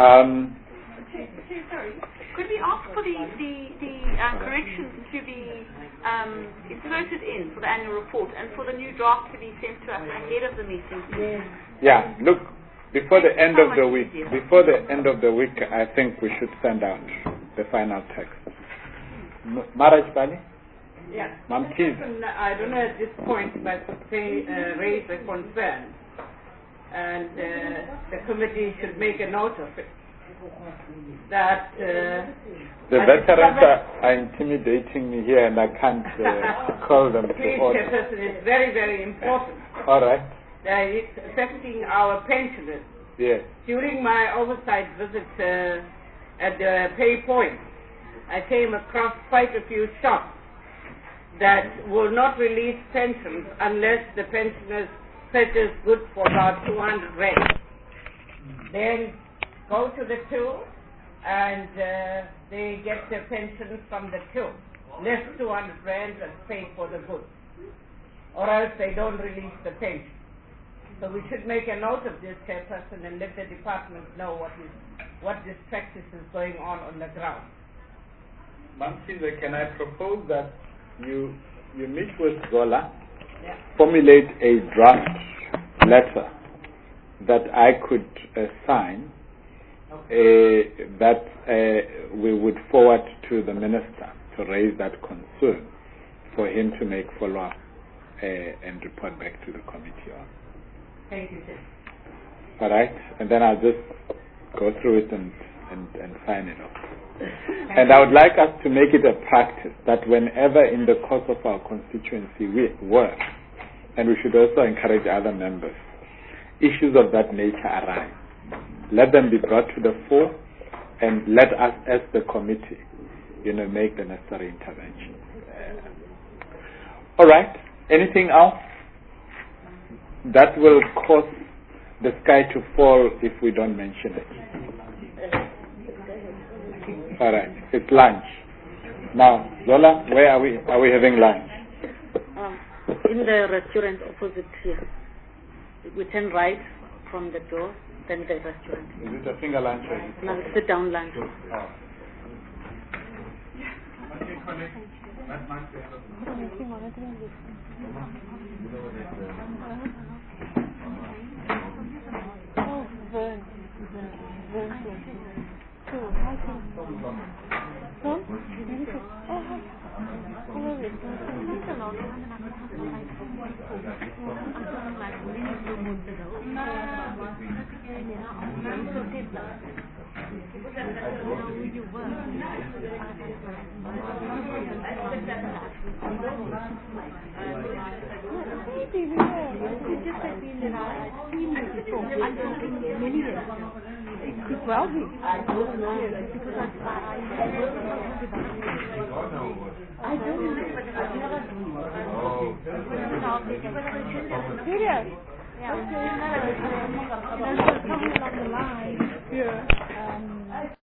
Sorry. Could we ask for the corrections to be inserted in for the annual report and for the new draft to be sent to us ahead of the meeting? Yeah. Look, before the end of the week, I think we should send out the final text. Maraj Bani? Yeah. Ma'am, please. I don't know at this point, but raise a concern, and the committee should make a note of it. That the veterans are intimidating me here, and I can't call them to order. It's very, very important. All right. It's affecting our pensioners. Yes. During my oversight visit at the pay point, I came across quite a few shops that will not release pensions unless the pensioners purchase goods for about 200 rand. Then go to the till and they get their pensions from the till. Less 200 rand and pay for the goods. Or else they don't release the pension. So we should make a note of this, Chairperson, and let the department know what this practice is going on the ground. Mamsiza, can I propose that you meet with Zola, formulate a draft letter that I could sign, that we would forward to the minister to raise that concern for him to make follow-up and report back to the committee on. Thank you, sir. All right? And then I'll just go through it and sign it off. And I would like us to make it a practice that whenever in the course of our constituency we work, and we should also encourage other members, issues of that nature arise, let them be brought to the fore, and let us as the committee, make the necessary intervention. All right. Anything else that will cause the sky to fall if we don't mention it? All right. It's lunch. Now, Zola, where are we? Are we having lunch? In the restaurant opposite here. We turn right from the door, then the restaurant. Is it a finger lunch? No, it's sit down lunch. Oh. Okay, colleagues, that might be Serious? Yeah. Okay. Coming along the line. Yeah.